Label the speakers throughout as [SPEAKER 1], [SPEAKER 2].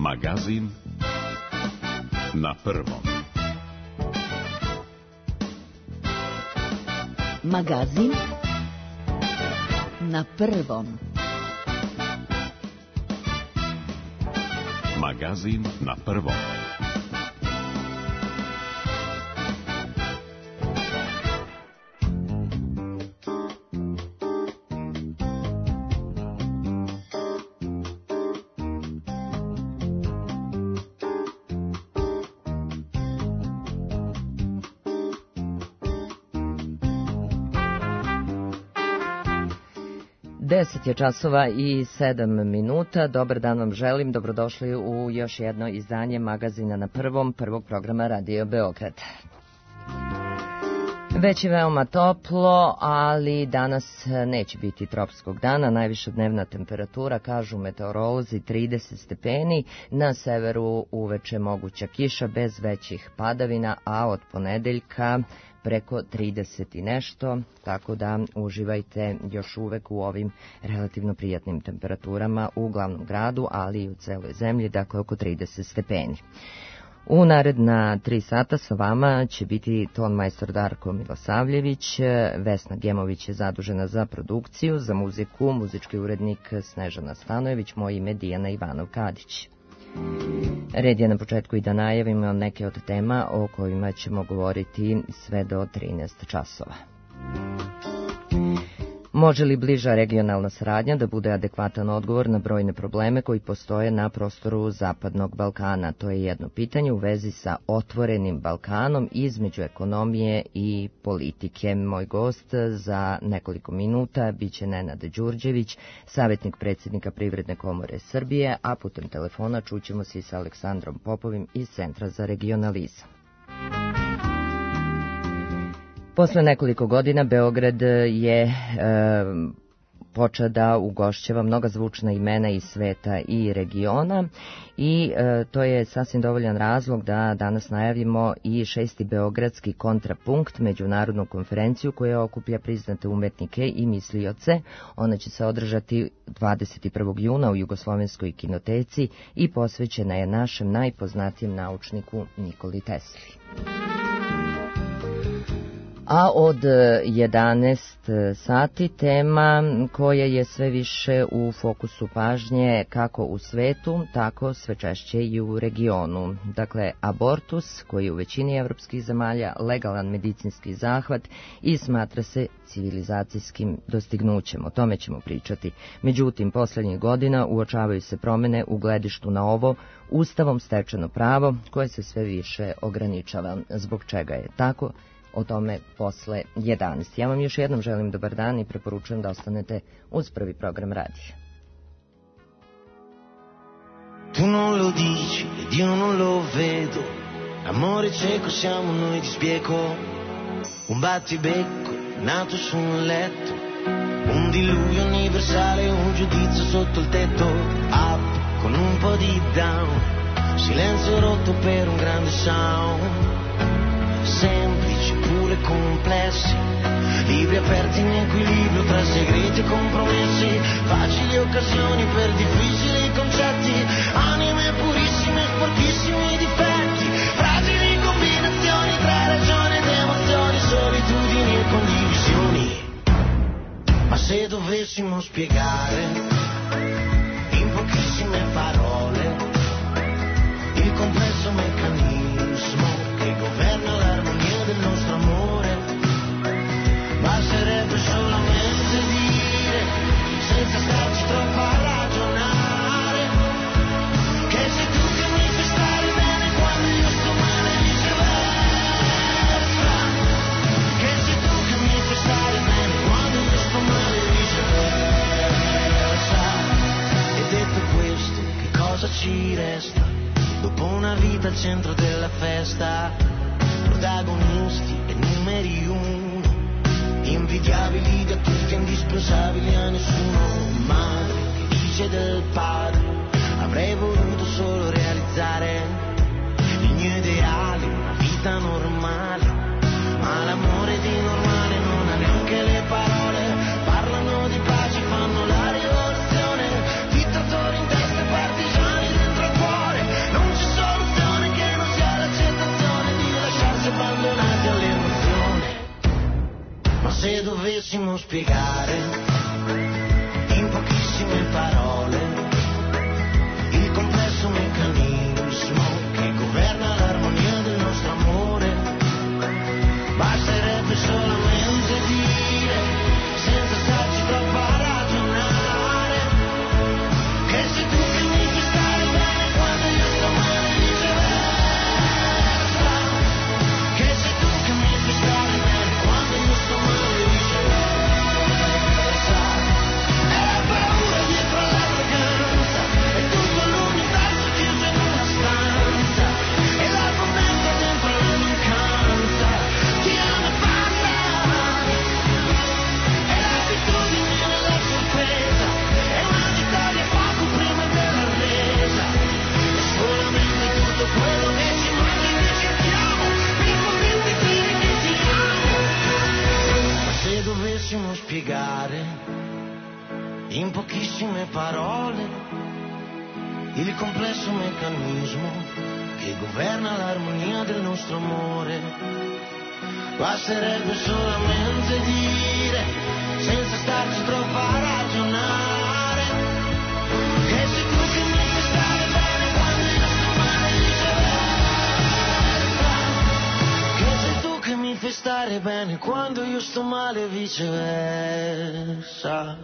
[SPEAKER 1] Magazin na prvom.
[SPEAKER 2] Magazin na prvom.
[SPEAKER 1] Magazin na prvom.
[SPEAKER 3] Deset je časova i 7 minuta. Dobar dan vam želim. Dobrodošli u još jedno izdanje Magazina na prvom, prvog programa Radio Beograd. Već je veoma toplo, ali danas neće biti tropskog dana. Najviša dnevna temperatura, kažu meteorolozi, 30 stepeni. Na severu uveče moguća kiša bez većih padavina, a od ponedeljka preko 30 i nešto, tako da uživajte još uvek u ovim relativno prijatnim temperaturama u glavnom gradu, ali i u celoj zemlji, dakle oko 30 stepeni. U naredna 3 sata sa vama će biti ton majstor Darko Milosavljević, Vesna Gemović je zadužena za produkciju, za muziku muzički urednik Snežana Stanojević, moje ime Dijana Ivanov-Kadić. Red je na početku i da najavimo neke od tema o kojima ćemo govoriti sve do 13 časova. Može li bliža regionalna saradnja da bude adekvatan odgovor na brojne probleme koji postoje na prostoru Zapadnog Balkana? To je jedno pitanje u vezi sa otvorenim Balkanom između ekonomije i politike. Moj gost za nekoliko minuta biće Nenad Đurđević, savjetnik predsjednika Privredne komore Srbije, a putem telefona čućemo se i sa Aleksandrom Popovim iz Centra za regionalizam. Posle nekoliko godina Beograd je počeo da ugošćava mnoga zvučna imena iz sveta i regiona i to je sasvim dovoljan razlog da danas najavimo i 6. Beogradski kontrapunkt, međunarodnu konferenciju koja okuplja priznate umetnike i mislioce. Ona će se održati 21. juna u Jugoslovenskoj kinoteci i posvećena je našem najpoznatijem naučniku Nikoli Tesli. A od 11 sati tema koja je sve više u fokusu pažnje kako u svetu, tako sve češće i u regionu. Dakle, abortus, koji je u većini evropskih zemalja legalan medicinski zahvat i smatra se civilizacijskim dostignućem. O tome ćemo pričati. Međutim, poslednjih godina uočavaju se promene u gledištu na ovo ustavom stečeno pravo koje se sve više ograničava. Zbog čega je tako? O tome posle 11. Ja vam još jednom želim dobar dan i preporučujem da ostanete uz prvi program radija.
[SPEAKER 4] Tu non lo dici ed io non lo vedo, amore cieco siamo noi di sbieco, un battibecco nato su un letto, un diluvio universale, un giudizio sotto il tetto, up con un po' di down, silenzio rotto per un grande sound, semplici pure complessi, libri aperti in equilibrio tra segreti e compromessi, facili occasioni per difficili concetti, anime purissime, sporchissimi difetti, fragili combinazioni tra ragione ed emozioni, solitudini e condivisioni. Ma se dovessimo spiegare in pochissime parole il complesso meccanismo che governa l'armonia del nostro amore, basterebbe solamente dire, senza starci troppo a ragionare, che sei tu che mi fai stare bene quando io sto male e viceversa, che sei tu che mi fai stare bene quando io sto male e viceversa. E detto questo, che cosa ci resta? Dopo una vita al centro della festa, protagonisti e numeri uno, invidiabili da tutti, indispensabili a nessuno. Madre che dice del padre, avrei voluto solo realizzare il mio ideale, una vita normale, ma l'amore di normale non ha neanche le parole, parlano di pace, fanno la rivoluzione, dittatori in testa e partigiani dentro il cuore. se dovessimo spiegare in pochissime parole il complesso meccanismo che governa l'armonia del nostro amore, basterebbe solamente dire, senza starci troppo a ragionare, che sei tu che mi fai stare bene quando io sto male, viceversa, che sei tu che mi fai stare bene quando io sto male, viceversa. È la paura dietro all'arroganza, è tutto l'universo chiuso in una stanza, e la promessa dentro la mancanza, ti ama e basta. È l'abitudine nella sorpresa, è una vittoria poco prima della resa, è solamente tutto quello che ci manca e che cerchiamo, per convinti dire che ti amo. Ma se dovessimo spiegare in pochissime parole il complesso meccanismo che governa l'armonia del nostro amore, basterebbe solamente dire, senza starci troppo a ragionare, che sei tu che mi fai stare bene quando io sto male, viceversa, che sei tu che mi fai stare bene quando io sto male, viceversa.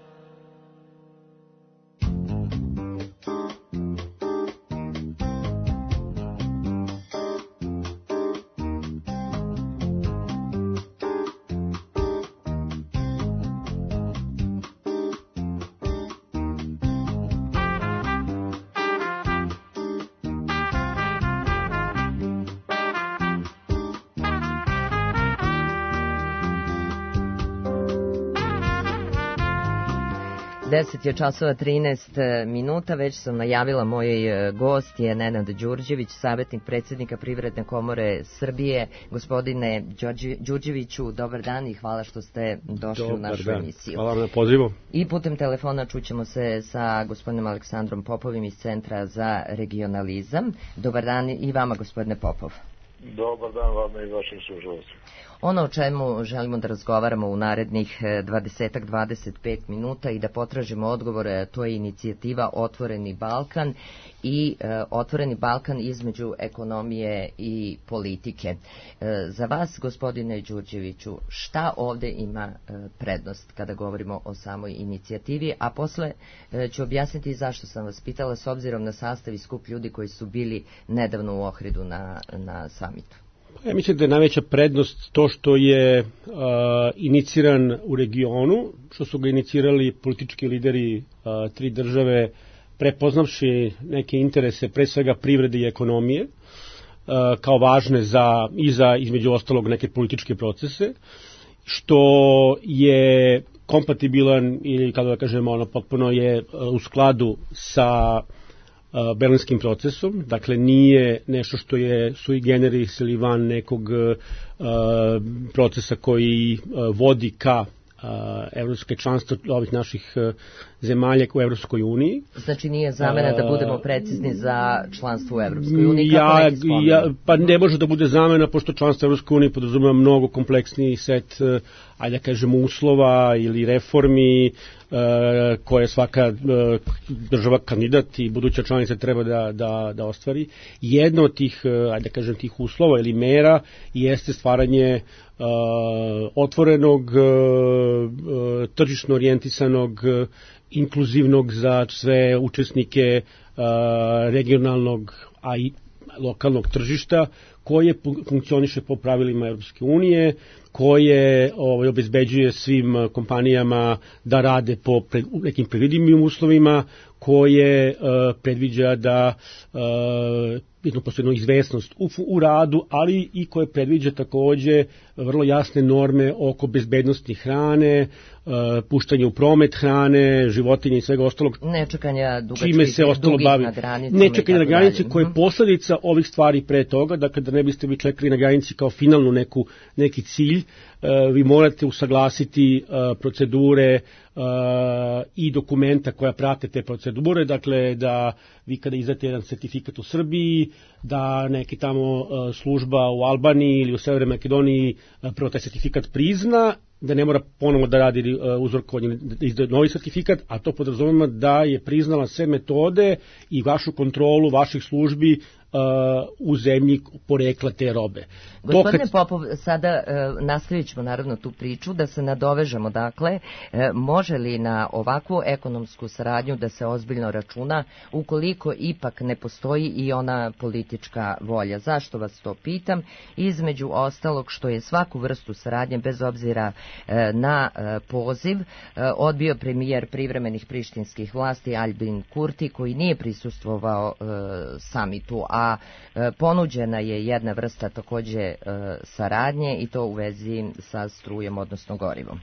[SPEAKER 3] Deset je časova 13 minuta, već sam najavila, moj gost je Nenad Đurđević, savjetnik predsjednika Privredne komore Srbije. Gospodine Đurđeviću, dobar dan i hvala što ste došli u našu emisiju.
[SPEAKER 2] Hvala vam na pozivu.
[SPEAKER 3] I putem telefona čućemo se sa gospodinom Aleksandrom Popovim iz Centra za regionalizam. Dobar dan i vama, gospodine Popov.
[SPEAKER 5] Dobar dan vama i vašim slušalcima.
[SPEAKER 3] Ono o čemu želimo da razgovaramo u narednih 20-25 minuta i da potražimo odgovore, to je inicijativa Otvoreni Balkan i Otvoreni Balkan između ekonomije i politike. Za vas, gospodine Đurđeviću, šta ovde ima prednost kada govorimo o samoj inicijativi, a posle ću objasniti zašto sam vas pitala s obzirom na sastav i skup ljudi koji su bili nedavno u Ohridu na samitu.
[SPEAKER 2] Ja mislim da je najveća prednost to što je iniciran u regionu, što su ga inicirali politički lideri tri države, prepoznavši neke interese, pre svega privrede i ekonomije, kao važne za između ostalog neke političke procese, što je kompatibilan ili kako da kažemo potpuno je u skladu sa berlinskim procesom, dakle nije nešto što je sui generis ili van nekog procesa koji vodi ka evropske članstvo ovih naših zemalja u Evropskoj uniji.
[SPEAKER 3] Znači nije zamena da budemo precizni za članstvo u Evropskoj uniji?
[SPEAKER 2] Pa ne može da bude zamena, pošto članstvo u Evropskoj uniji podrazumeva mnogo kompleksniji set, ajde da kažemo, uslova ili reformi koje svaka država kandidat i buduća članica treba da ostvari. Jedno od tih, ajde da kažem, tih uslova ili mera jeste stvaranje otvorenog, tržišno orijentisanog, inkluzivnog za sve učesnike regionalnog, a i lokalnog tržišta, koje funkcioniše po pravilima Europske unije, koje obezbeđuje svim kompanijama da rade po nekim predvidivim uslovima, koje predviđa da posebno izvesnost u radu, ali i koje predviđa takođe vrlo jasne norme oko bezbednosti hrane, puštanje u promet hrane, životinja i svega ostalog.
[SPEAKER 3] Nečekanja dugih na granici.
[SPEAKER 2] Nečekanja na granici koje je posledica ovih stvari pre toga, dakle da ne biste vi čekali na granici kao finalnu neki cilj, vi morate usaglasiti procedure i dokumenta koja prate te procedure, dakle da vi kada izdate jedan sertifikat u Srbiji, da neki tamo služba u Albaniji ili u Severnoj Makedoniji prvo taj sertifikat prizna da ne mora ponovo da radi uzorkovanje, da izdaje novi sertifikat, a to podrazumeva da je priznala sve metode i vašu kontrolu vaših službi u zemlji porekla te robe.
[SPEAKER 3] Gospodine Popov, sada nastavit ćemo naravno tu priču, da se nadovežemo, dakle, može li na ovakvu ekonomsku saradnju da se ozbiljno računa ukoliko ipak ne postoji i ona politička volja? Zašto vas to pitam? Između ostalog što je svaku vrstu saradnje, bez obzira na poziv, odbio premijer privremenih prištinskih vlasti Albin Kurti, koji nije prisustvovao samitu, a ponuđena je jedna vrsta takođe saradnje i to u vezi sa strujom, odnosno gorivom.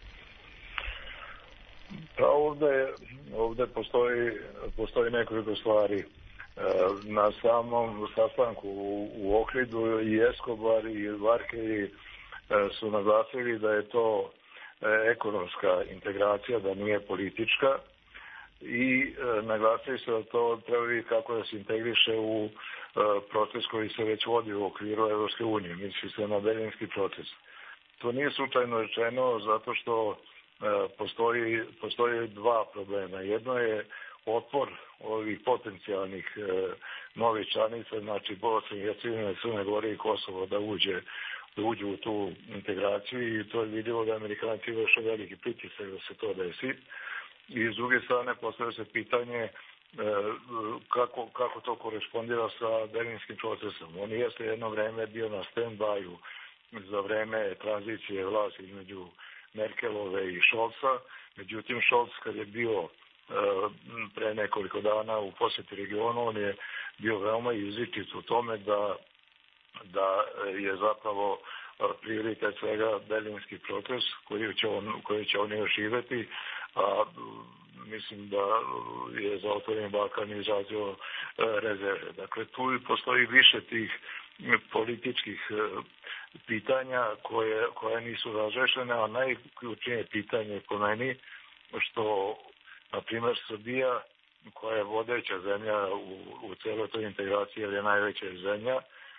[SPEAKER 5] Pa ovde postoji nekoliko stvari. Na samom sastanku u Ohridu i Escobar i Varhelyi su naglasili da je to ekonomska integracija, da nije politička, i naglasili su da to treba vidjeti kako da se integriše u proces koji se već vodi u okviru Evropske unije, misli se na berlinski proces. To nije slučajno rečeno zato što postoji dva problema. Jedno je otpor ovih potencijalnih novih članica, znači Bosne i Hercegovine, Crne Gore i Kosovo, da uđu u tu integraciju, i to je vidljivo da Amerikanci vrše veliki pritisak da se to desi. I s druge strane postavlja se pitanje kako to korespondira sa berlinskim procesom. On jeste jedno vreme bio na stand-by-u za vreme tranzicije vlasti između Merkelove i Scholza. Međutim, Scholz kad je bio pre nekoliko dana u posjeti regionu, on je bio veoma izričit u tome da je zapravo prioritet svega berlinski proces koji će oni još živeti, a mislim da je za Otvoreni Balkan izrazio rezerve. Dakle, tu postoji više tih političkih pitanja koje nisu razrešene, a najključnije pitanje po meni što, na primjer, Srbija, koja je vodeća zemlja u celoj toj integraciji, jer je najveća zemlja,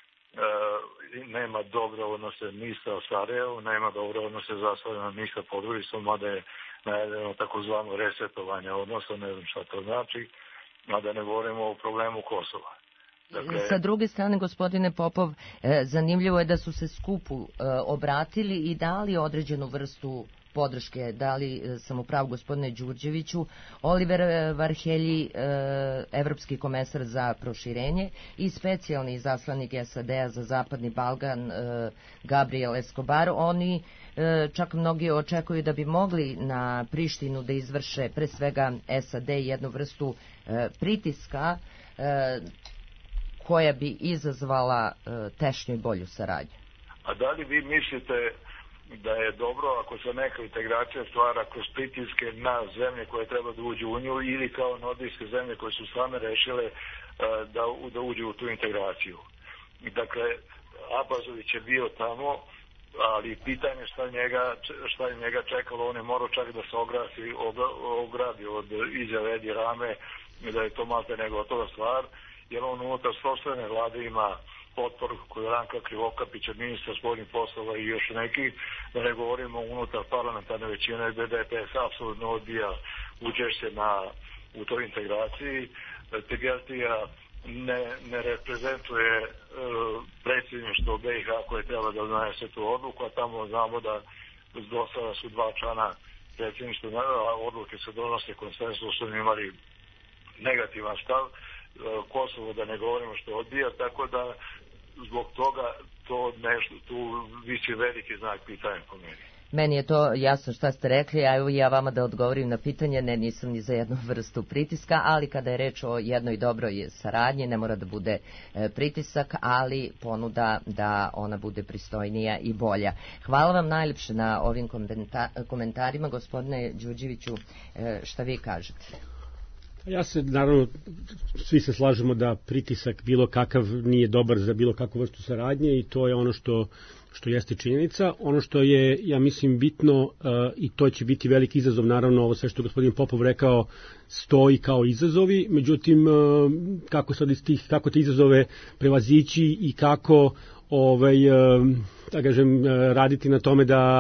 [SPEAKER 5] nema dobre odnose ni sa Sarajevom, nema dobre odnose zastavljeno ni sa Podgoricom, mada je najavljeno takozvano resetovanje odnosa, ne znam šta to znači, a da ne govorimo o problemu Kosova. Dakle,
[SPEAKER 3] sa druge strane, gospodine Popov, zanimljivo je da su se skupu obratili i dali određenu vrstu podrške. Da li sam u pravu, gospodine Đurđeviću? Oliver Varhelyi, evropski komesar za proširenje, i specijalni izaslanik SAD-a za Zapadni Balkan Gabriel Escobar. Oni čak mnogi očekuju da bi mogli na Prištinu da izvrše, pre svega SAD, jednu vrstu pritiska koja bi izazvala tešnju i bolju saradnju.
[SPEAKER 5] A da li vi mislite da je dobro ako se neka integracija stvara kroz pritiske na zemlje koje treba da uđu u nju, ili kao nordijske zemlje koje su same rešile da uđu u tu integraciju? Dakle, Abazović je bio tamo, ali pitanje šta je njega čekalo, on je morao čak da se ogradi od izjave Edi Rame, da je to malte nego gotova stvar, jer on unutar sopstvene vlade ima otpor koji je Ranka Krivokapića, ministra spoljnih poslova i još neki, da ne govorimo unutar parlamentarne većine, gde DPS apsolutno odbija učešće u toj integraciji. Tegertija ne reprezentuje predsjedništvo BiH koje treba da donese tu odluku, a tamo znamo da do sada su dva člana predsjedništva, a odluke se donose konsenzusom, imali negativan stav. Kosovo, da ne govorimo, što odbija, tako da zbog toga to nešto, tu visi veliki znak pitanja po meni.
[SPEAKER 3] Meni je to jasno šta ste rekli, a evo ja vama da odgovorim na pitanje, nisam ni za jednu vrstu pritiska, ali kada je reč o jednoj dobroj saradnji, ne mora da bude pritisak, ali ponuda da ona bude pristojnija i bolja. Hvala vam najljepše na ovim komentarima. Gospodine Đurđeviću, šta vi kažete?
[SPEAKER 2] Ja se, naravno, svi se slažemo da pritisak bilo kakav nije dobar za bilo kakvu vrstu saradnje, i to je ono što jeste činjenica. Ono što je, ja mislim, bitno, i to će biti veliki izazov, naravno, ovo sve što gospodin Popov rekao stoji kao izazovi, međutim, kako te izazove prevazići i kako da kažem, raditi na tome da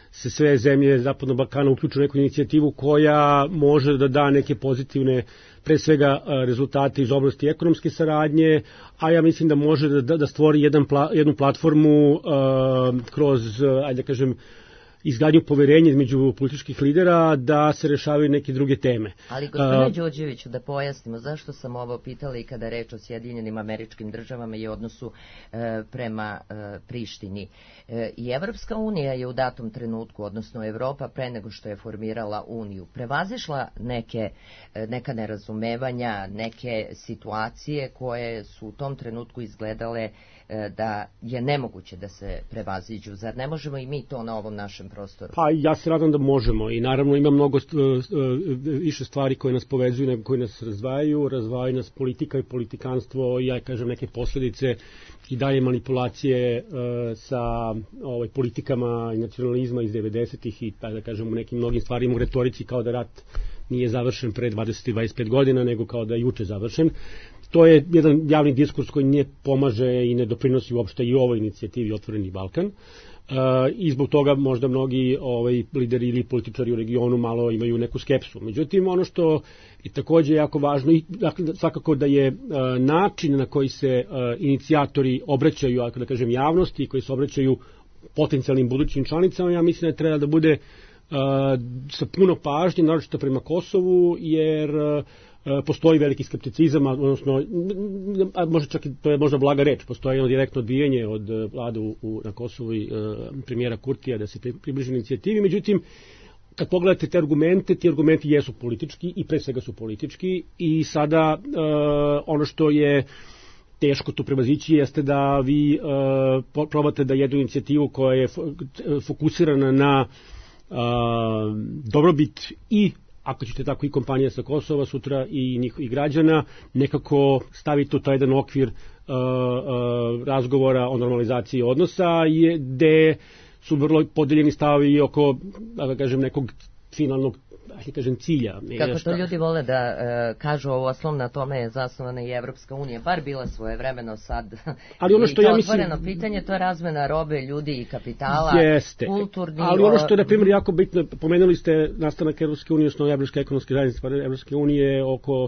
[SPEAKER 2] se sve zemlje Zapadnog Balkana uključu u neku inicijativu koja može da da neke pozitivne, pre svega, rezultate iz oblasti ekonomske saradnje, a ja mislim da može da stvori jednu platformu kroz, ajde da kažem, izgradnju poverenja između političkih lidera da se rešavaju neke druge teme.
[SPEAKER 3] Ali gospodine Đorđeviću, da pojasnimo zašto sam ovo pitala i kada reč o Sjedinjenim Američkim Državama i odnosu prema Prištini. I Evropska unija je u datom trenutku, odnosno Evropa pre nego što je formirala Uniju, prevazišla neka nerazumevanja, neke situacije koje su u tom trenutku izgledale da je nemoguće da se prevaziđu. Zar ne možemo i mi to na ovom našem prostoru?
[SPEAKER 2] Pa ja se nadam da možemo i naravno ima mnogo više stvari koje nas povezuju nego koje nas razdvajaju. Razdvajaju nas politika i politikanstvo i ja kažem neke posledice i dalje manipulacije sa politikama i nacionalizma iz 90-ih i da kažem u nekim mnogim stvarima u retorici kao da rat nije završen pre 20-25 godina nego kao da je juče završen. To je jedan javni diskurs koji ne pomaže i ne doprinosi uopšte i ovoj inicijativi Otvoreni Balkan. I zbog toga možda mnogi lideri ili političari u regionu malo imaju neku skepsu. Međutim, ono što je takođe jako važno, svakako da je način na koji se inicijatori obraćaju, ako da kažem, javnosti, koji se obraćaju potencijalnim budućim članicama, ja mislim da treba da bude sa puno pažnje, naročito prema Kosovu, jer postoji veliki skepticizam, odnosno, čak i to je možda blaga reč, postoji jedno direktno odbijanje od vlade na Kosovu i premijera Kurtija da se približi inicijativi, međutim, kad pogledate te argumente, ti argumenti jesu politički i pre svega su politički i sada ono što je teško tu prevazići jeste da vi probate da jednu inicijativu koja je fokusirana na dobrobit i ako ćete tako i kompanija sa Kosova sutra i njihovih građana, nekako stavite u taj jedan okvir razgovora o normalizaciji odnosa gde su vrlo podeljeni stavovi oko, da kažem, nekog finalnog cilja.
[SPEAKER 3] Kako to ljudi vole da kažu, ovo osnovna tome je zasnovana i Evropska unija, bar bila svojevremeno sad.
[SPEAKER 2] Ali ono što
[SPEAKER 3] I to
[SPEAKER 2] ja mislim,
[SPEAKER 3] otvoreno pitanje, to je razmena robe, ljudi i kapitala, kulturni.
[SPEAKER 2] Ali ono što je, na primjer, jako bitno, pomenuli ste nastanak Evropske unije, odnosno Evropske ekonomske zajednice Evropske unije oko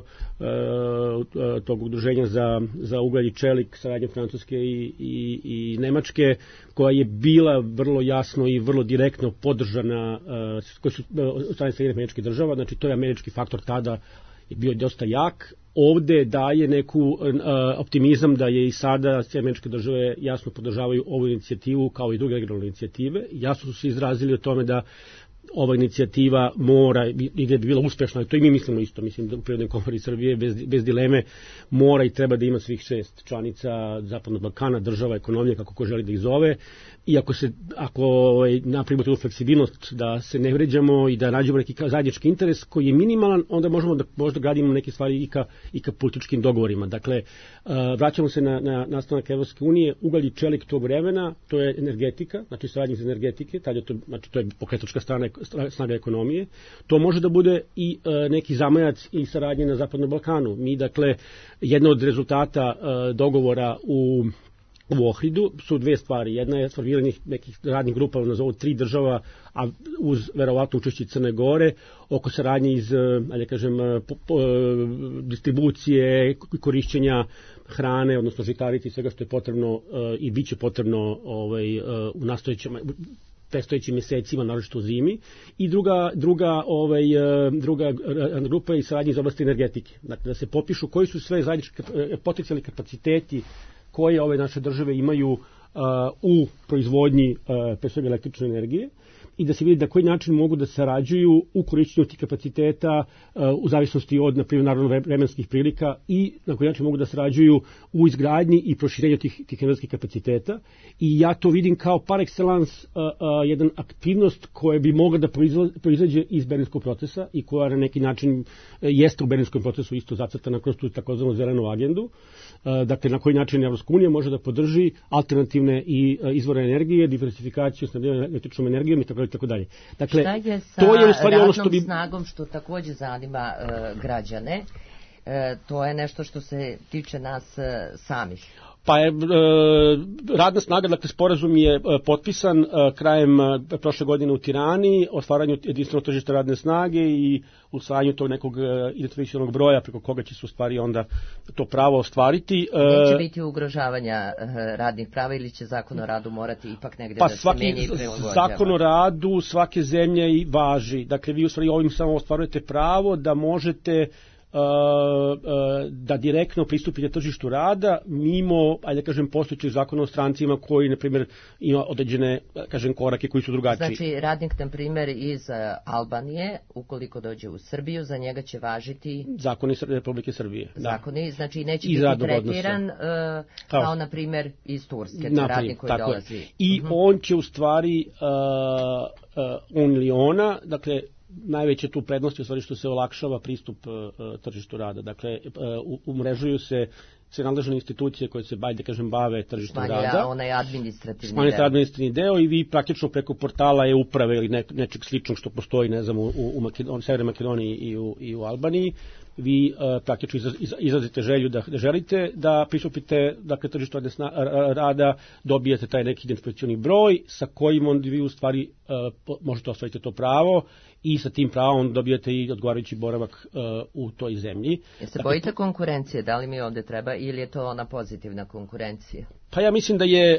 [SPEAKER 2] tog udruženja za ugalj i čelik, saradnje Francuske i Nemačke, koja je bila vrlo jasno i vrlo direktno podržana, koji su od strane Sjedinjenih Američkih Država, znači to je američki faktor tada je bio dosta jak. Ovde daje neku optimizam da je i sada Sjedinjene Američke Države jasno podržavaju ovu inicijativu kao i druge regionalne inicijative. Jasno su se izrazili o tome da ova inicijativa mora i da bi bila uspešna, i to i mi mislimo isto, mislim da u Prirodnoj komori Srbije bez dileme mora i treba da ima svih 6 članica Zapadnog Balkana, država, ekonomije, kako ko želi da ih zove, i ako napravimo tu fleksibilnost da se ne vređamo i da nađemo neki zajednički interes koji je minimalan, onda možemo da možda gradimo neke stvari i ka političkim dogovorima. Dakle, vraćamo se na nastanak Evropske unije, ugalj i čelik tog vremena, to je energetika, znači saradnje za energetike, znači to je pokretačka snaga ekonomije. To može da bude i neki zamajac i saradnje na Zapadnom Balkanu. Mi, dakle, jedno od rezultata dogovora u Ohridu su dve stvari. Jedna je formiranje nekih radnih grupa, nazovu 3 država, a uz verovatno učešće Crne Gore, oko saradnje iz, da kažem, distribucije, korišćenja hrane, odnosno žitarica i svega što je potrebno i bit će potrebno u predstojećim mesecima, naročito u zimi. I druga grupa je saradnje iz oblasti energetike. Dakle, da se popišu koji su sve zajednički potencijalni kapaciteti koje ove naše države imaju u proizvodnji pre svega električne energije i da se vidi na koji način mogu da sarađuju u korišćenju tih kapaciteta u zavisnosti od, na primjer, naravno vremenskih prilika i na koji način mogu da sarađuju u izgradnji i proširenju tih energetskih kapaciteta. I ja to vidim kao par excellence jedan aktivnost koja bi mogla da proizađe iz Berlinskog procesa i koja na neki način jeste u Berlinskom procesu isto zacrtana kroz tu takozvanu zelenu agendu. Dakle, na koji način Evropska unija može da podrži alternativne i izvore energije, diversifikaciju snabdevanja električnom energijom i tako dalje. Dakle,
[SPEAKER 3] šta je sa
[SPEAKER 2] to je u stvari ono što
[SPEAKER 3] radnom snagom što takođe zanima građane? To je nešto što se tiče nas samih.
[SPEAKER 2] Pa je radna snaga, dakle sporazum je potpisan krajem prošle godine u Tirani o stvaranju jedinstvenog tržišta radne snage i usvajanju tog nekog identifikacionog broja preko koga će se u stvari onda to pravo ostvariti.
[SPEAKER 3] Neće biti ugrožavanja radnih prava ili će zakon o radu morati ipak negde da se menja i prilagođava?
[SPEAKER 2] Zakon o radu svake zemlje i važi. Dakle, vi u stvari ovim samo ostvarujete pravo da možete da direktno pristupite tržištu rada mimo, ajde da kažem, postojećeg zakona o strancima koji, na primjer, ima određene, kažem, korake koji su drugačiji.
[SPEAKER 3] Znači, radnik, na primjer, iz Albanije, ukoliko dođe u Srbiju, za njega će važiti
[SPEAKER 2] zakoni Republike Srbije.
[SPEAKER 3] Zakoni, da. Znači, neće biti tretiran kao, na primjer, iz Turske, radnik koji dolazi.
[SPEAKER 2] I on će u stvari, on ili ona, dakle, najveće tu prednost je u stvari što se olakšava pristup tržištu rada. Dakle, umrežuju se sve nadležne institucije koje se bave tržištem rada.
[SPEAKER 3] Smanja onaj administrativni
[SPEAKER 2] deo i vi praktično preko portala e-uprave ili nečeg sličnog što postoji, ne znam, u Severnoj Makedoniji i u Albaniji, vi praktično izrazite želju da želite da pristupite, dakle, tržištu rada, dobijete taj neki identifikacioni broj sa kojim onda vi u stvari možete ostvariti to pravo i sa tim pravom dobijate i odgovarajući boravak u toj zemlji.
[SPEAKER 3] Jeste bojite konkurencije? Da li mi ovde treba ili je to ona pozitivna konkurencija?
[SPEAKER 2] Pa ja mislim da je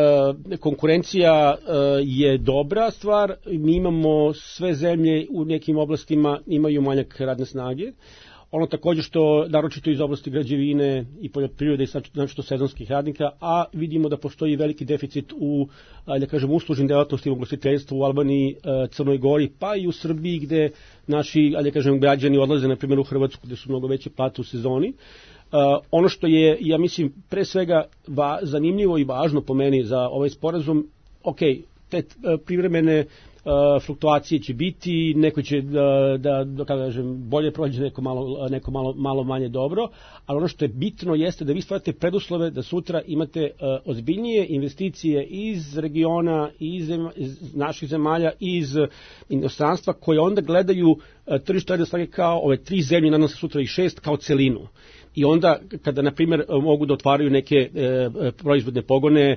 [SPEAKER 2] konkurencija je dobra stvar. Mi imamo sve zemlje u nekim oblastima imaju manjak radne snage. Ono također što, naročito iz oblasti građevine i poljoprivrede i znači sezonskih radnika, a vidimo da postoji veliki deficit u, da kažem, uslužnim delatnostima, u ugostiteljstvu, u Albaniji, Crnoj Gori, pa i u Srbiji gde naši, da kažem, građani odlaze, na primjer, u Hrvatsku gde su mnogo veće plate u sezoni. Ono što je, ja mislim, pre svega zanimljivo i važno po meni za ovaj sporazum, te privremene fluktuacije će biti, neko će da kažem, bolje prođe, neko malo manje dobro, ali ono što je bitno jeste da vi stvarate preduslove da sutra imate ozbiljnije investicije iz regiona, iz naših zemalja, iz inostranstva, koje onda gledaju tržište radne snage kao ove 3 zemlje, nadam se sutra i 6, kao celinu. I onda, kada, na primjer, mogu da otvaraju neke proizvodne pogone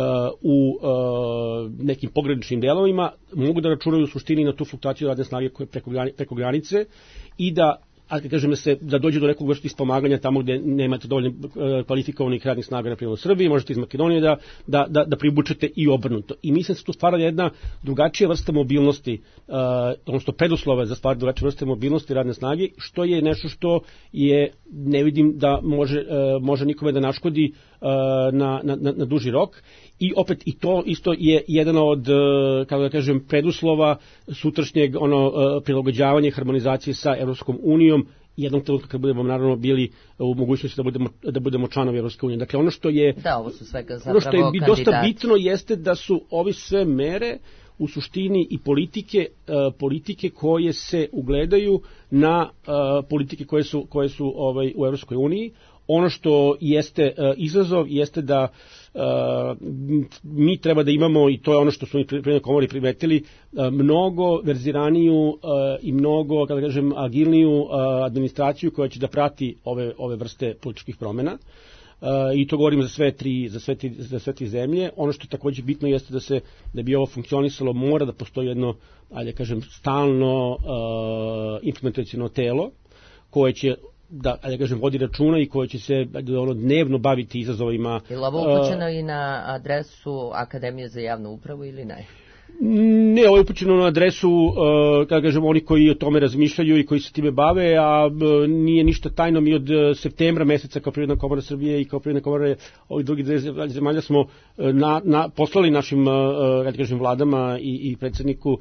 [SPEAKER 2] u nekim pograničnim delovima, mogu da računaju u suštini na tu fluktuaciju radne snage koje preko granice i da, da dođe do nekog vrsti ispomaganja tamo gde nemate dovoljno kvalifikovanih radnih snaga, na primjer u Srbiji, možete iz Makedonije da pribučete i obrnuto. I mislim da se tu stvara jedna drugačija vrsta mobilnosti, odnosno preduslova za stvar drugačije vrste mobilnosti radne snage, što je nešto što je, ne vidim da može nikome da naškodi na duži rok. I opet i to isto je jedan od, kako da kažem, preduslova sutrašnjeg prilagođavanja i harmonizacije sa Evropskom unijom, jednog trenutka kad budemo naravno bili u mogućnosti da budemo članovi Evropske unije. Dakle, ono što je dosta bitno jeste da su ovi sve mere u suštini i politike koje se ugledaju na politike koje su u Evropskoj uniji. Ono što jeste izazov jeste da mi treba da imamo, i to je ono što su mi Privrednoj komori primetili, mnogo verziraniju i mnogo, kada kažem, agilniju administraciju koja će da prati ove vrste političkih promjena. I to govorim za sve tri zemlje. Ono što je također bitno jeste da bi ovo funkcionisalo, mora da postoji jedno, ajde kažem, stalno implementaciono telo koje će da kažem, vodi računa i koje će se dnevno baviti izazovima.
[SPEAKER 3] Je li ovo upućeno i na adresu Akademije za javnu upravu ili ne?
[SPEAKER 2] Ne, ovo je upućeno na adresu, kada kažem, oni koji o tome razmišljaju i koji se time bave, a nije ništa tajno. Mi od septembra meseca kao Privredna komora Srbije i kao Privredna komora ovih drugih zemalja smo poslali našim, kada kažem, vladama i predsjedniku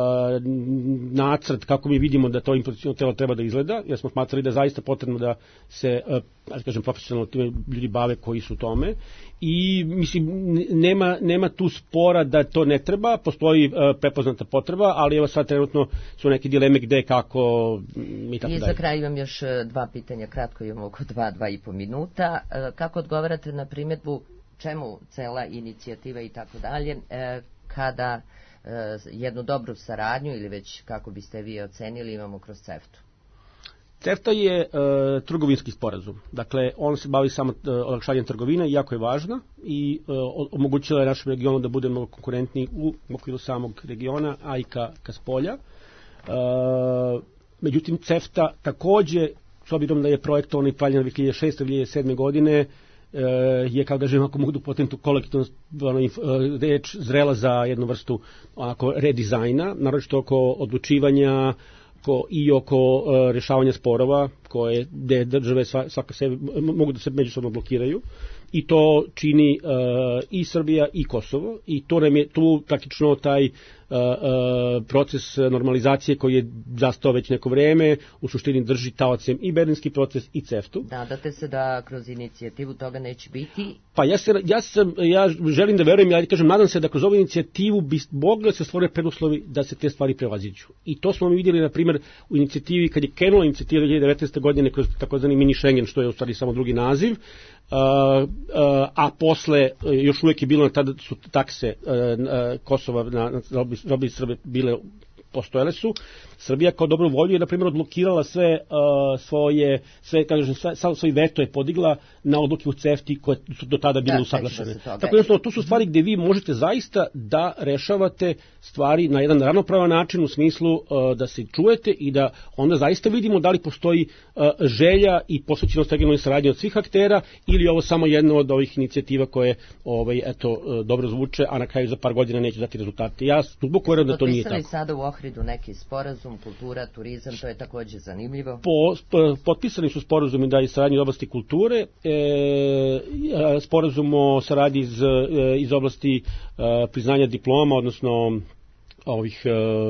[SPEAKER 2] nacrt kako mi vidimo da to implementaciono telo treba da izgleda, jer smo smatrali da je zaista potrebno da se, kada kažem, profesionalno time ljudi bave koji su tome. I mislim, nema tu spora da to ne treba, postoji prepoznata potreba, ali evo sad trenutno su neke dileme gde, kako i tako dalje.
[SPEAKER 3] I za kraj imam još 2 pitanja, kratko imamo oko 2,5 minuta. Kako odgovarate na primjedbu čemu cela inicijativa i tako dalje, kada jednu dobru saradnju ili već kako biste vi ocenili imamo kroz CEFTA?
[SPEAKER 2] CEFTA je trgovinski sporazum. Dakle, on se bavi samo olakšanjem trgovine, jako je važna i omogućila je našem regionu da bude mnogo konkurentniji u okviru samog regiona, a i ka spolja. Međutim, CEFTA takođe, s obzirom da je projektovan i pravljen 2006-2007. godine, je, kao da želim, ako mogu da potentu kolektivno reč, zrela za jednu vrstu onako redizajna, naročito oko odlučivanja i oko rešavanja sporova koje države svaka sebe mogu da se međusobno blokiraju, i to čini i Srbija i Kosovo, i to nam je tu praktično taj proces normalizacije koji je zastao već neko vreme, u suštini drži taocem i Berlinski proces i CEFTA-u.
[SPEAKER 3] Nadate se da kroz inicijativu toga neće biti?
[SPEAKER 2] Pa ja želim da verujem, ja kažem, nadam se da kroz ovu inicijativu bi mogli se stvore preduslovi da se te stvari prevaziđu. I to smo mi vidjeli, na primjer, u inicijativi, kad je krenula inicijativa 2019. godine kroz takozvani mini Schengen, što je u stvari samo drugi naziv, a posle još uvijek je bilo, tada su takse Kosova na robi Srbije bile, postojale su. Srbija kao dobro volju je, na primjer, odblokirala sve svoj veto je podigla na odluke u CEFTA-i koje su do tada bile usaglašene. Tako jednostavno, to su stvari gde vi možete zaista da rešavate stvari na jedan ravnopravan način, u smislu da se čujete i da onda zaista vidimo da li postoji želja i posvećenost regionalnoj saradnji od svih aktera, ili ovo samo jedna od ovih inicijativa koje dobro zvuče, a na kraju za par godina neće dati rezultate. Ja duboko verujem da to nije tako.
[SPEAKER 3] Potpisali sada u Ohridu neki sporazum, kultura, turizam, to je takođe zanimljivo.
[SPEAKER 2] Potpisani su sporazumi da je saradnje u oblasti kulture, sporazum o saradnji iz oblasti priznanja diploma, odnosno ovih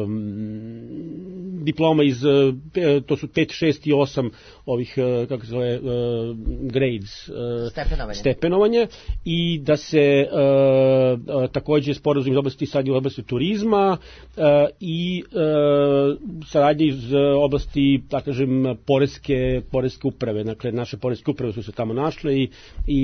[SPEAKER 2] diploma iz, to su 5, 6 i 8 ovih, kako se zove, grades, stepenovanje, i da se takođe sporazum iz oblasti saradnje u oblasti turizma i saradnje iz oblasti, tako kažem, poreske uprave. Dakle, naše poreske uprave su se tamo našle i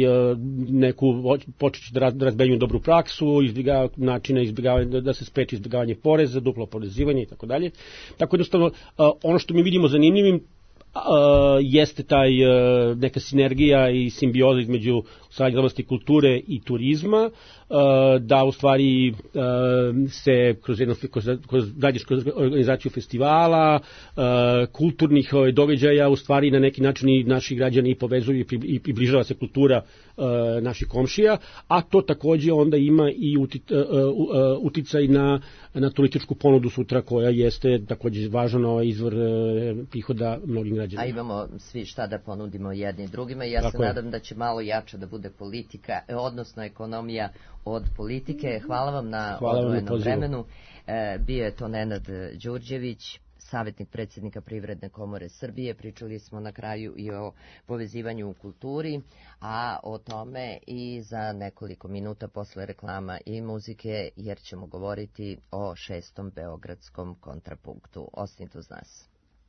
[SPEAKER 2] počeći da razmenjuju dobru praksu, načine izbjegavanja, da se spreči izbjegavanje poreza, duplo oporezivanje i tako dalje. Tako jednostavno, ono što mi vidimo zanimljivim jeste taj neka sinergija i simbioza između saradnje u oblasti kulture i turizma, da u stvari se kroz organizaciju festivala, kulturnih događaja, u stvari na neki način i naši građani povezuju i približava se kultura naših komšija, a to takođe onda ima i uticaj na turističku ponudu sutra, koja jeste takođe važan izvor prihoda mnogim građanima.
[SPEAKER 3] A imamo svi šta da ponudimo jedni drugima, i ja se nadam da će malo jače da bude politika, odnosno ekonomija od politike. Hvala vam na odvojenom vremenu. Bio je to Nenad Đurđević, savjetnik predsjednika Privredne komore Srbije. Pričali smo na kraju i o povezivanju u kulturi, a o tome i za nekoliko minuta posle reklama i muzike, jer ćemo govoriti o 6. Beogradskom kontrapunktu. Ostanite uz nas.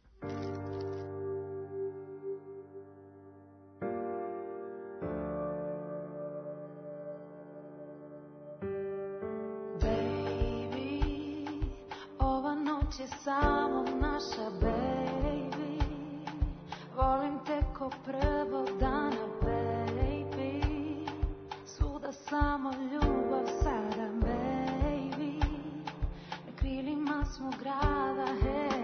[SPEAKER 6] Je samo naša, baby. Volim te ko prvog dana, baby. Svuda samo ljubav sada, baby. Na krilima smo grada, hej.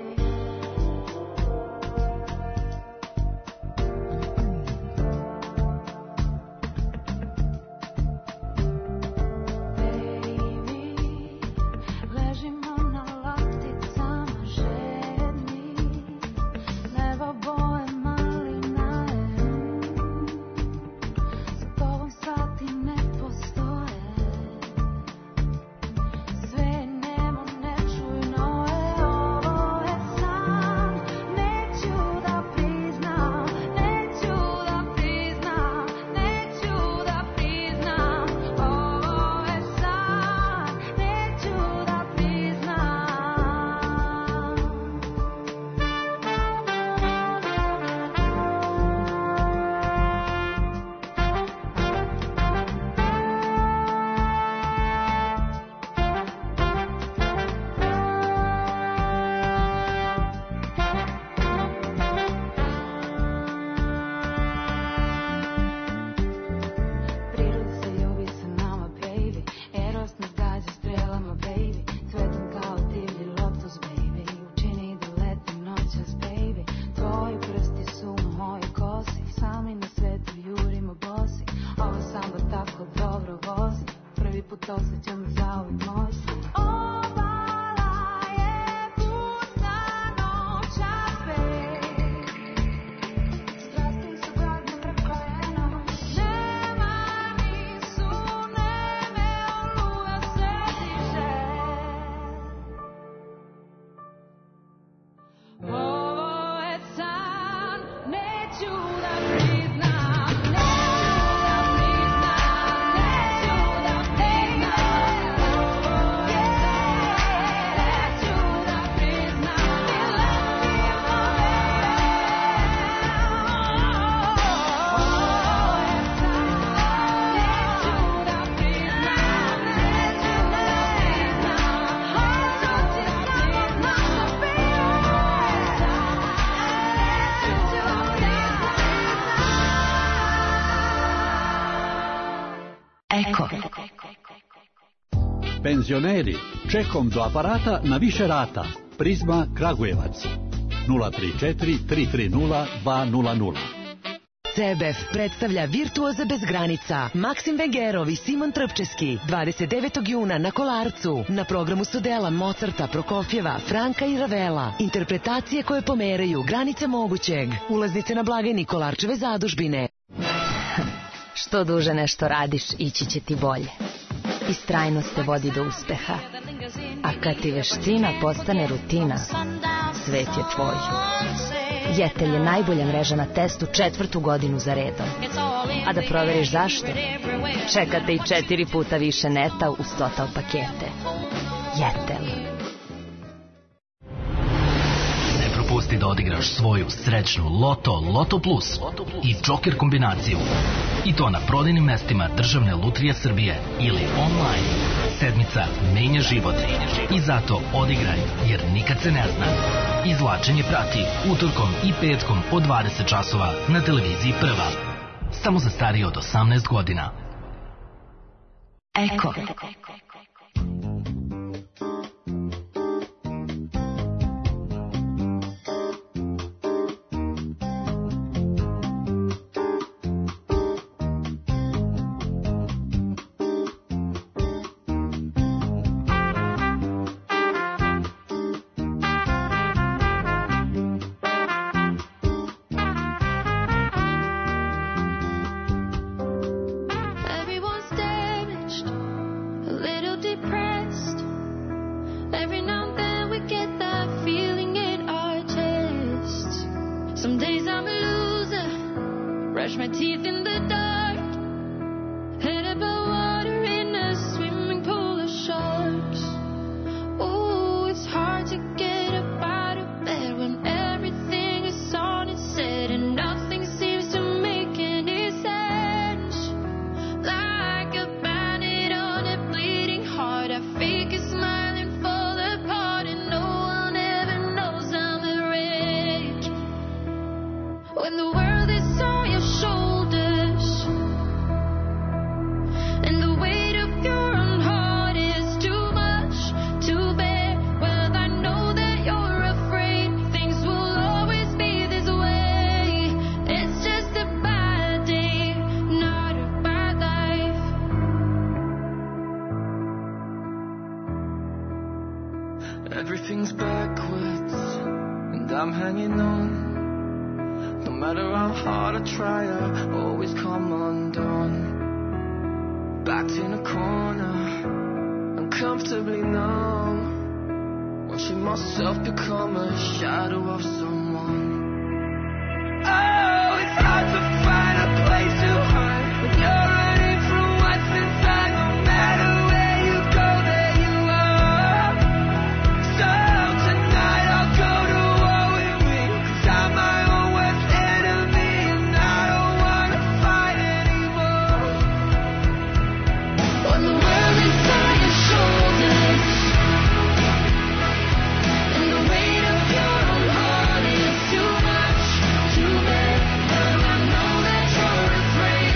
[SPEAKER 6] Sve nemo ne čujno je ovo. osjećam zauvijek moj sin. Obala je pusta noćas bez, strasti su gadno prekrojeno. Nema nisu neme, oluja se diže. Ovo je san, neću da priznam, neću da priznam, neću da priznam. Ovo je san, neću da priznam.
[SPEAKER 7] Eko.
[SPEAKER 8] Penzioneri, čekom do aparata na više rata. Prizma Kragujevac 034 330 200.
[SPEAKER 7] CBF predstavlja Virtuoze bez granica. Maksim Vengerov i Simon Trpčeski 29. juna na Kolarcu. Na programu su dela Mozarta, Prokofjeva, Franka i Ravela. Interpretacije koje pomeraju granice mogućeg. Ulaznice na blagajni Kolarčeve zadužbine.
[SPEAKER 9] Što duže nešto radiš, ići će ti bolje. Istrajnost te vodi do uspeha. A kad ti veština postane rutina, svet je tvoj. Jetel je najbolja mreža na testu 4. godinu za redom. A da proveriš zašto? Čekate i 4 puta više neta uz Total pakete. Jetel.
[SPEAKER 10] Ne propusti da odigraš svoju srećnu Loto Plus i Joker kombinaciju. I to na prodajnim mestima Državne lutrije Srbije ili online. Sedmica menja život. I zato odigraj, jer nikad se ne zna. Izvlačenje prati utorkom i petkom od 20 časova na televiziji Prva. Samo za starije od 18 godina.
[SPEAKER 7] Eko.
[SPEAKER 11] Everything's backwards, and I'm hanging on. No matter how hard I try, I always come undone. Backed in a corner, uncomfortably numb, watching myself become a shadow of someone. Oh, it's hard to find a place to hide when you're running from what's inside. No matter where you go, there you are. So tonight I'll go to war with me, 'cause I'm my own worst enemy, and I don't wanna fight anymore. When the world is on your shoulders, and the weight of your own heart is too much to bear, and I know that you're afraid.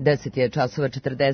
[SPEAKER 3] 10 je časova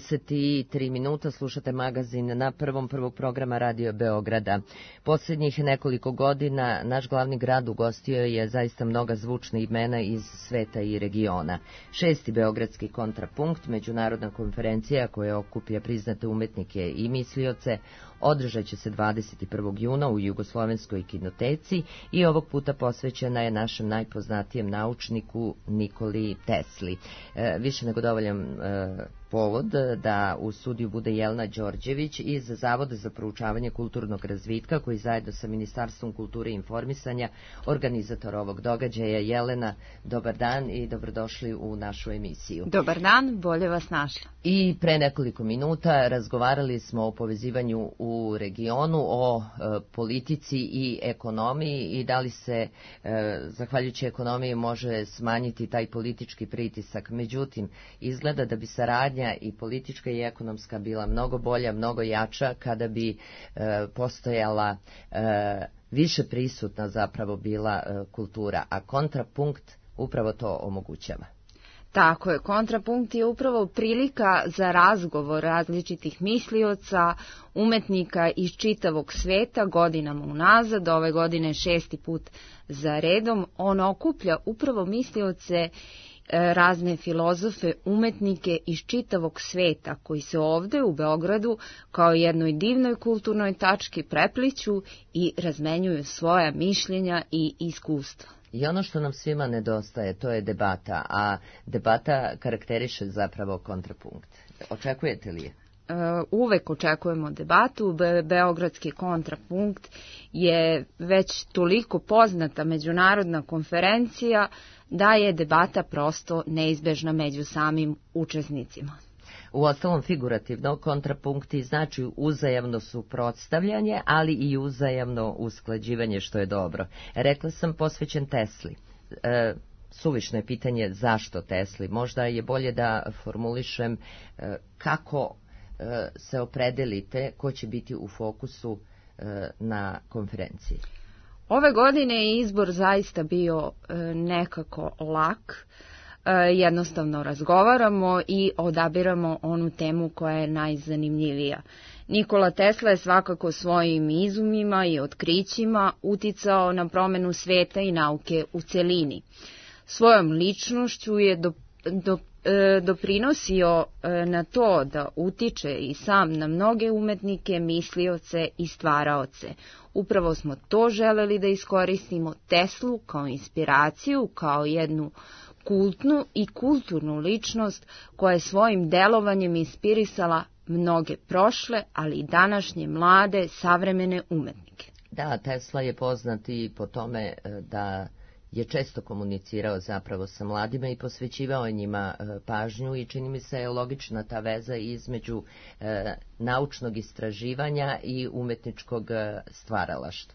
[SPEAKER 3] 43 minuta, slušate magazin na prvog programa Radio Beograda. Posljednjih nekoliko godina naš glavni grad ugostio je zaista mnoga zvučna imena iz sveta i regiona. 6. Beogradski kontrapunkt, međunarodna konferencija koja okuplja priznate umetnike i mislioce, održat će se 21. juna u Jugoslovenskoj kinoteci i ovog puta posvećena je našem najpoznatijem naučniku Nikoli Tesli. Više nego dovoljan povod da u studiju bude Jelena Đorđević iz Zavoda za proučavanje kulturnog razvitka, koji zajedno sa Ministarstvom kulture i informisanja organizator ovog događaja. Jelena, dobar dan i dobrodošli u našu emisiju.
[SPEAKER 12] Dobar dan, bolje vas našla.
[SPEAKER 3] I pre nekoliko minuta razgovarali smo o povezivanju u regionu, o politici i ekonomiji i da li se, zahvaljujući ekonomiji, može smanjiti taj politički pritisak. Međutim, izgleda da bi saradnja i politička i ekonomska bila mnogo bolja, mnogo jača kada bi postojala više prisutna zapravo bila kultura, a kontrapunkt upravo to omogućava.
[SPEAKER 12] Tako je, kontrapunkt je upravo prilika za razgovor različitih mislioca, umetnika iz čitavog sveta godinama unazad. Ove godine 6. put za redom. On okuplja upravo mislioce, razne filozofe, umetnike iz čitavog sveta koji se ovde u Beogradu kao jednoj divnoj kulturnoj tački prepliću i razmenjuju svoja mišljenja i iskustva.
[SPEAKER 3] I ono što nam svima nedostaje, to je debata, a debata karakteriše zapravo kontrapunkt. Očekujete li je?
[SPEAKER 12] Uvek očekujemo debatu. Beogradski kontrapunkt je već toliko poznata međunarodna konferencija da je debata prosto neizbežna među samim učesnicima.
[SPEAKER 3] U ostalom, figurativno, kontrapunkti znači uzajamno suprotstavljanje, ali i uzajamno usklađivanje, što je dobro. Rekla sam posvećen Tesli. Suvišno je pitanje zašto Tesli. Možda je bolje da formulišem kako se opredelite ko će biti u fokusu na konferenciji.
[SPEAKER 12] Ove godine je izbor zaista bio nekako lak. Jednostavno razgovaramo i odabiramo onu temu koja je najzanimljivija. Nikola Tesla je svakako svojim izumima i otkrićima uticao na promenu sveta i nauke u celini. Svojom ličnošću je doprinosio na to da utiče i sam na mnoge umetnike, mislioce i stvaraoce. Upravo smo to želeli da iskoristimo, Teslu kao inspiraciju, kao jednu kultnu i kulturnu ličnost koja je svojim delovanjem inspirisala mnoge prošle, ali i današnje mlade, savremene umetnike.
[SPEAKER 3] Da, Tesla je poznat i po tome da je često komunicirao zapravo sa mladima i posvećivao njima pažnju i čini mi se je logična ta veza između naučnog istraživanja i umetničkog stvaralaštva.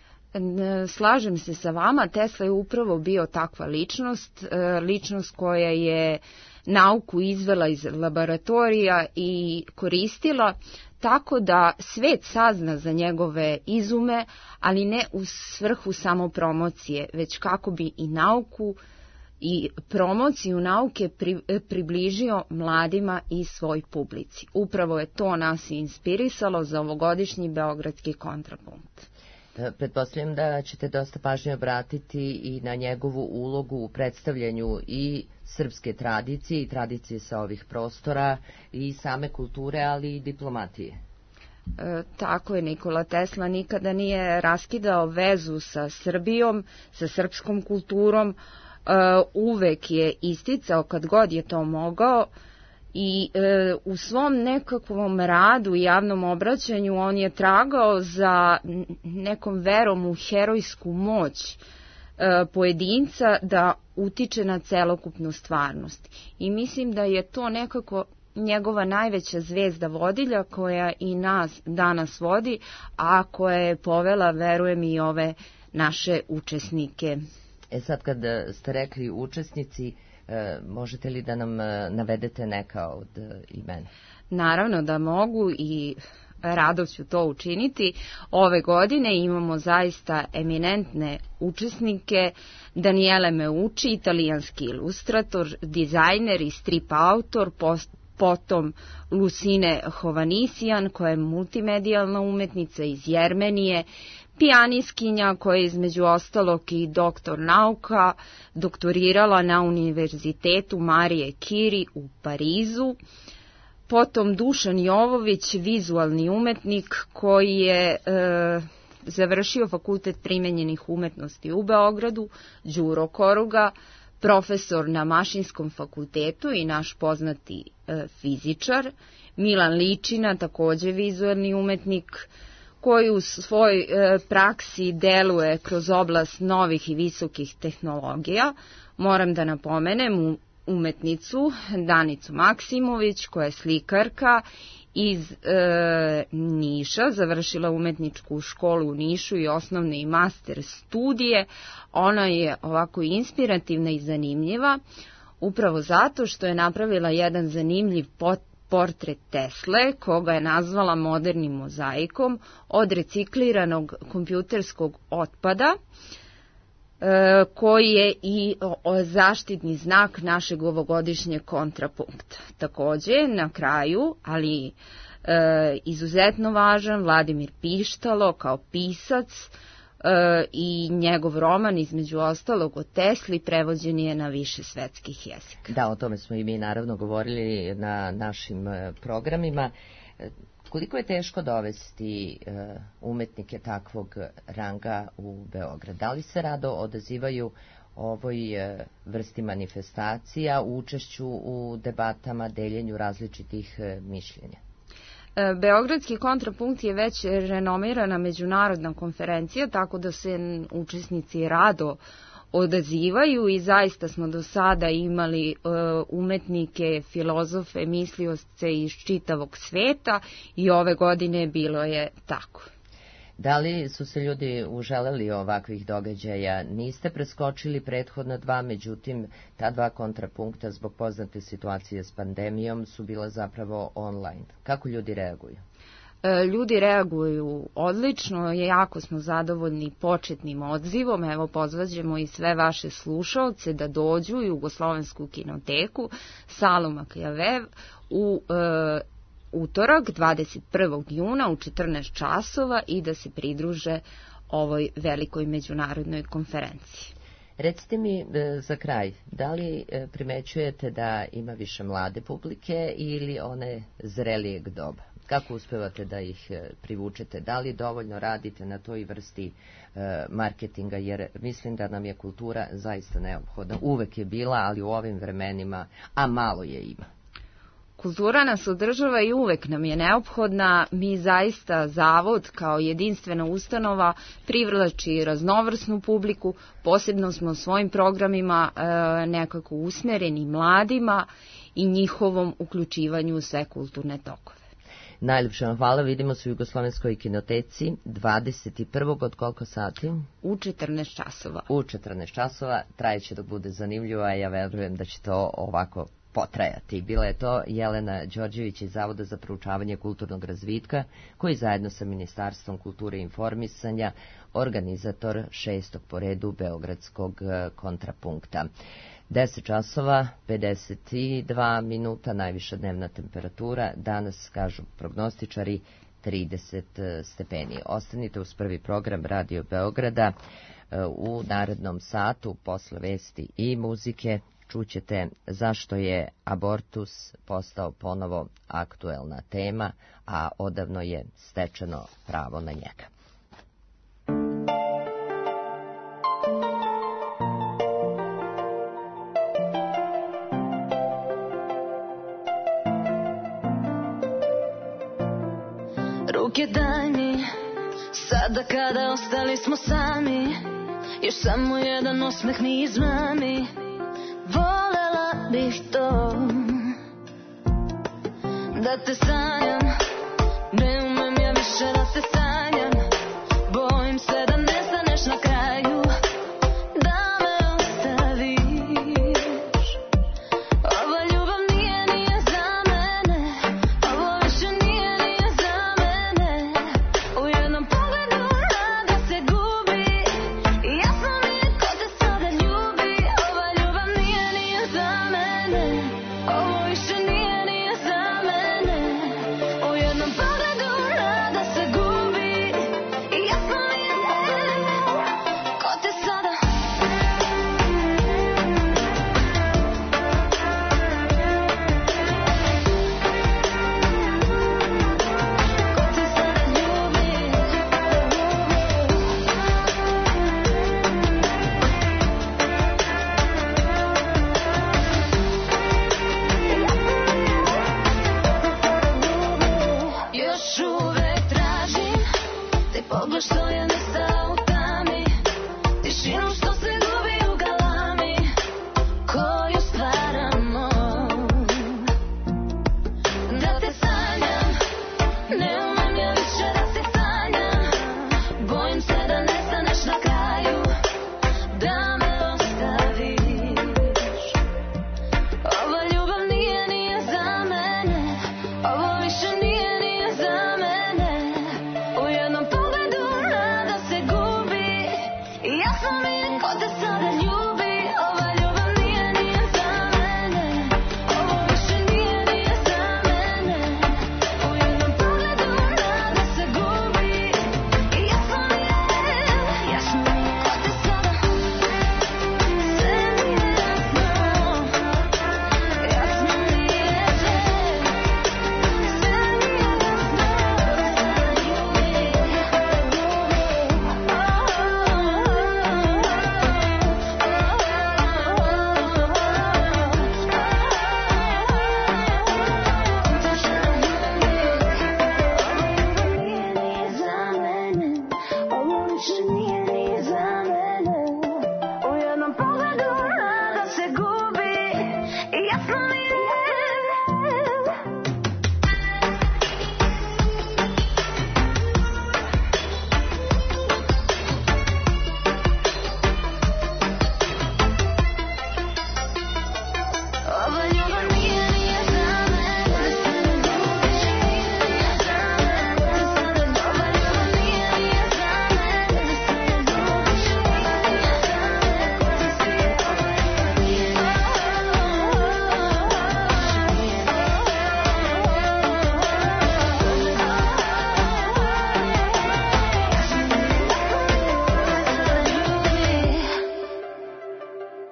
[SPEAKER 12] Slažem se sa vama, Tesla je upravo bio takva ličnost, ličnost koja je nauku izvela iz laboratorija i koristila tako da svet sazna za njegove izume, ali ne u svrhu samo promocije, već kako bi i nauku i promociju nauke približio mladima i svoj publici. Upravo je to nas inspirisalo za ovogodišnji Beogradski kontrapunkt.
[SPEAKER 3] Pretpostavljam da ćete dosta pažnje obratiti i na njegovu ulogu u predstavljanju i srpske tradicije i tradicije sa ovih prostora i same kulture, ali i diplomatije.
[SPEAKER 12] Tako je, Nikola Tesla nikada nije raskidao vezu sa Srbijom, sa srpskom kulturom, uvek je isticao kad god je to mogao i u svom nekakvom radu i javnom obraćanju on je tragao za nekom verom u herojsku moć pojedinca da utiče na celokupnu stvarnost. I mislim da je to nekako njegova najveća zvezda vodilja koja i nas danas vodi, a koja je povela, verujem, i ove naše učesnike.
[SPEAKER 3] Sad kad ste rekli učesnici, možete li da nam navedete neka od imena?
[SPEAKER 12] Naravno da mogu i rado ću to učiniti. Ove godine imamo zaista eminentne učesnike. Daniele Meucci, italijanski ilustrator, dizajner i strip autor, potom Lucine Hovannisian, koja je multimedijalna umetnica iz Jermenije, pijaniskinja koja je između ostalog i doktor nauka, doktorirala na Univerzitetu Marije Curie u Parizu. Potom Dušan Jovović, vizualni umetnik koji je završio Fakultet primenjenih umetnosti u Beogradu, Đuro Koruga, profesor na Mašinskom fakultetu i naš poznati fizičar, Milan Ličina, takođe vizualni umetnik, koji u svojoj praksi deluje kroz oblast novih i visokih tehnologija. Moram da napomenem umetnicu Danicu Maksimović, koja je slikarka iz Niša, završila umetničku školu u Nišu i osnovne i master studije. Ona je ovako inspirativna i zanimljiva, upravo zato što je napravila jedan zanimljiv portret Tesle, koga je nazvala modernim mozaikom od recikliranog kompjuterskog otpada, koji je i zaštitni znak našeg ovogodišnjeg kontrapunkta. Takođe, na kraju, ali izuzetno važan, Vladimir Pištalo kao pisac i njegov roman, između ostalog o Tesli, prevođen je na više svetskih jezika.
[SPEAKER 3] Da, o tome smo i mi naravno govorili na našim programima. Koliko je teško dovesti umetnike takvog ranga u Beograd? Da li se rado odazivaju ovoj vrsti manifestacija, u učešću u debatama, deljenju različitih mišljenja?
[SPEAKER 12] Beogradski kontrapunkt je već renomirana međunarodna konferencija, tako da se učesnici rado odazivaju i zaista smo do sada imali umetnike, filozofe, misliosce iz čitavog sveta i ove godine bilo je tako.
[SPEAKER 3] Da li su se ljudi uželeli ovakvih događaja? Niste preskočili prethodna dva, međutim, ta dva kontrapunkta zbog poznate situacije s pandemijom su bila zapravo online. Kako ljudi reaguju?
[SPEAKER 12] Ljudi reaguju odlično, jako smo zadovoljni početnim odzivom. Evo, pozvaćemo i sve vaše slušalce da dođu u Jugoslovensku kinoteku, salu Makijavev, u utorak 21. juna u 14 časova i da se pridruže ovoj velikoj međunarodnoj konferenciji.
[SPEAKER 3] Recite mi za kraj, da li primećujete da ima više mlade publike ili one zrelijeg doba? Kako uspevate da ih privučete? Da li dovoljno radite na toj vrsti marketinga? Jer mislim da nam je kultura zaista neophodna. Uvek je bila, ali u ovim vremenima, a malo je ima.
[SPEAKER 12] Kultura nas održava i uvek nam je neophodna. Mi zaista zavod kao jedinstvena ustanova privlači raznovrsnu publiku, posebno smo svojim programima nekako usmereni mladima i njihovom uključivanju u sve kulturne tokove.
[SPEAKER 3] Najljepše vam hvala, vidimo se u Jugoslovenskoj kinoteci 21. od koliko sati?
[SPEAKER 12] U 14 časova.
[SPEAKER 3] U 14 časova, trajeće dok bude zanimljivo, a ja verujem da će to ovako potrajati. Bila je to Jelena Đorđević iz Zavoda za proučavanje kulturnog razvitka, koji zajedno sa Ministarstvom kulture i informisanja organizator 6. po redu Beogradskog kontrapunkta. 10 časova, 52 minuta, najviša dnevna temperatura, danas, kažu prognostičari, 30 stepeni. Ostanite uz prvi program Radio Beograda. U narednom satu, posle vesti i muzike, čućete zašto je abortus postao ponovo aktuelna tema, a odavno je stečeno pravo na njega.
[SPEAKER 13] Ruke daj mi, sada kada ostali smo sami, još samo jedan osmeh mi izmami. Volela bih to, da te sanjam, ne umem ja više da te sanjam. Bojim se da ne staneš na kraju, da me ostaviš. Ova ljubav nije za mene, ovo više nije za mene.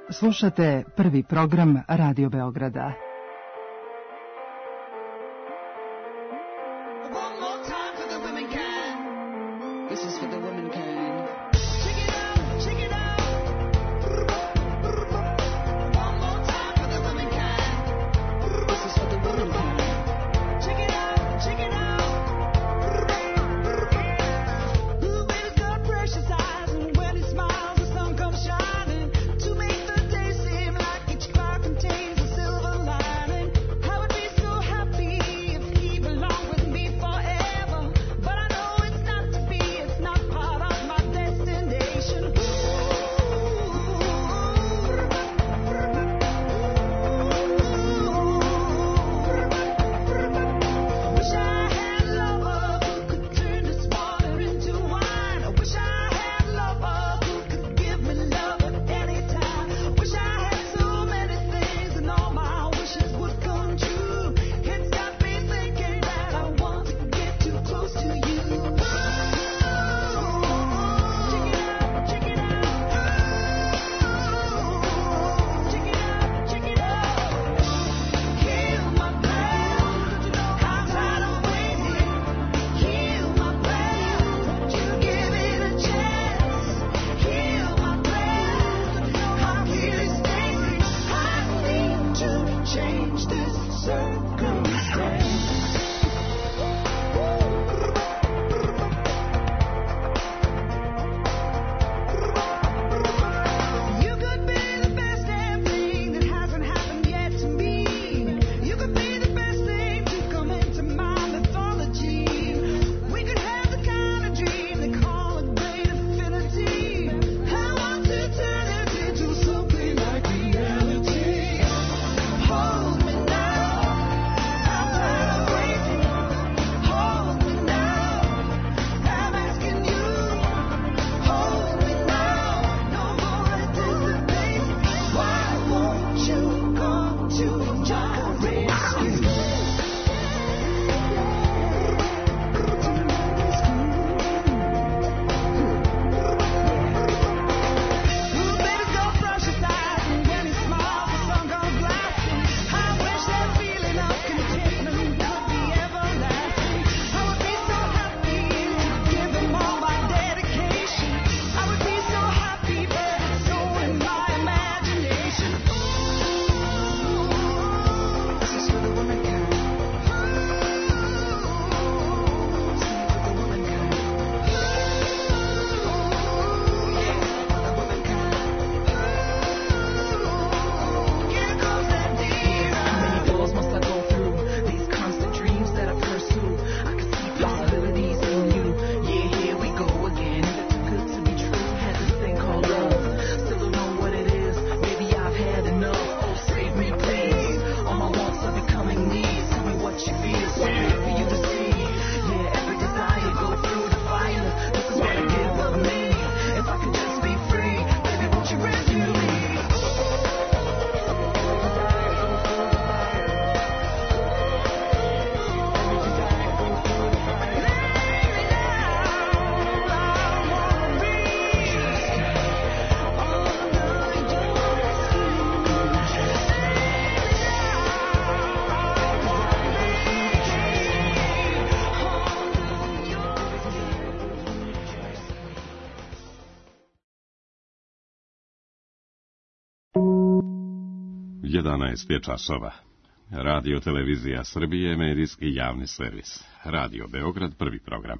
[SPEAKER 14] Slušate prvi program Radio Beograda.
[SPEAKER 1] Je časova. Radio Televizija Srbije, medijski javni servis. Radio Beograd, prvi program.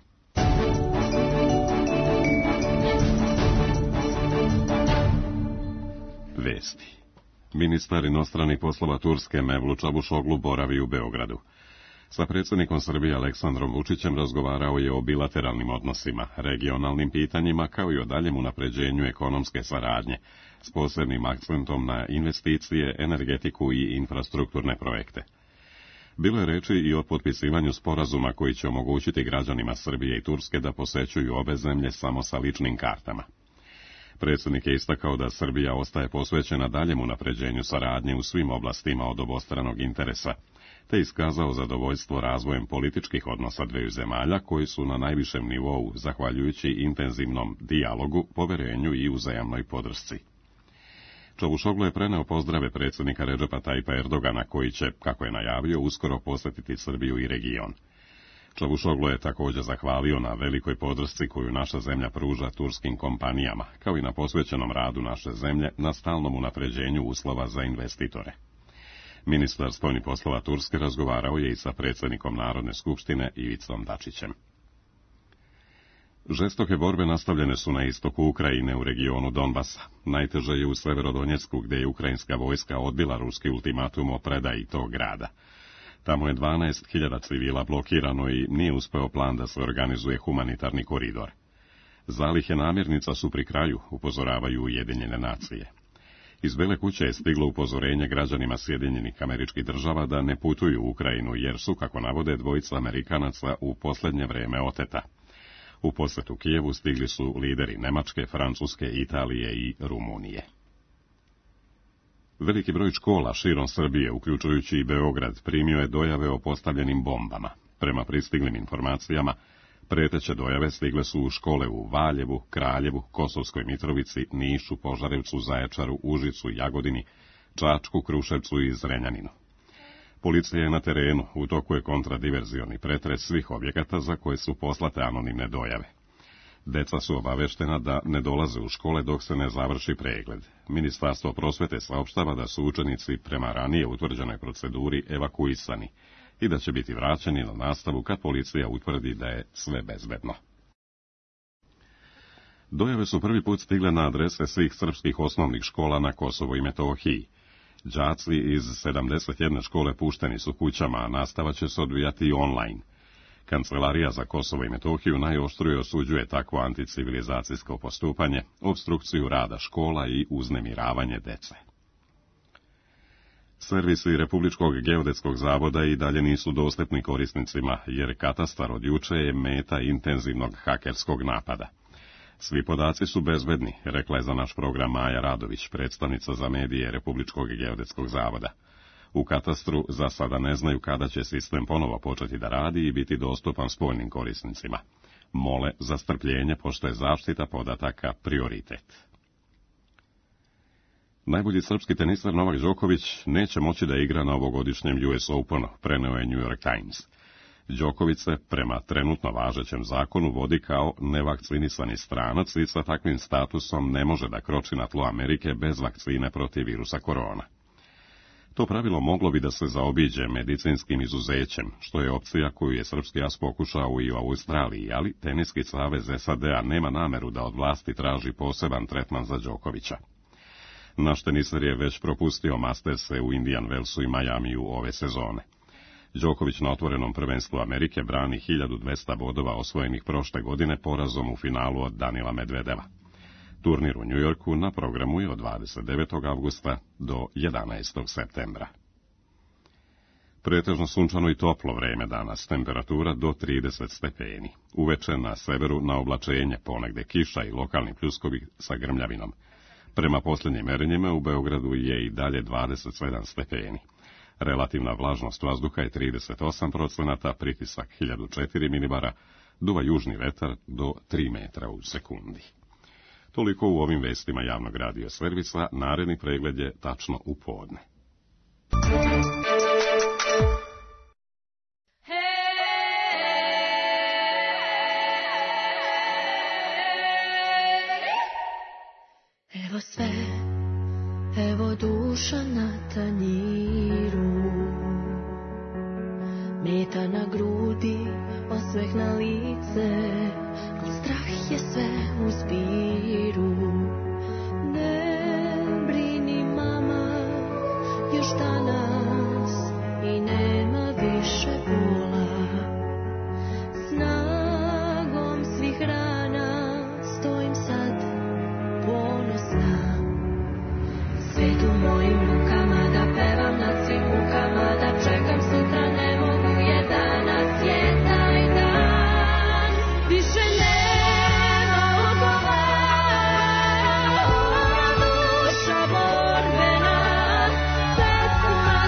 [SPEAKER 1] Vesti. Ministar inostranih poslova Turske Mevlut Čavuşoglu boravi u Beogradu. Sa predsjednikom Srbije Aleksandrom Vučićem razgovarao je o bilateralnim odnosima, regionalnim pitanjima kao i o daljem unapređenju ekonomske saradnje, s posebnim akcentom na investicije, energetiku i infrastrukturne projekte. Bilo je reči i o potpisivanju sporazuma koji će omogućiti građanima Srbije i Turske da posećuju obe zemlje samo sa ličnim kartama. Predsjednik je istakao da Srbija ostaje posvećena daljem unapređenju saradnje u svim oblastima od obostranog interesa, te iskazao zadovoljstvo razvojem političkih odnosa dveju zemalja koji su na najvišem nivou zahvaljujući intenzivnom dijalogu, poverenju i uzajamnoj podršci. Čavuşoglu je preneo pozdrave predsjednika Redžepa Tajipa Erdogana, koji će, kako je najavio, uskoro posjetiti Srbiju i region. Čavuşoglu je također zahvalio na velikoj podršci koju naša zemlja pruža turskim kompanijama, kao i na posvećenom radu naše zemlje na stalnom unapređenju uslova za investitore. Ministar spoljnih poslova Turske razgovarao je i sa predsjednikom Narodne skupštine Ivicom Dačićem. Žestoke borbe nastavljene su na istoku Ukrajine u regionu Donbasa. Najteže je u Severodonjecku, gdje je ukrajinska vojska odbila ruski ultimatum o predaji tog grada. Tamo je 12.000 civila blokirano i nije uspeo plan da se organizuje humanitarni koridor. Zalihe namirnica su pri kraju, upozoravaju Ujedinjene nacije. Iz Bele kuće je stiglo upozorenje građanima Sjedinjenih Američkih Država da ne putuju u Ukrajinu, jer su, kako navode, dvojica Amerikanaca u posljednje vrijeme oteta. U posjetu Kijevu stigli su lideri Nemačke, Francuske, Italije i Rumunije. Veliki broj škola širom Srbije, uključujući i Beograd, primio je dojave o postavljenim bombama. Prema pristiglim informacijama, preteće dojave stigle su u škole u Valjevu, Kraljevu, Kosovskoj Mitrovici, Nišu, Požarevcu, Zaječaru, Užicu, Jagodini, Čačku, Kruševcu i Zrenjaninu. Policija je na terenu, u toku je kontradiverzioni pretres svih objekata za koje su poslate anonimne dojave. Deca su obaveštena da ne dolaze u škole dok se ne završi pregled. Ministarstvo prosvete saopštava da su učenici prema ranije utvrđenoj proceduri evakuisani i da će biti vraćeni na nastavu kad policija utvrdi da je sve bezbedno. Dojave su prvi put stigle na adrese svih srpskih osnovnih škola na Kosovo i Metohiji. Đaci iz 71 škole pušteni su kućama, a nastava će se odvijati online. Kancelarija za Kosovo i Metohiju najoštruje osuđuje takvo anticivilizacijsko postupanje, opstrukciju rada škola i uznemiravanje dece. Servisi Republičkog geodetskog zavoda i dalje nisu dostupni korisnicima, jer katastar od juče je meta intenzivnog hakerskog napada. Svi podaci su bezbedni, rekla je za naš program Maja Radović, predstavnica za medije Republičkog geodetskog zavoda. U katastru za sada ne znaju kada će sistem ponovo početi da radi i biti dostupan spoljnim korisnicima. Mole za strpljenje, pošto je zaštita podataka prioritet. Najbolji srpski tenisar Novak Đoković neće moći da igra na ovogodišnjem US Openu, preneo je New York Times. Đoković se, prema trenutno važećem zakonu, vodi kao nevakcinisani stranac i sa takvim statusom ne može da kroči na tlo Amerike bez vakcine protiv virusa korona. To pravilo moglo bi da se zaobiđe medicinskim izuzećem, što je opcija koju je srpski as pokušao i u Australiji, ali Teniski savez SAD-a nema nameru da od vlasti traži poseban tretman za Đokovića. Naš tenisar je već propustio Masterse u Indian Wellsu i Majamiju ove sezone. Đoković na otvorenom prvenstvu Amerike brani 1200 bodova osvojenih prošle godine porazom u finalu od Danila Medvedeva. Turnir u Njujorku na programu je od 29. avgusta do 11. septembra. Pretežno sunčano i toplo vreme danas, temperatura do 30 stepeni. Uveče na severu na oblačenje, ponegde kiša i lokalni pljuskovi sa grmljavinom. Prema posljednjim merenjima u Beogradu je i dalje 27 stepeni. Relativna vlažnost vazduha je 38%, pritisak 1004 milibara, duva južni vetar do 3 metra u sekundi. Toliko u ovim vestima javnog radio servisa, naredni pregled je tačno u podne.
[SPEAKER 13] Evo sve, evo duša na tanjiru, meta na grudi, osmeh na lice, al strah je sve u zbiru. Ne brini mama, još danas i nema više bola. Snagom svih rana stojim sad ponosna. Svet u mojim rukama, da pevam nad svim mukama, da čekam sutra, ne mogu je danas je taj dan. Više nema odgovara, ova duša borbena, pesma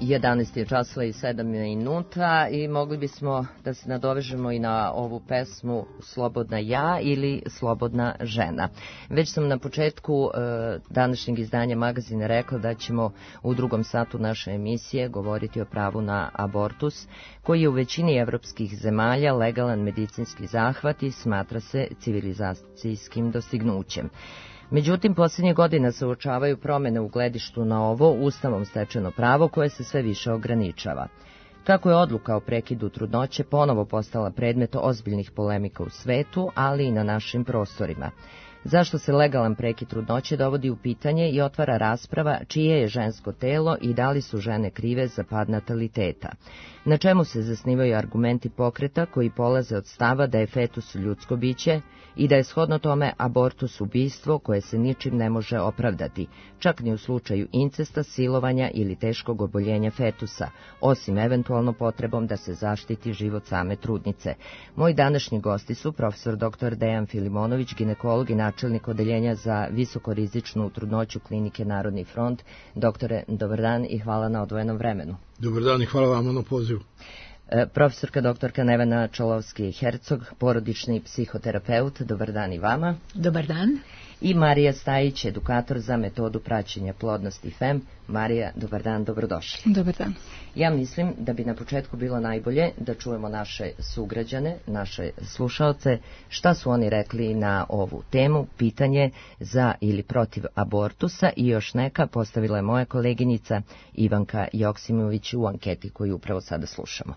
[SPEAKER 3] 11 je časova i 7 minuta i mogli bismo da se nadovežemo i na ovu pesmu Slobodna ja ili Slobodna žena. Već sam na početku današnjeg izdanja magazina rekla da ćemo u drugom satu naše emisije govoriti o pravu na abortus, koji je u većini evropskih zemalja legalan medicinski zahvat i smatra se civilizacijskim dostignućem. Međutim, posljednje godina se uočavaju promjene u gledištu na ovo ustavom stečeno pravo koje se sve više ograničava. Kako je odluka o prekidu trudnoće ponovo postala predmet ozbiljnih polemika u svetu, ali i na našim prostorima. Zašto se legalan prekid trudnoće dovodi u pitanje i otvara rasprava čije je žensko telo i da li su žene krive za pad nataliteta. Na čemu se zasnivaju argumenti pokreta koji polaze od stava da je fetus ljudsko biće i da je shodno tome abortus ubistvo koje se ničim ne može opravdati, čak ni u slučaju incesta, silovanja ili teškog oboljenja fetusa, osim eventualno potrebom da se zaštiti život same trudnice. Moji današnji gosti su profesor dr. Dejan Filimonović, ginekolog i načelnik odeljenja za visokorizičnu trudnoću klinike Narodni front. Doktore, dobar dan i hvala na odvojenom vremenu.
[SPEAKER 15] Dobar dan i hvala vama na pozivu.
[SPEAKER 3] Profesorka doktorka Nevena Čolovski-Hercog, porodični psihoterapeut, dobar dan i vama.
[SPEAKER 9] Dobar dan.
[SPEAKER 3] I Marija Stajić, edukator za metodu praćenja plodnosti FEM. Marija, dobar dan, dobrodošli.
[SPEAKER 9] Dobar dan.
[SPEAKER 3] Ja mislim da bi na početku bilo najbolje da čujemo naše sugrađane, naše slušaoce, šta su oni rekli na ovu temu, pitanje za ili protiv abortusa i još neka postavila je moja koleginica Ivanka Joksimović u anketi koju upravo sada slušamo.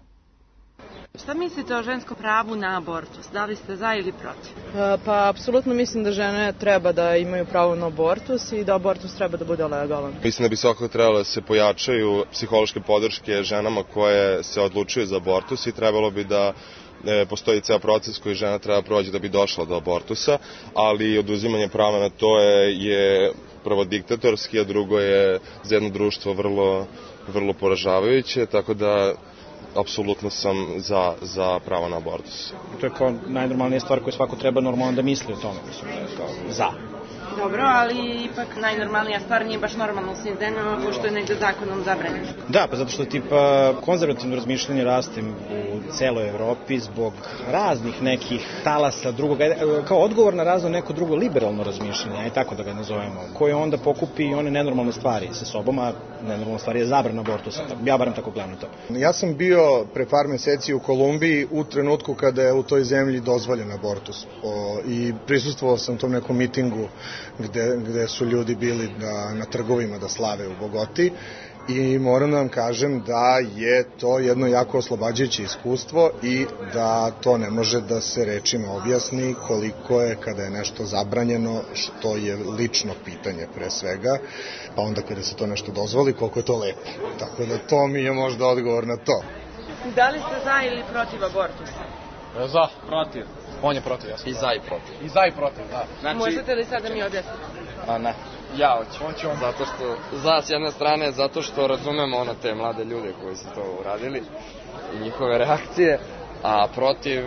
[SPEAKER 16] Šta mislite o ženskom pravu na abortus? Da li ste za ili protiv?
[SPEAKER 17] Pa, apsolutno mislim da žene treba da imaju pravo na abortus i da abortus treba da bude legalan.
[SPEAKER 18] Mislim da bi svakako trebalo da se pojačaju psihološke podrške ženama koje se odlučuju za abortus i trebalo bi da postoji ceo proces koji žena treba proći da bi došla do abortusa, ali oduzimanje prava na to je prvo diktatorski, a drugo je za jedno društvo vrlo poražavajuće, tako da apsolutno sam za pravo na abortus.
[SPEAKER 19] To je kao najnormalnija stvar koju svako treba normalno da misli o tome. Kao za.
[SPEAKER 16] Dobro, ali ipak najnormalnija stvar nije baš normalno u svim zemljama, pošto je negde zakonom zabranjeno.
[SPEAKER 19] Da, pa zato što tipa konzervativno razmišljanje raste u celoj Evropi zbog raznih nekih talasa drugog, kao odgovor na razno neko drugo liberalno razmišljanje, aj tako da ga nazovemo, koje onda pokupi one nenormalne stvari sa sobom, a nenormalna stvar je zabrana abortusa. Ja barem tako gledam to.
[SPEAKER 20] Ja sam bio pre par meseci u Kolumbiji u trenutku kada je u toj zemlji dozvoljen abortus i prisustvovao sam tom nekom mitingu gde su ljudi bili na trgovima da slave u Bogoti i moram da vam kažem da je to jedno jako oslobađajuće iskustvo i da to ne može da se rečima objasni koliko je kada je nešto zabranjeno, što je lično pitanje pre svega, pa onda kada se to nešto dozvoli koliko je to lepo. Tako da to mi je možda odgovor na to.
[SPEAKER 16] Da li ste za ili protiv abortusa?
[SPEAKER 21] Za, protiv. On je protiv, ja sam.
[SPEAKER 22] I za i protiv.
[SPEAKER 21] I za i protiv, da.
[SPEAKER 16] Znači... Možete li sad da mi objasnite?
[SPEAKER 22] Ne.
[SPEAKER 21] Ja hoću on.
[SPEAKER 22] Zato što, za s jedne strane, zato što razumemo te mlade ljude koji su to uradili i njihove reakcije, a protiv,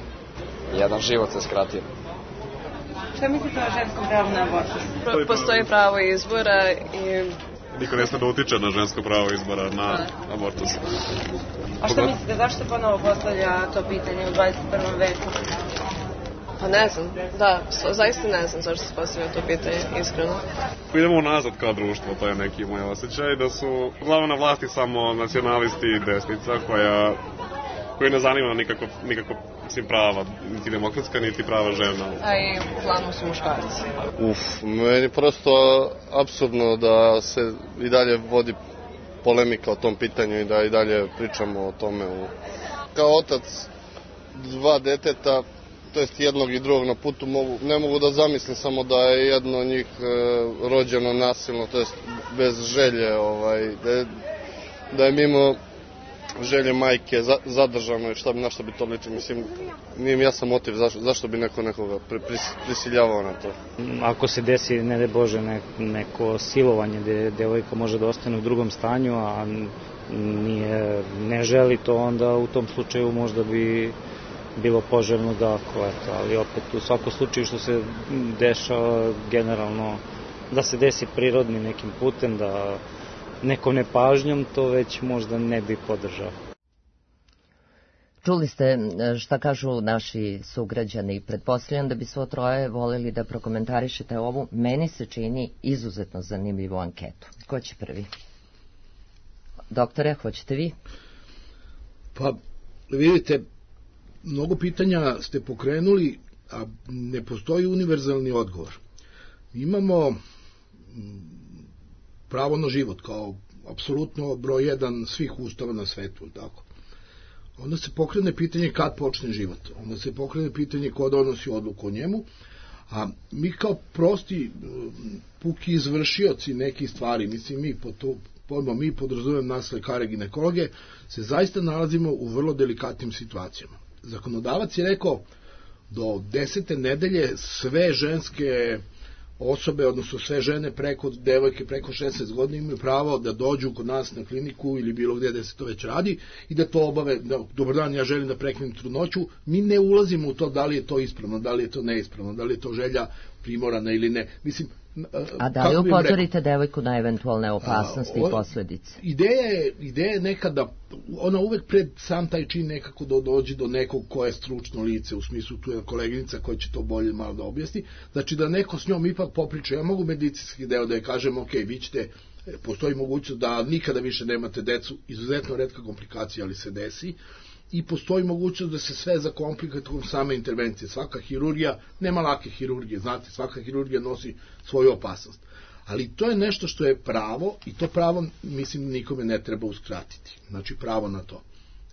[SPEAKER 22] jedan život se skratio.
[SPEAKER 16] Šta mislite o ženskom pravu na abortus?
[SPEAKER 17] Postoji pravo izbora i...
[SPEAKER 1] Niko ne sme da utiče na žensko pravo izbora na abortus.
[SPEAKER 16] A šta mislite, zašto se ponovo postavlja to pitanje u 21. veku?
[SPEAKER 17] Pa ne znam, da, zaista ne znam zašto se postavlja to pitanje, iskreno.
[SPEAKER 1] Idemo nazad kao društvo, to je neki moj osjećaj, da su uglavnom na vlasti samo nacionalisti i desnica koji ne zanima nikako prava, niti demokratska, niti prava žena.
[SPEAKER 17] A i uglavnom su muškarci.
[SPEAKER 18] Meni prosto apsurdno da se i dalje vodi polemika o tom pitanju i da i dalje pričamo o tome. Kao otac dva deteta, to jest jednog i drugog na putu, ne mogu da zamislim samo da je jedno od njih rođeno nasilno, to jest bez želje, da je mimo želje majke zadržano i na što bi to liči. Mislim, nije mi jasan motiv zašto bi nekoga prisiljavao na to.
[SPEAKER 19] Ako se desi, ne daj Bože, neko silovanje gde devojka može da ostane u drugom stanju, a ne želi to, onda u tom slučaju možda bi bilo poželjno da ali opet u svakom slučaju što se dešava generalno, da se desi prirodnim nekim putem, da
[SPEAKER 4] nekom nepažnjom, to već možda ne bi podržao.
[SPEAKER 3] Čuli ste šta kažu naši sugrađani. Pretpostavljam da bi svo troje voleli da prokomentarišete ovu, meni se čini, izuzetno zanimljivu anketu. Ko će prvi? Doktore, hoćete vi?
[SPEAKER 15] Pa, vidite, mnogo pitanja ste pokrenuli, a ne postoji univerzalni odgovor. Imamo pravo na život kao apsolutno broj 1 svih ustava na svetu, tako. Onda se pokrene pitanje kad počne život, onda se pokrene pitanje ko donosi odluku o njemu, a mi kao prosti puki izvršioci nekih stvari, mislim mi podrazumemo nas lekare ginekologe, se zaista nalazimo u vrlo delikatnim situacijama. Zakonodavac je rekao do 10. nedelje sve ženske osobe, odnosno sve žene devojke preko 16 godina imaju pravo da dođu kod nas na kliniku ili bilo gdje se to već radi i da to obave, dobar dan, ja želim da prekinem trudnoću, mi ne ulazimo u to da li je to ispravno, da li je to neispravno, da li je to želja primorana ili ne. Mislim,
[SPEAKER 3] a da li upozorite devojku na eventualne opasnosti i posledice?
[SPEAKER 15] Ideja je nekada, ona uvek pred sam taj čin nekako dođe do nekog ko je stručno lice, u smislu tu je koleginica koja će to bolje malo da objasni, znači da neko s njom ipak popriča. Ja mogu medicinski deo da je kažem, ok, vi ćete, postoji mogućnost da nikada više nemate decu, izuzetno retka komplikacija, ali se desi, i postoji mogućnost da se sve zakomplikuje tokom same intervencije. Svaka hirurgija, nema lake hirurgije, znate, svaka hirurgija nosi svoju opasnost. Ali to je nešto što je pravo i to pravo, mislim, nikome ne treba uskratiti. Znači, pravo na to.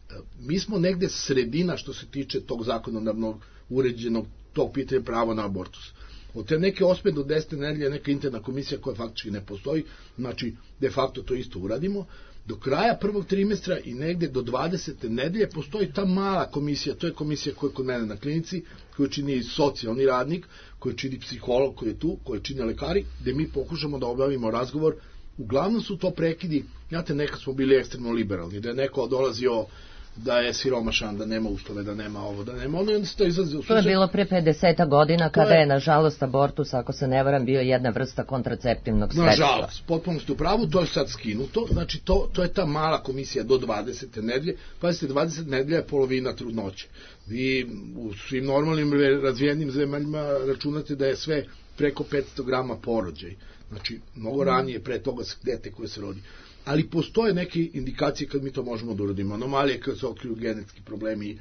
[SPEAKER 15] Mi smo negde sredina što se tiče tog zakonodavnog uređenog tog pitanja pravo na abortus. Od te neke 8. do 10. nedelje neka interna komisija koja faktički ne postoji, znači de facto to isto uradimo. Do kraja prvog trimestra i negde do 20. nedelje postoji ta mala komisija, to je komisija koja je kod mene na klinici, koju čini socijalni radnik, koju čini psiholog koji je tu, koju čine lekari, gde mi pokušamo da obavimo razgovor. Uglavnom su to prekidi, znate, nekad smo bili ekstremno liberalni, da je neko dolazio da je siromašan, da nema uslove, da nema ovo, da nema ono, i onda se to izlazi u susret.
[SPEAKER 3] To je bilo pre 50 godina, kada je, nažalost, abortus, ako se ne varam, bio jedna vrsta kontraceptivnog sredstva.
[SPEAKER 15] Nažalost, potpuno ste u pravu, to je sad skinuto, znači to je ta mala komisija do 20. nedelje, pazite, 20 nedelja je polovina trudnoće. Vi u svim normalnim razvijenim zemaljima računate da je sve preko 500 grama porođaj, znači mnogo ranije pre toga dete koje se rodi. Ali postoje neke indikacije kad mi to možemo da uradimo. Anomalije kad se otkriju genetski problemi.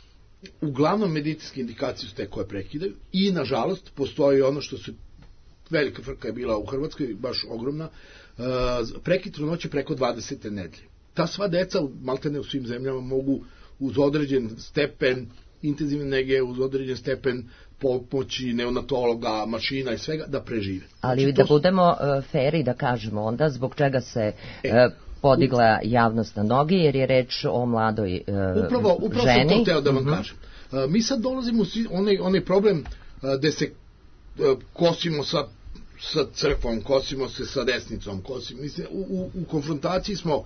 [SPEAKER 15] Uglavnom medicinske indikacije su te koje prekidaju i nažalost postoji ono što se velika frka je bila u Hrvatskoj, baš ogromna, prekid trudnoće preko 20. nedelje. Ta sva deca, maltene u svim zemljama, mogu uz određen stepen intenzivne nege, uz određen stepen pomoći neonatologa, mašina i svega, da prežive.
[SPEAKER 3] Ali znači, da budemo feri da kažemo onda zbog čega se podigla javnost na noge, jer je reč o mladoj
[SPEAKER 15] upravo
[SPEAKER 3] ženi.
[SPEAKER 15] Sam to teo da vam kažem. Mi sad dolazimo u onaj problem gde se kosimo sa crkvom, kosimo se sa desnicom, mislim, u konfrontaciji smo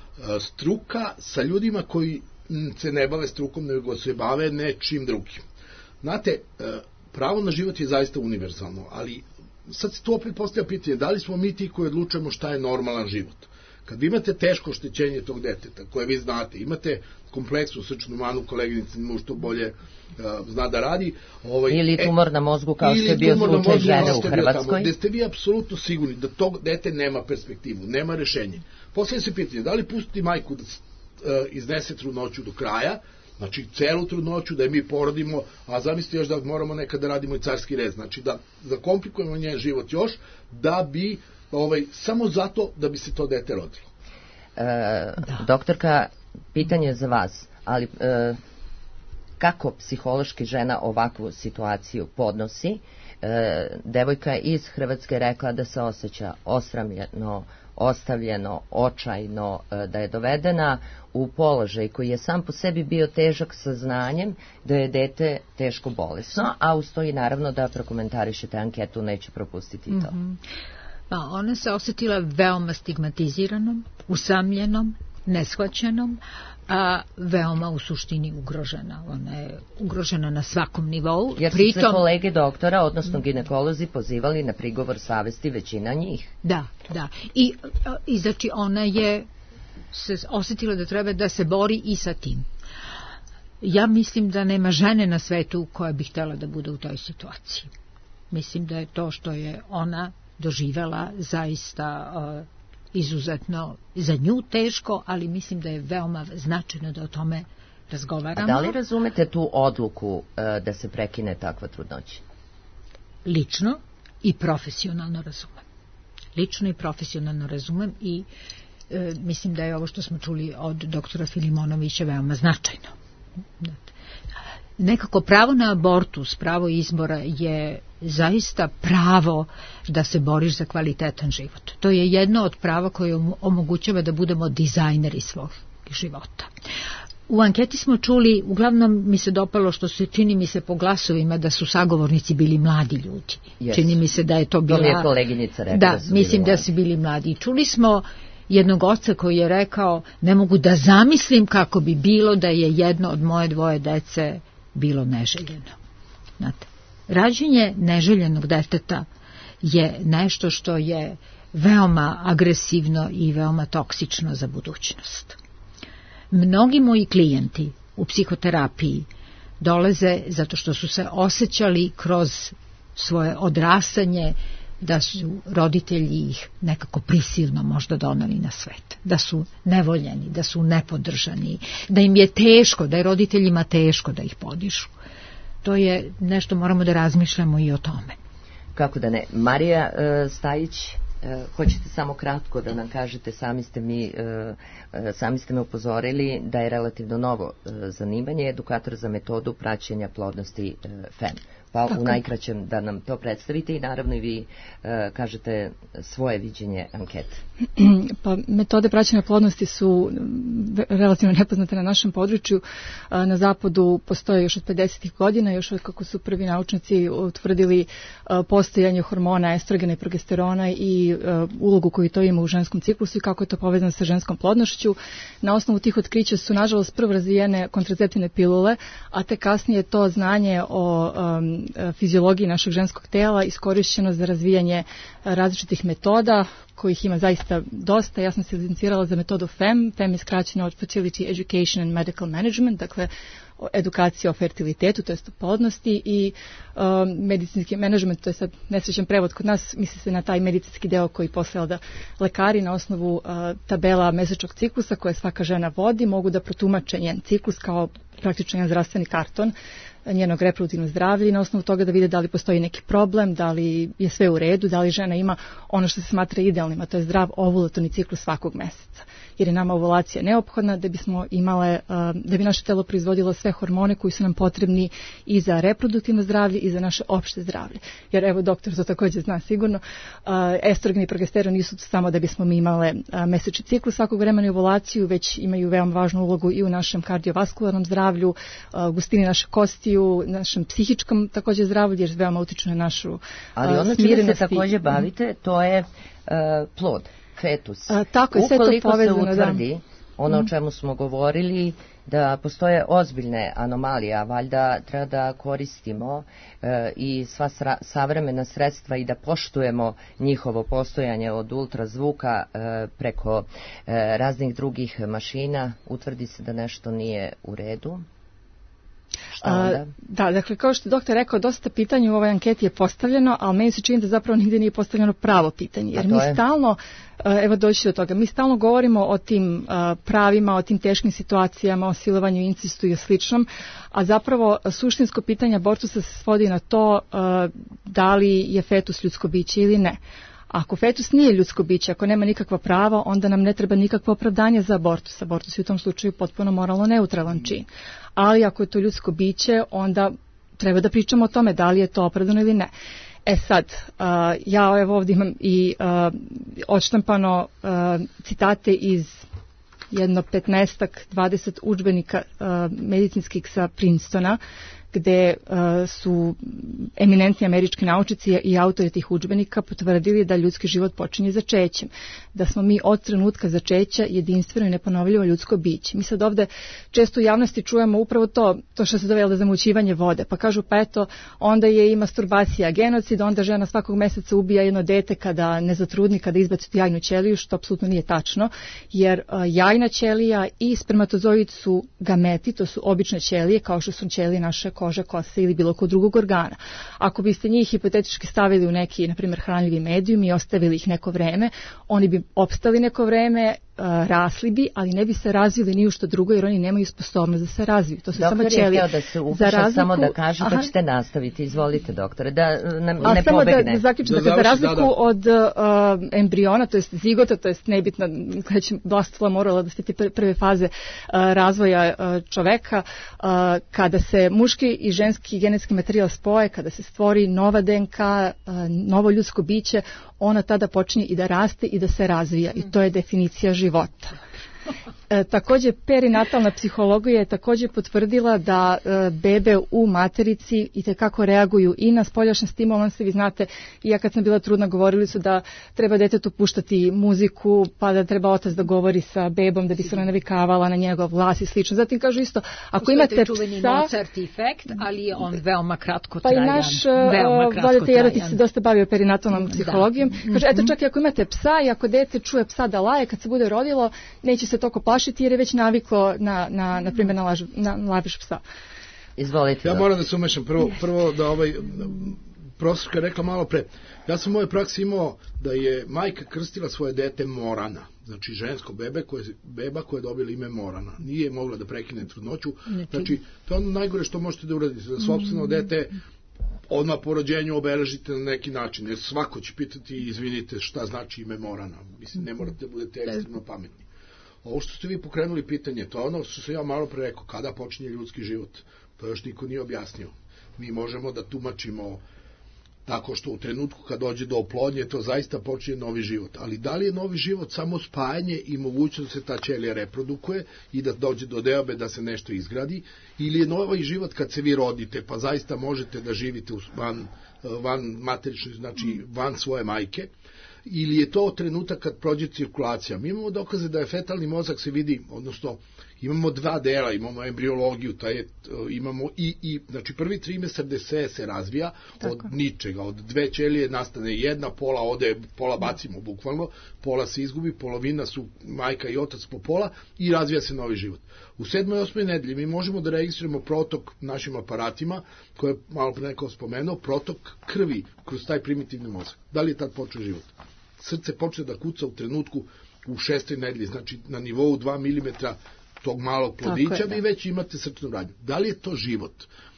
[SPEAKER 15] struka sa ljudima koji se ne bave strukom, nego se bave nečim drugim. Znate, pravo na život je zaista univerzalno, ali sad se to opet postavlja pitanje, da li smo mi ti koji odlučujemo šta je normalan život? Kad vi imate teško oštećenje tog deteta, koje vi znate, imate kompleksnu srčnu manu, koleginica muž to bolje zna da radi.
[SPEAKER 3] Ili tumor na mozgu, kao što je bio slučaj žene u Hrvatskoj.
[SPEAKER 15] Gde ste vi apsolutno sigurni da tog dete nema perspektivu, nema rešenje. Postavlja se pitanje, da li pustiti majku da iznese trudnoću do kraja, znači celu trudnoću, da je mi porodimo, a zamislite još da moramo nekada radimo i carski rez, znači da zakomplikujemo njen život još, da bi, samo zato da bi se to dete rodilo.
[SPEAKER 3] Doktorka, pitanje za vas, ali kako psihološki žena ovakvu situaciju podnosi? Devojka iz Hrvatske rekla da se osjeća osramljeno, ostavljeno, očajno, da je dovedena u položaj koji je sam po sebi bio težak sa znanjem da je dete teško bolesno, a uz to i naravno da prokomentarišete anketu, neću propustiti to.
[SPEAKER 5] Pa ona se osjetila veoma stigmatiziranom, usamljenom,
[SPEAKER 2] neshvaćenom, a veoma u suštini ugrožena. Ona je ugrožena na svakom nivou.
[SPEAKER 3] Jer su se kolege doktora, odnosno ginekolozi, pozivali na prigovor savesti, većina njih.
[SPEAKER 2] Da. I znači ona je se osjetila da treba da se bori i sa tim. Ja mislim da nema žene na svetu koja bi htjela da bude u toj situaciji. Mislim da je to što je ona doživela zaista izuzetno za nju teško, ali mislim da je veoma značajno da o tome razgovaramo.
[SPEAKER 3] A da li razumete tu odluku da se prekine takva trudnoća?
[SPEAKER 2] Lično i profesionalno razumem. I mislim da je ovo što smo čuli od doktora Filimonovića veoma značajno. Nekako pravo na abortus, pravo izbora je zaista pravo da se boriš za kvalitetan život. To je jedno od prava koje omogućava da budemo dizajneri svog života. U anketi smo čuli, uglavnom mi se dopalo što se čini mi se po glasovima da su sagovornici bili mladi ljudi.
[SPEAKER 3] Yes.
[SPEAKER 2] Čini mi se da je to bila...
[SPEAKER 3] To mi je koleginica rekla da su
[SPEAKER 2] mislim da su bili mladi. Čuli smo jednog oca koji je rekao, ne mogu da zamislim kako bi bilo da je jedno od moje dvoje dece bilo neželjeno. Znate, rađenje neželjenog deteta je nešto što je veoma agresivno i veoma toksično za budućnost. Mnogi moji klijenti u psihoterapiji dolaze zato što su se osjećali kroz svoje odrastanje da su roditelji ih nekako prisilno možda doneli na svet, da su nevoljeni, da su nepodržani, da im je teško, da je roditeljima teško da ih podižu. To je nešto, moramo da razmišljamo i o tome.
[SPEAKER 3] Kako da ne. Marija Stajić, hoćete samo kratko da nam kažete, sami ste me upozorili da je relativno novo zanimanje, edukator za metodu praćenja plodnosti FEM. Pa u najkraćem da nam to predstavite i naravno i vi kažete svoje viđenje ankete.
[SPEAKER 5] Pa metode praćenja plodnosti su relativno nepoznate na našem području. Na zapadu postoje još od 50. godina, još od kako su prvi naučnici utvrdili postojanje hormona estrogena i progesterona i ulogu koju to ima u ženskom ciklusu i kako je to povezano sa ženskom plodnošću. Na osnovu tih otkrića su nažalost prvo razvijene kontraceptivne pilule, a te kasnije to znanje o fiziologiji našeg ženskog tela iskorišćeno za razvijanje različitih metoda kojih ima zaista dosta. Ja sam se licencirala za metodu FEM. FEM je skraćeno od Fertility Education and Medical Management, dakle edukacija o fertilitetu, to je o plodnosti, i medicinski menadžment, to je sad nesrećan prevod kod nas, misli se na taj medicinski deo koji posle da lekari na osnovu tabela mesečnog ciklusa koje svaka žena vodi mogu da protumače njen ciklus kao praktično jedan zdravstveni karton njenog reproduktivnog zdravlja i na osnovu toga da vide da li postoji neki problem, da li je sve u redu, da li žena ima ono što se smatra idealnim, a to je zdrav ovulatorni ciklus svakog meseca. Jer je nama ovulacija neophodna da bismo imale, da bi naše telo proizvodilo sve hormone koji su nam potrebni i za reproduktivno zdravlje i za naše opšte zdravlje. Jer evo doktor to također zna sigurno, estrogen i progesteron nisu samo da bismo mi imale mesečni ciklus svakog vremena i ovulaciju, već imaju veoma važnu ulogu i u našem kardiovaskularnom zdravlju, gustini naše kostiju, našem psihičkom također zdravlju, jer veoma utiču na našu smirenost.
[SPEAKER 3] Ali ono čime se također bavite, to je plod. Fetus.
[SPEAKER 5] Tako je, sve to povezano,
[SPEAKER 3] ukoliko se utvrdi ono o čemu smo govorili, da postoje ozbiljne anomalije, a valjda treba da koristimo i sva savremena sredstva i da poštujemo njihovo postojanje od ultrazvuka preko raznih drugih mašina, utvrdi se da nešto nije u redu.
[SPEAKER 5] Da, dakle, kao što je doktor rekao, dosta pitanja u ovoj anketi je postavljeno, ali meni se čini da zapravo nigdje nije postavljeno pravo pitanje, jer mi stalno, evo doći do toga, mi stalno govorimo o tim pravima, o tim teškim situacijama, o silovanju, incistu i o sličnom, a zapravo suštinsko pitanje abortusa se svodi na to da li je fetus ljudsko biće ili ne. Ako fetus nije ljudsko biće, ako nema nikakva prava, onda nam ne treba nikakvo opravdanje za abortus. Abortus je u tom slučaju potpuno moralno neutralan čin. Ali ako je to ljudsko biće, onda treba da pričamo o tome da li je to opravdano ili ne. E sad, ja evo ovdje imam i odštampano citate iz jedno 15-20 udžbenika medicinskih sa Princetona, gde su eminentni američki naučnici i autori tih udžbenika potvrdili da ljudski život počinje začećem, da smo mi od trenutka začeća jedinstveno i neponovljivo ljudsko biće. Mi sad ovde često u javnosti čujemo upravo to što se zove zamućivanje vode, pa kažu pa eto, onda je i masturbacija genocid, onda žena svakog meseca ubija jedno dete kada ne zatrudni, kada izbaci jajnu ćeliju, što apsolutno nije tačno, jer jajna ćelija i spermatozoid su gameti, to su obične ćelije, kao što su ćelije naše kože, kose ili bilo kod drugog organa. Ako biste njih hipotetički stavili u neki, na primjer, hranljivi medijum i ostavili ih neko vreme, oni bi opstali neko vreme, rasli bi, ali ne bi se razvili ni u što drugo, jer oni nemaju sposobnost da se razviju. To su samo ćelije.
[SPEAKER 3] Doktor je htio da se upuša, samo da kaže, pa ćete nastaviti. Izvolite, doktore, da ne pobegne.
[SPEAKER 5] Samo da zaključim, dakle, za razliku od embriona, to jest zigota, to jest nebitna, kada će blastula morala da ste prve faze razvoja čoveka, kada se muški i ženski genetski materijal spoje, kada se stvori nova DNK, novo ljudsko biće, ona tada počinje i da raste i da se razvija, i to je definicija života. Takođe, perinatalna psihologija je takođe potvrdila da bebe u materici itekako reaguju i na spoljašnje stimulanse. Vi znate, i ja kad sam bila trudna, govorili su da treba detetu puštati muziku, pa da treba otac da govori sa bebom da bi se ona navikavala na njegov glas i slično. Zatim kažu isto, ako imate
[SPEAKER 2] čuveni
[SPEAKER 5] psa...
[SPEAKER 2] Mozart efekt, ali je on veoma kratko trajan.
[SPEAKER 5] Pa i naš Vladeta Jeretić se dosta bavio perinatalnom psihologijom. Kaže, eto, čak i ako imate psa i ako dete čuje psa da laje, kad se bude rodilo, neće se toliko plašiti jer je već naviklo na primjer na lavež psa.
[SPEAKER 3] Izvolite.
[SPEAKER 15] Ja moram da se umešam prvo da profesorka je rekla malo pre. Ja sam u mojoj praksi imao da je majka krstila svoje dete Morana, znači žensko beba koja je dobila ime Morana. Nije mogla da prekine trudnoću. Znači, to je ono najgore što možete da uradite za sopstveno dete. Odmah po rođenju obeležite na neki način, jer svako će pitati, izvinite, šta znači ime Morana. Mislim, ne morate da budete ekstremno pametni. Ovo što ste vi pokrenuli pitanje, to je ono što sam ja malo pre rekao, kada počinje ljudski život. To još niko nije objasnio. Mi možemo da tumačimo tako što u trenutku kad dođe do oplodnje, to zaista počinje novi život. Ali da li je novi život samo spajanje i mogućnost da se ta ćelija reprodukuje i da dođe do deobe da se nešto izgradi, ili je novi život kad se vi rodite, pa zaista možete da živite van materične, znači van svoje majke, ili je to trenutak kad prođe cirkulacija. Mi imamo dokaze da je fetalni mozak se vidi, odnosno imamo dva dela, imamo embriologiju, imamo znači prvi trimestar gde sve se razvija od ničega, od dve ćelije nastane jedna, pola bacimo bukvalno, pola se izgubi, polovina su majka i otac po pola i razvija se novi život. U 7. i 8. nedelji mi možemo da registrujemo protok našim aparatima, koje je malo pre neko spomenuo, protok krvi kroz taj primitivni mozak. Da li je tad počeo život? Srce počne da kuca u trenutku u 6. nedelji, znači na nivou 2 mm tog malog plodića, vi već imate srčnu radnju. Da li je to život?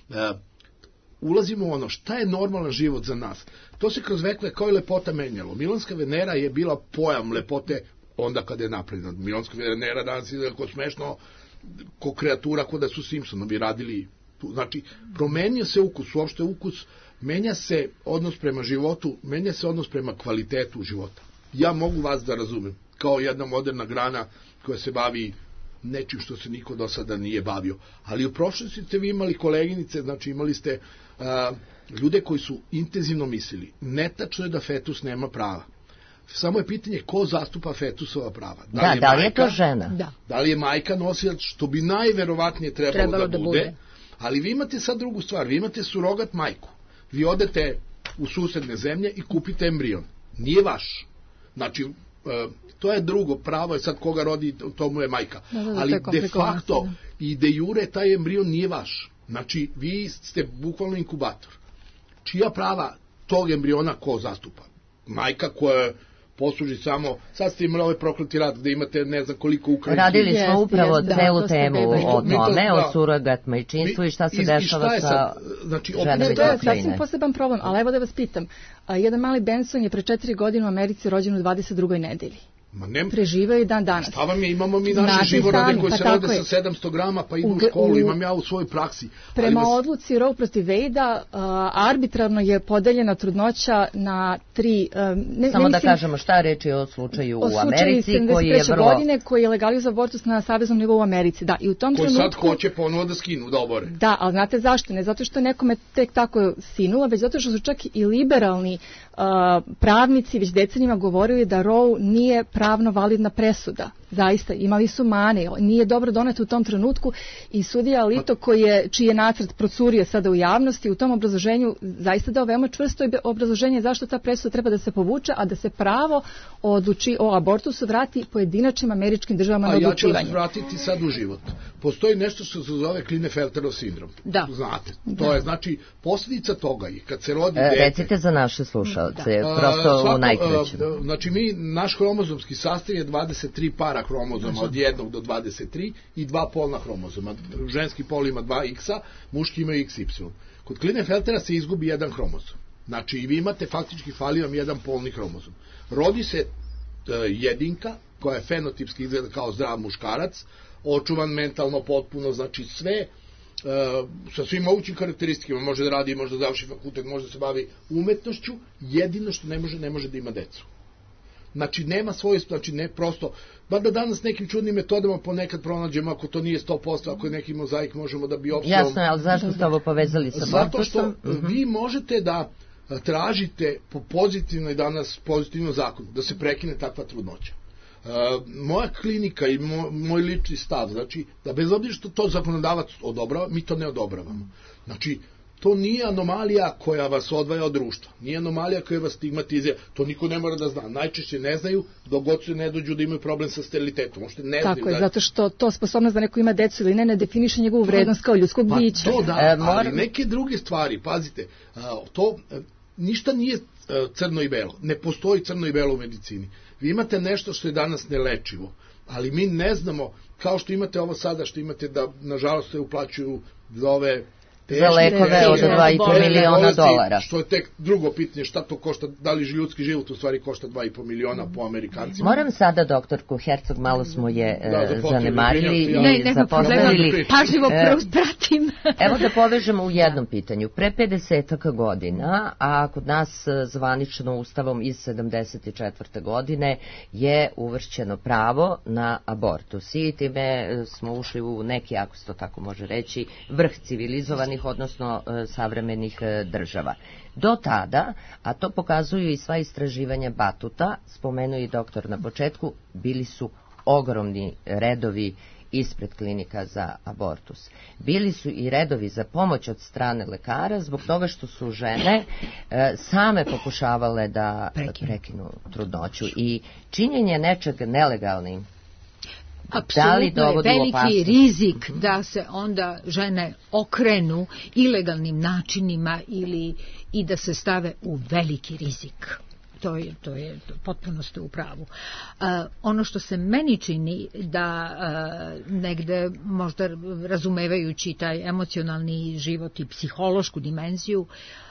[SPEAKER 15] Ulazimo u ono, šta je normalan život za nas? To se kroz vekove kao i lepota menjalo. Milanska Venera je bila pojam lepote onda kada je napravljena. Milanska Venera danas je tako smešno, ko kreatura, ko da su Simpsonovi radili. Znači, promenio se ukus, uopšte ukus, menja se odnos prema životu, menja se odnos prema kvalitetu života. Ja mogu vas da razumem, kao jedna moderna grana koja se bavi nečim što se niko do sada nije bavio. Ali u prošlosti ste vi imali koleginice, znači imali ste ljude koji su intenzivno mislili. Netačno je da fetus nema prava. Samo je pitanje ko zastupa fetusova prava.
[SPEAKER 3] Da li je to žena?
[SPEAKER 15] Da li je majka nosilac, što bi najverovatnije trebalo da bude. Ali vi imate sad drugu stvar, vi imate surogat majku. Vi odete u susedne zemlje i kupite embrion. Nije vaš. Znači, to je drugo, pravo je sad koga rodi, to mu je majka. Ali de facto i de jure taj embrion nije vaš. Znači, vi ste bukvalno inkubator. Čija prava tog embriona ko zastupa? Majka koja posluži samo, sad ste imali ovaj prokleti rad gde imate ne znam koliko ukrajinskih.
[SPEAKER 3] Radili smo upravo celu temu o tome, o surogat majčinstvu i šta se dešava sa ženama.
[SPEAKER 5] To je sasvim poseban problem, ali evo da vas pitam. Jedan mali Benson je pre 4 godine u Americi rođen u 22. nedelji. preživaju dan danas.
[SPEAKER 15] Šta vam je, imamo mi naše živorade koji se rode sa 700 grama pa idu u školu, imam ja u svojoj praksi.
[SPEAKER 5] Prema odluci Roe protiv Wade-a arbitrarno je podeljena trudnoća na 3...
[SPEAKER 3] Samo da kažemo šta reči o slučaju u Americi koji je vrlo...
[SPEAKER 5] godine koji je legalizao abortus na saveznom nivou u Americi. Da, i u tom trenutku...
[SPEAKER 15] Koji sad hoće ponovo da skinu, da obore.
[SPEAKER 5] Da, ali znate zašto? Ne zato što je nekome tek tako sinulo, već zato što su čak i liberalni pravnici već decenijima govorili da Roe nije pravno validna presuda. Zaista, imali su mane, nije dobro doneto u tom trenutku i sudija Alito čiji je nacrt procurio sada u javnosti, u tom obrazloženju zaista dao veoma čvrsto obrazloženje zašto ta presuda treba da se povuče, a da se pravo o abortusu vrati pojedinačnim američkim državama na odlučivanje.
[SPEAKER 15] Ja ću vas vratiti sad u život. Postoji nešto što se zove Klinefelterov sindrom.
[SPEAKER 5] Da.
[SPEAKER 15] Znate, to je znači posljedica toga i kad se rodi dete...
[SPEAKER 3] Recite za naše slušalce, prosto u najkraćem.
[SPEAKER 15] Znači naš hromozomski sastav je 23 para hromozoma od 1 do 23 i 2 polna hromozoma. Ženski pol ima 2 X-a, muški imaju XY. Kod Klinefeltera se izgubi jedan hromozom. Znači i vi imate, faktički fali vam jedan polni hromozom. Rodi se jedinka koja je fenotipski izgleda kao zdrav muškarac, očuvan mentalno potpuno, znači sve sa svim mogućim karakteristikama, može da radi, može da završi fakultet, može da se bavi umetnošću, jedino što ne može da ima decu. Znači nema svoje, znači ne prosto, da danas nekim čudnim metodama ponekad pronađemo, ako to nije 100%, ako je neki mozaik možemo da bi opcijom...
[SPEAKER 3] Jasno, ali zašto ste ovo povezali sa abortusom?
[SPEAKER 15] Zato što vi možete da tražite po pozitivnoj danas, pozitivnom zakonu, da se prekine takva trudnoća. Moja klinika i moj lični stav, znači da bez obzira što to zakonodavac odobrava, mi to ne odobravamo. Znači, to nije anomalija koja vas odvaja od društva, nije anomalija koja vas stigmatizira, to niko ne mora da zna. Najčešće ne znaju dok god se ne dođu da imaju problem sa sterilitetom.
[SPEAKER 5] Tako je, zato što to sposobnost da neko ima decu ili ne definiše njegovu vrednost kao ljudskog bića.
[SPEAKER 15] To da, ali neke druge stvari, pazite, to ništa nije crno i belo, ne postoji crno i belo u medicini. Vi imate nešto što je danas nelečivo, ali mi ne znamo, kao što imate ovo sada, što imate da, nažalost, se uplaćuju za ove
[SPEAKER 3] za lekove od $2,5 miliona.
[SPEAKER 15] Što je tek drugo pitanje, šta to košta, da li ljudski život u stvari košta $2,5 miliona po Amerikancima.
[SPEAKER 3] Moram sada doktorku Hercog, malo smo je zanemarili
[SPEAKER 2] i zapostavili. Pažljivo pratim.
[SPEAKER 3] Evo da povežemo u jednom pitanju. Pre 50 godina, a kod nas zvanično ustavom iz 74. godine je uvršćeno pravo na abortus i time smo ušli u neki, ako se to tako može reći, vrh civilizovanih, odnosno savremenih država. Do tada, a to pokazuju i sva istraživanja Batuta, spomenuo i doktor na početku, bili su ogromni redovi ispred klinika za abortus. Bili su i redovi za pomoć od strane lekara zbog toga što su žene same pokušavale da prekinu trudnoću i činjenje nečeg nelegalnim.
[SPEAKER 2] Apsolutno je veliki rizik da se onda žene okrenu ilegalnim načinima i da se stave u veliki rizik. To je potpuno ste u pravu. Ono što se meni čini da negde možda razumevajući taj emocionalni život i psihološku dimenziju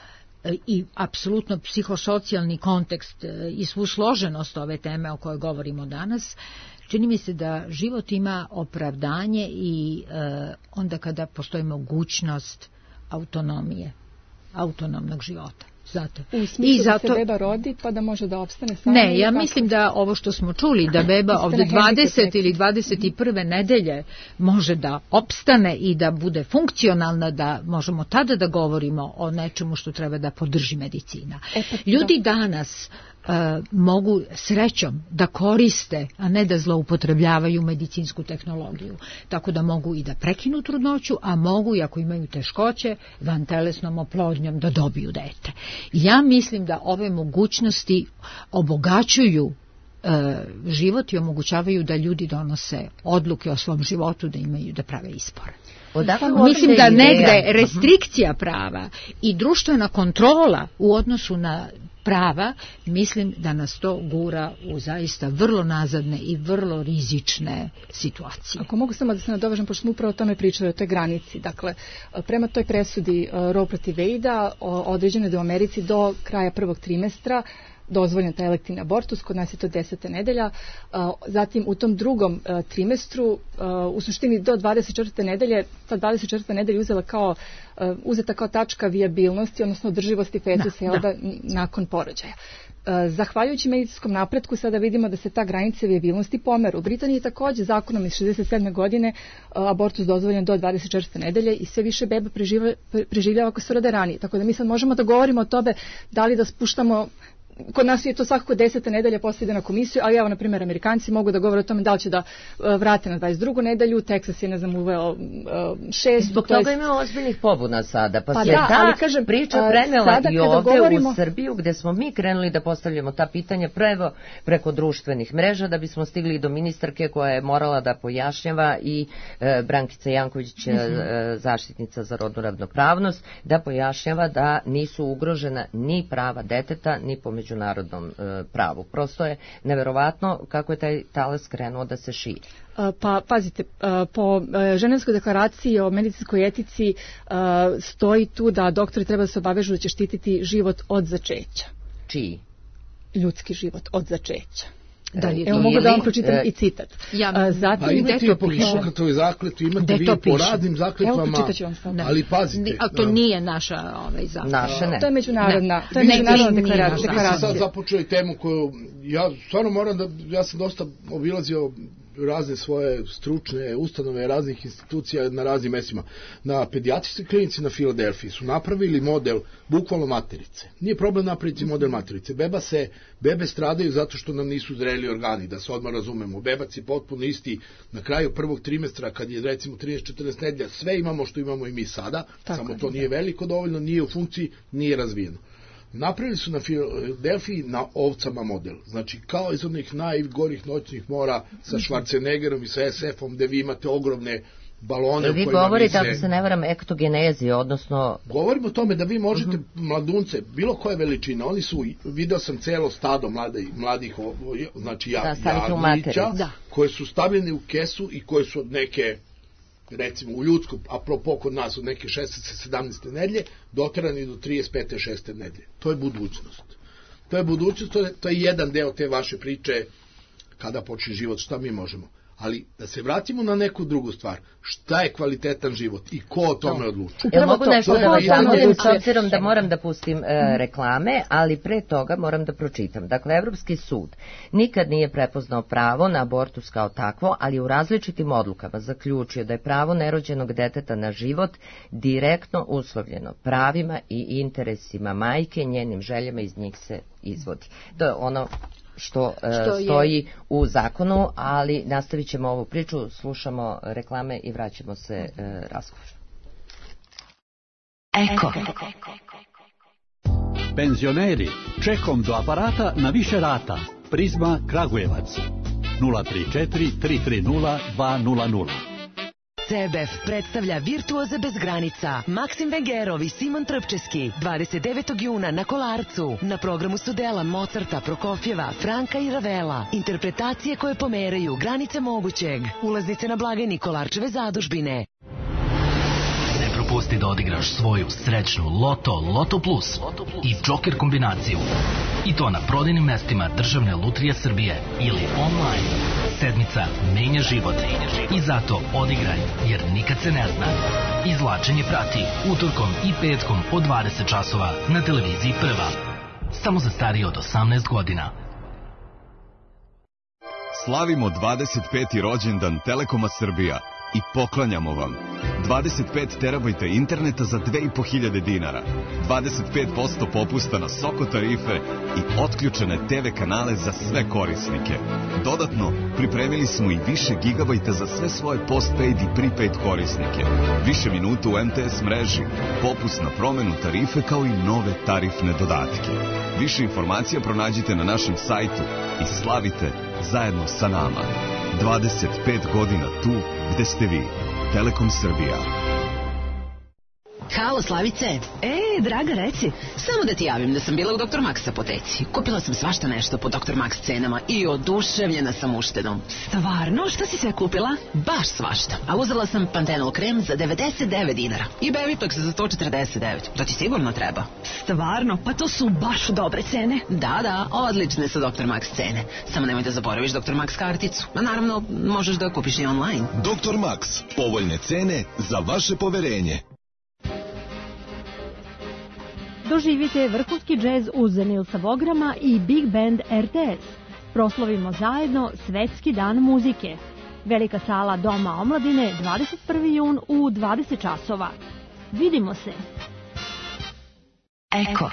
[SPEAKER 2] i apsolutno psihosocijalni kontekst i svu složenost ove teme o kojoj govorimo danas, čini mi se da život ima opravdanje i onda kada postoji mogućnost autonomije, autonomnog života. Zato.
[SPEAKER 5] U smislu da se beba rodi pa da može da opstane sama?
[SPEAKER 2] Ne, ja mislim da ovo što smo čuli, da beba ovde 20 ili 21. nedelje može da opstane i da bude funkcionalna, da možemo tada da govorimo o nečemu što treba da podrži medicina. Ljudi danas mogu srećom da koriste, a ne da zloupotrebljavaju medicinsku tehnologiju. Tako da mogu i da prekinu trudnoću, a mogu i ako imaju teškoće vantelesnom oplodnjom da dobiju dete. Ja mislim da ove mogućnosti obogaćuju život i omogućavaju da ljudi donose odluke o svom životu, da imaju da prave izbore. Mislim da negde restrikcija prava i društvena kontrola u odnosu na prava, mislim da nas to gura u zaista vrlo nazadne i vrlo rizične situacije.
[SPEAKER 5] Ako mogu samo da se nadovežem, pošto smo upravo o tome pričali, o toj granici. Dakle, prema toj presudi Roe protiv Wade-a određeno je da u Americi do kraja prvog trimestra dozvoljen taj elektivni abortus, kod nas je to 10. nedelja. Zatim u tom drugom trimestru, u suštini do 24. nedelje, ta 24. nedelja uzeta kao tačka vijabilnosti, odnosno održivosti fetusa nakon porođaja. Zahvaljujući medicinskom napretku sada vidimo da se ta granica vijabilnosti pomera. U Britaniji je takođe zakonom iz 67. godine abortus dozvoljen do 24. nedelje i sve više beba preživljava ako se rode ranije. Tako da mi sad možemo da govorimo o tome da li da spuštamo. Kod nas je to svakako 10. nedelja posle ide na komisiju, ali evo, na primjer, Amerikanci mogu da govore o tome da li će da vrate na 22. nedelju, Teksas je, ne znam, uveo 6.
[SPEAKER 3] Zbog toga ima ozbiljnih pobuna sada, pa se ta priča prenela i ovde u Srbiju, gde smo mi krenuli da postavljamo ta pitanja preko društvenih mreža, da bismo stigli do ministarke koja je morala da pojašnjava i Brankica Janković, zaštitnica za rodnu ravnopravnost, da pojašnjava da nisu ugrožena ni prava deteta, ni po međunarodnom pravu. Prosto je neverovatno kako je taj talas krenuo da se širi.
[SPEAKER 5] Pa pazite, po Ženevskoj deklaraciji o medicinskoj etici stoji tu da doktori treba da se obavežu da će štititi život od začeća.
[SPEAKER 3] Čiji?
[SPEAKER 5] Ljudski život od začeća. Evo mogu da vam pročitam i citat.
[SPEAKER 15] Imate po Hipokratovoj zakletvi, imate vi po radnim zakletvama, ali pazite.
[SPEAKER 2] A to nije naša zakletva.
[SPEAKER 5] To je međunarodna deklaracija.
[SPEAKER 15] Vi ste sad započeli temu koju ja stvarno moram da, ja sam dosta obilazio razne svoje stručne ustanove, raznih institucija na raznim mestima. Na pedijatrijskoj klinici na Filadelfiji su napravili model bukvalno materice. Nije problem napraviti model materice. Bebe stradaju zato što nam nisu zreli organi, da se odmah razumemo. Bebac je potpuno isti na kraju prvog trimestra, kad je recimo 13-14 nedelja, sve imamo što imamo i mi sada, samo to nije veliko dovoljno, nije u funkciji, nije razvijeno. Napravili su na Filadelfiji na ovcama model. Znači, kao iz onih najgorih noćnih mora sa Schwarzeneggerom i sa SF-om, gde vi imate ogromne balone.
[SPEAKER 3] Vi govorite, ako se ne varam, ektogenezi, odnosno...
[SPEAKER 15] Govorimo o tome da vi možete mladunce, bilo koje veličine, oni su, video sam celo stado mladih, znači jagnjića, koje su stavljene u kesu i koje su od neke, recimo u ljudskom, apropo kod nas od neke 16-17 nedelje, doterani do 35. 6. nedelje. To je budućnost. To je jedan deo te vaše priče kada počne život, šta mi možemo. Ali da se vratimo na neku drugu stvar. Šta je kvalitetan život i ko o tome odlučuje?
[SPEAKER 3] Jel mogu nešto da vas zamolim, s obzirom da moram da pustim reklame, ali pre toga moram da pročitam. Dakle, Evropski sud nikad nije prepoznao pravo na abortus kao takvo, ali u različitim odlukama zaključio da je pravo nerođenog deteta na život direktno uslovljeno pravima i interesima majke, njenim željama iz njih se izvodi. To je ono što stoji u zakonu, ali nastavit ćemo ovu priču, slušamo reklame i vraćamo se razgovoru.
[SPEAKER 6] Eko. Penzioneri, čekom do aparata na više rata. Prizma Kragujevac 034 330 200.
[SPEAKER 7] CBF predstavlja Virtuoze bez granica. Maksim Vengerov i Simon Trpčeski 29. juna na Kolarcu. Na programu su dela Mozarta, Prokofjeva, Franka i Ravela. Interpretacije koje pomeraju granice mogućeg. Ulaznice na blagajni Kolarčeve zadužbine.
[SPEAKER 10] Ne propusti da odigraš svoju srećnu Loto Plus i Joker kombinaciju. I to na prodajnim mestima Državne lutrije Srbije ili online. Sedmica menja život i zato odigraj, jer nikad se ne zna. Izvlačenje prati utorkom i petkom od 20 časova na televiziji Prva. Samo za starije od 18 godina.
[SPEAKER 8] Slavimo 25. rođendan Telekoma Srbija i poklanjamo vam 25 terabajta interneta za 2500 dinara, 25% popusta na Soko tarife i otključene TV kanale za sve korisnike. Dodatno, pripremili smo i više gigabajta za sve svoje postpaid i prepaid korisnike, više minuta u MTS mreži, popust na promenu tarife kao i nove tarifne dodatke. Više informacija pronađite na našem sajtu i slavite zajedno sa nama. 25 godina tu gde ste vi. Telekom Srbija.
[SPEAKER 11] Halo, Slavice.
[SPEAKER 12] Draga, reci.
[SPEAKER 11] Samo da ti javim da sam bila u Dr. Max apoteci. Kupila sam svašta nešto po Dr. Max cenama i oduševljena sam uštedom.
[SPEAKER 12] Stvarno? Šta si sve kupila?
[SPEAKER 11] Baš svašta. A uzela sam Pantenol krem za 99 dinara i Bevipax za 149. To ti sigurno treba.
[SPEAKER 12] Stvarno? Pa to su baš dobre cene.
[SPEAKER 11] Da, odlične su Dr. Max cene. Samo nemoj da zaboraviš Dr. Max karticu. A naravno, možeš da kupiš i online.
[SPEAKER 8] Dr. Max. Povoljne cene za vaše poverenje.
[SPEAKER 12] Doživite vrhunski džez uz Nilsa Vograma i Big Band RTS. Proslavimo zajedno Svetski dan muzike. Velika sala Doma omladine, 21. jun u 20 časova. Vidimo se.
[SPEAKER 23] Eko.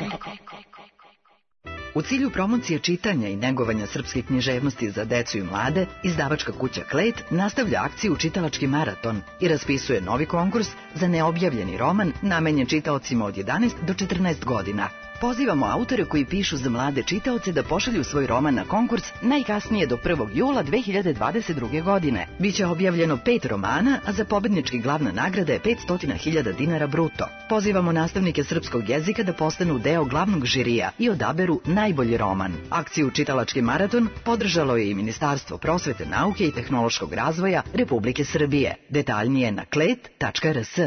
[SPEAKER 23] U cilju promocije čitanja i negovanja srpske književnosti za decu i mlade, izdavačka kuća Klet nastavlja akciju Čitalački maraton i raspisuje novi konkurs za neobjavljeni roman namenjen čitaocima od 11 do 14 godina. Pozivamo autore koji pišu za mlade čitaoce da pošalju svoj roman na konkurs najkasnije do 1. jula 2022. godine. Biće objavljeno 5 romana, a za pobednički glavna nagrada je 500.000 dinara bruto. Pozivamo nastavnike srpskog jezika da postanu deo glavnog žirija i odaberu najbolji roman. Akciju Čitalački maraton podržalo je i Ministarstvo prosvete, nauke i tehnološkog razvoja Republike Srbije. Detaljnije na klet.rs.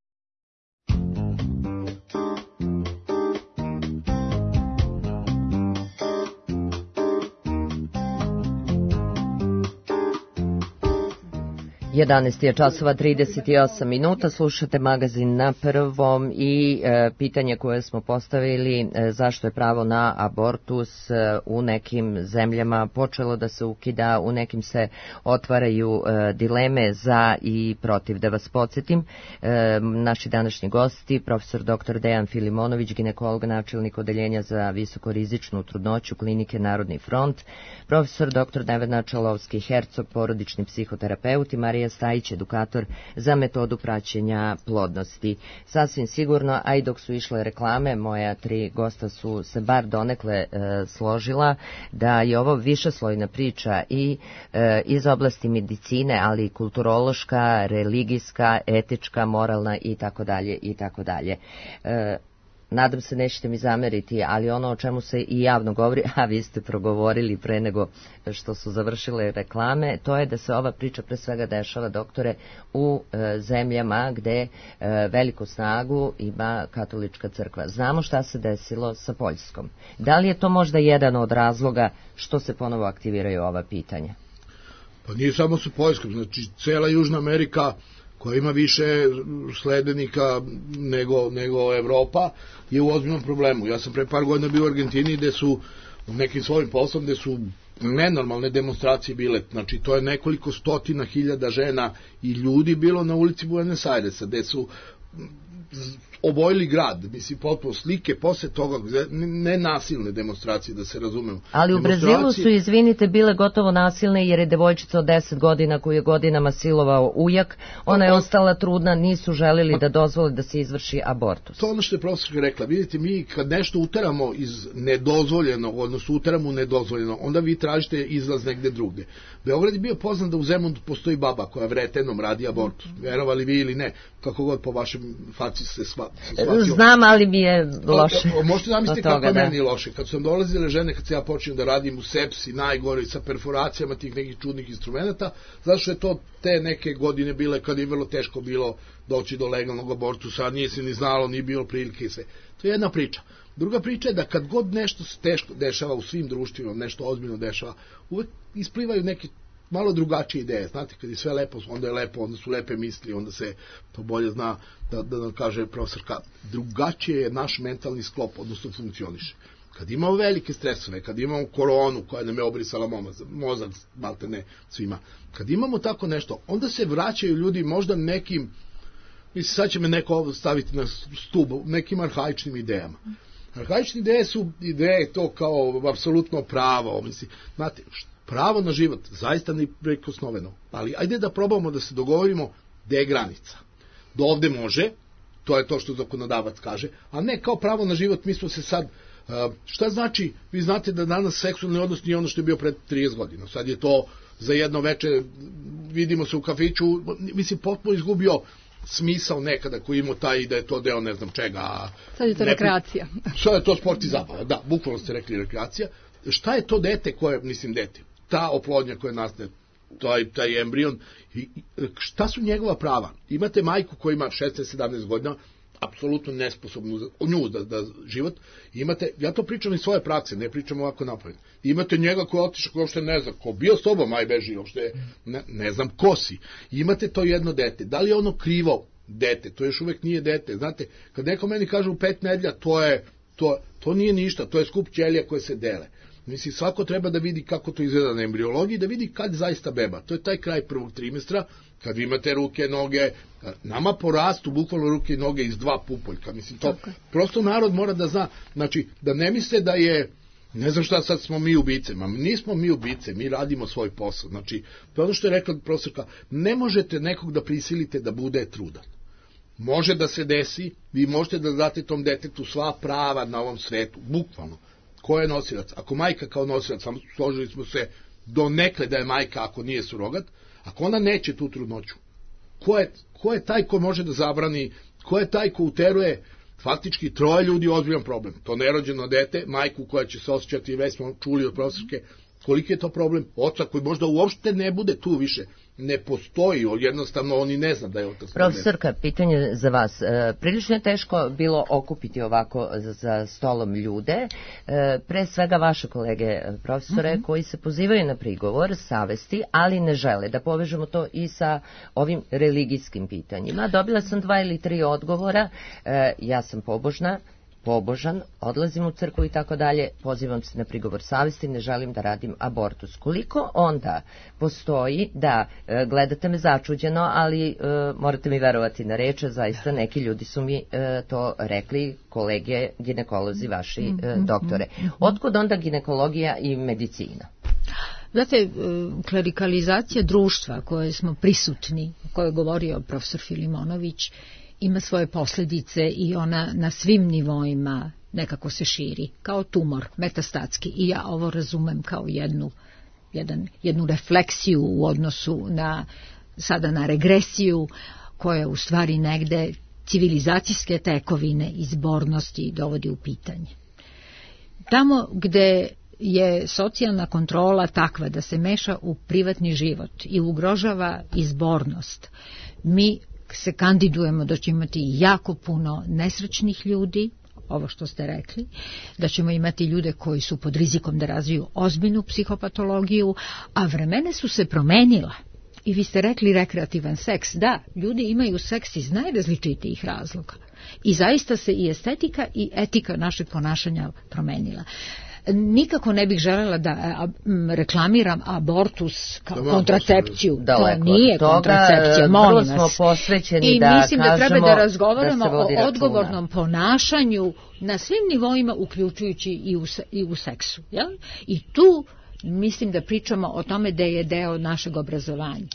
[SPEAKER 3] 11 je časova 38 minuta, slušate magazin Na prvom i pitanje koje smo postavili, zašto je pravo na abortus u nekim zemljama počelo da se ukida, u nekim se otvaraju dileme za i protiv. Da vas podsjetim, naši današnji gosti, profesor dr. Dejan Filimonović, ginekolog, načelnik odeljenja za visokorizičnu trudnoću klinike Narodni front, profesor dr. Nevena Čalovski-Hercog, porodični psihoterapeut, i Marija Stajić, edukator za metodu praćenja plodnosti. Sasvim sigurno, a i dok su išle reklame, moja 3 gosta su se bar donekle složila da je ovo višeslojna priča i iz oblasti medicine, ali i kulturološka, religijska, etička, moralna i tako dalje i tako dalje. Nadam se nećete mi zameriti, ali ono o čemu se i javno govori, a vi ste progovorili pre nego što su završile reklame, to je da se ova priča pre svega dešava, doktore, u zemljama gde veliku snagu ima katolička crkva. Znamo šta se desilo sa Poljskom. Da li je to možda jedan od razloga što se ponovo aktiviraju ova pitanja?
[SPEAKER 15] Pa nije samo sa Poljskom, znači cela Južna Amerika koja ima više sledenika nego Evropa, je u ozbiljnom problemu. Ja sam pre par godina bio u Argentini gde su u nekim svojim poslom gde su nenormalne demonstracije bile, znači to je nekoliko stotina hiljada žena i ljudi bilo na ulici Buenos Airesa, gde su obojili grad, mislim, potpuno slike posle toga, ne nasilne demonstracije, da se razumemo.
[SPEAKER 3] Ali u Brazilu su, izvinite, bile gotovo nasilne, jer je devojčica od 10 godina koju je godinama silovao ujak, ona je ostala trudna, nisu želeli da dozvole da se izvrši abortus.
[SPEAKER 15] To ono što je profesorka rekla, vidite, mi kad nešto uteramo iz nedozvoljenog, odnosno uteramo u nedozvoljeno, onda vi tražite izlaz negde drugde. Beograd je bio poznat da u Zemunu postoji baba koja vretenom radi abortus, verovali vi ili ne, kako god po vašem faci se shvatio.
[SPEAKER 3] Znam, ali mi je loše.
[SPEAKER 15] Možete zamisliti kako je meni loše. Kad su nam dolazile žene, kad se ja počinjem da radim u sepsi, najgore, sa perforacijama tih nekih čudnih instrumenta, zato što je to te neke godine bile kad je vrlo teško bilo doći do legalnog abortusa, nije se ni znalo, nije bilo prilike i sve. To je jedna priča. Druga priča je da kad god nešto se teško dešava u svim društvima, nešto ozbiljno dešava, uvek isplivaju neke malo drugačije ideje. Znate, kad je sve lepo, onda je lepo, onda su lepe misli, onda se to bolje zna da kaže profesorka. Drugačije je naš mentalni sklop, odnosno funkcioniše. Kad imamo velike stresove, kad imamo koronu koja nam je obrisala mozak, malte ne svima, kad imamo tako nešto, onda se vraćaju ljudi možda nekim, mislim, sad će me neko staviti na stub, nekim arhaičnim idejama. Arhaične ideje su ideje to kao apsolutno pravo, mislim, znate, pravo na život, zaista neprikosnoveno, ali ajde da probamo da se dogovorimo gde je granica. Do ovde može, to je to što zakonodavac kaže, a ne kao pravo na život, mi smo se sad, šta znači, vi znate da danas seksualni odnos nije ono što je bio pred 30 godina, sad je to za jedno veče, vidimo se u kafiću, mislim, potpuno izgubio smisao nekada koji imao taj i da je to deo ne znam čega.
[SPEAKER 5] Sad je to rekreacija.
[SPEAKER 15] Sad je to sport i zabava, da, bukvalno ste rekli rekreacija. Šta je to dete koje, mislim dete, ta oplodnja koja nastaje, taj embrion, šta su njegova prava? Imate majku koja ima 16-17 godina, apsolutno nesposobnu nju da život. Imate, ja to pričam iz svoje prakse, ne pričam ovako napravljeno. Imate njega koji je otišao, koji uopšte ne zna, ko bio s tobom, aj beži, uopšte ne znam ko si. Imate to jedno dete. Da li je ono krivo dete? To još uvek nije dete. Znate, kad neko meni kaže u 5 nedelja, to nije ništa, to je skup ćelija koje se dele. Mislim, svako treba da vidi kako to izgleda na embriologiji, da vidi kad zaista beba. To je taj kraj prvog trimestra, kad vi imate ruke, noge, nama porastu bukvalno ruke i noge iz 2 pupoljka. Mislim, to prosto narod mora da zna. Znači, da ne misle da je, ne znam šta sad smo mi ubice, nismo mi ubice, mi radimo svoj posao. Znači, to je ono što je rekla profesorka, ne možete nekog da prisilite da bude trudan. Može da se desi, vi možete da date tom detetu sva prava na ovom svetu, bukvalno. Ko je nosilac? Ako majka kao nosilac, samo složili smo se do nekle da je majka ako nije surogat, ako ona neće tu trudnoću, ko je taj ko može da zabrani, ko je taj ko uteruje faktički 3 ljudi ozbiljan problem. To nerođeno dete, majku koja će se osjećati, već smo čuli od profesorke, koliki je to problem, oca koji možda uopšte ne bude tu više, ne postoji, jednostavno oni ne zna da je otac.
[SPEAKER 3] Profesorka, pitanje za vas. Prilično je teško bilo okupiti ovako za stolom ljude, pre svega vaše kolege profesore koji se pozivaju na prigovor savesti, ali ne žele da povežemo to i sa ovim religijskim pitanjima. Dobila sam 2 ili 3 odgovora, ja sam pobožan, odlazim u crkvu i tako dalje, pozivam se na prigovor savesti, ne želim da radim abortus. Koliko onda postoji, da, gledate me začuđeno, ali morate mi verovati na reč, zaista neki ljudi su mi to rekli, kolege ginekolozi, vaši doktore. Otkud onda ginekologija i medicina?
[SPEAKER 2] Znate, klerikalizacija društva koje smo prisutni, koje je govorio profesor Filimonović, ima svoje posljedice i ona na svim nivoima nekako se širi, kao tumor, metastatski. I ja ovo razumem kao jednu refleksiju u odnosu sada na regresiju, koja u stvari negde civilizacijske tekovine i zbornosti dovodi u pitanje. Tamo gde je socijalna kontrola takva da se meša u privatni život i ugrožava izbornost, mi se kandidujemo da ćemo imati jako puno nesrećnih ljudi, ovo što ste rekli, da ćemo imati ljude koji su pod rizikom da razviju ozbiljnu psihopatologiju, a vremena su se promenila. I vi ste rekli rekreativan seks. Da, ljudi imaju seks iz najrazličitijih razloga. I zaista se i estetika i etika našeg ponašanja promenila. Nikako ne bih želela da reklamiram abortus kao kontracepciju. To nije kontracepcija, molim vas. I mislim da treba da razgovaramo o odgovornom ponašanju na svim nivoima, uključujući i u seksu. I tu mislim da pričamo o tome da je deo našeg obrazovanja.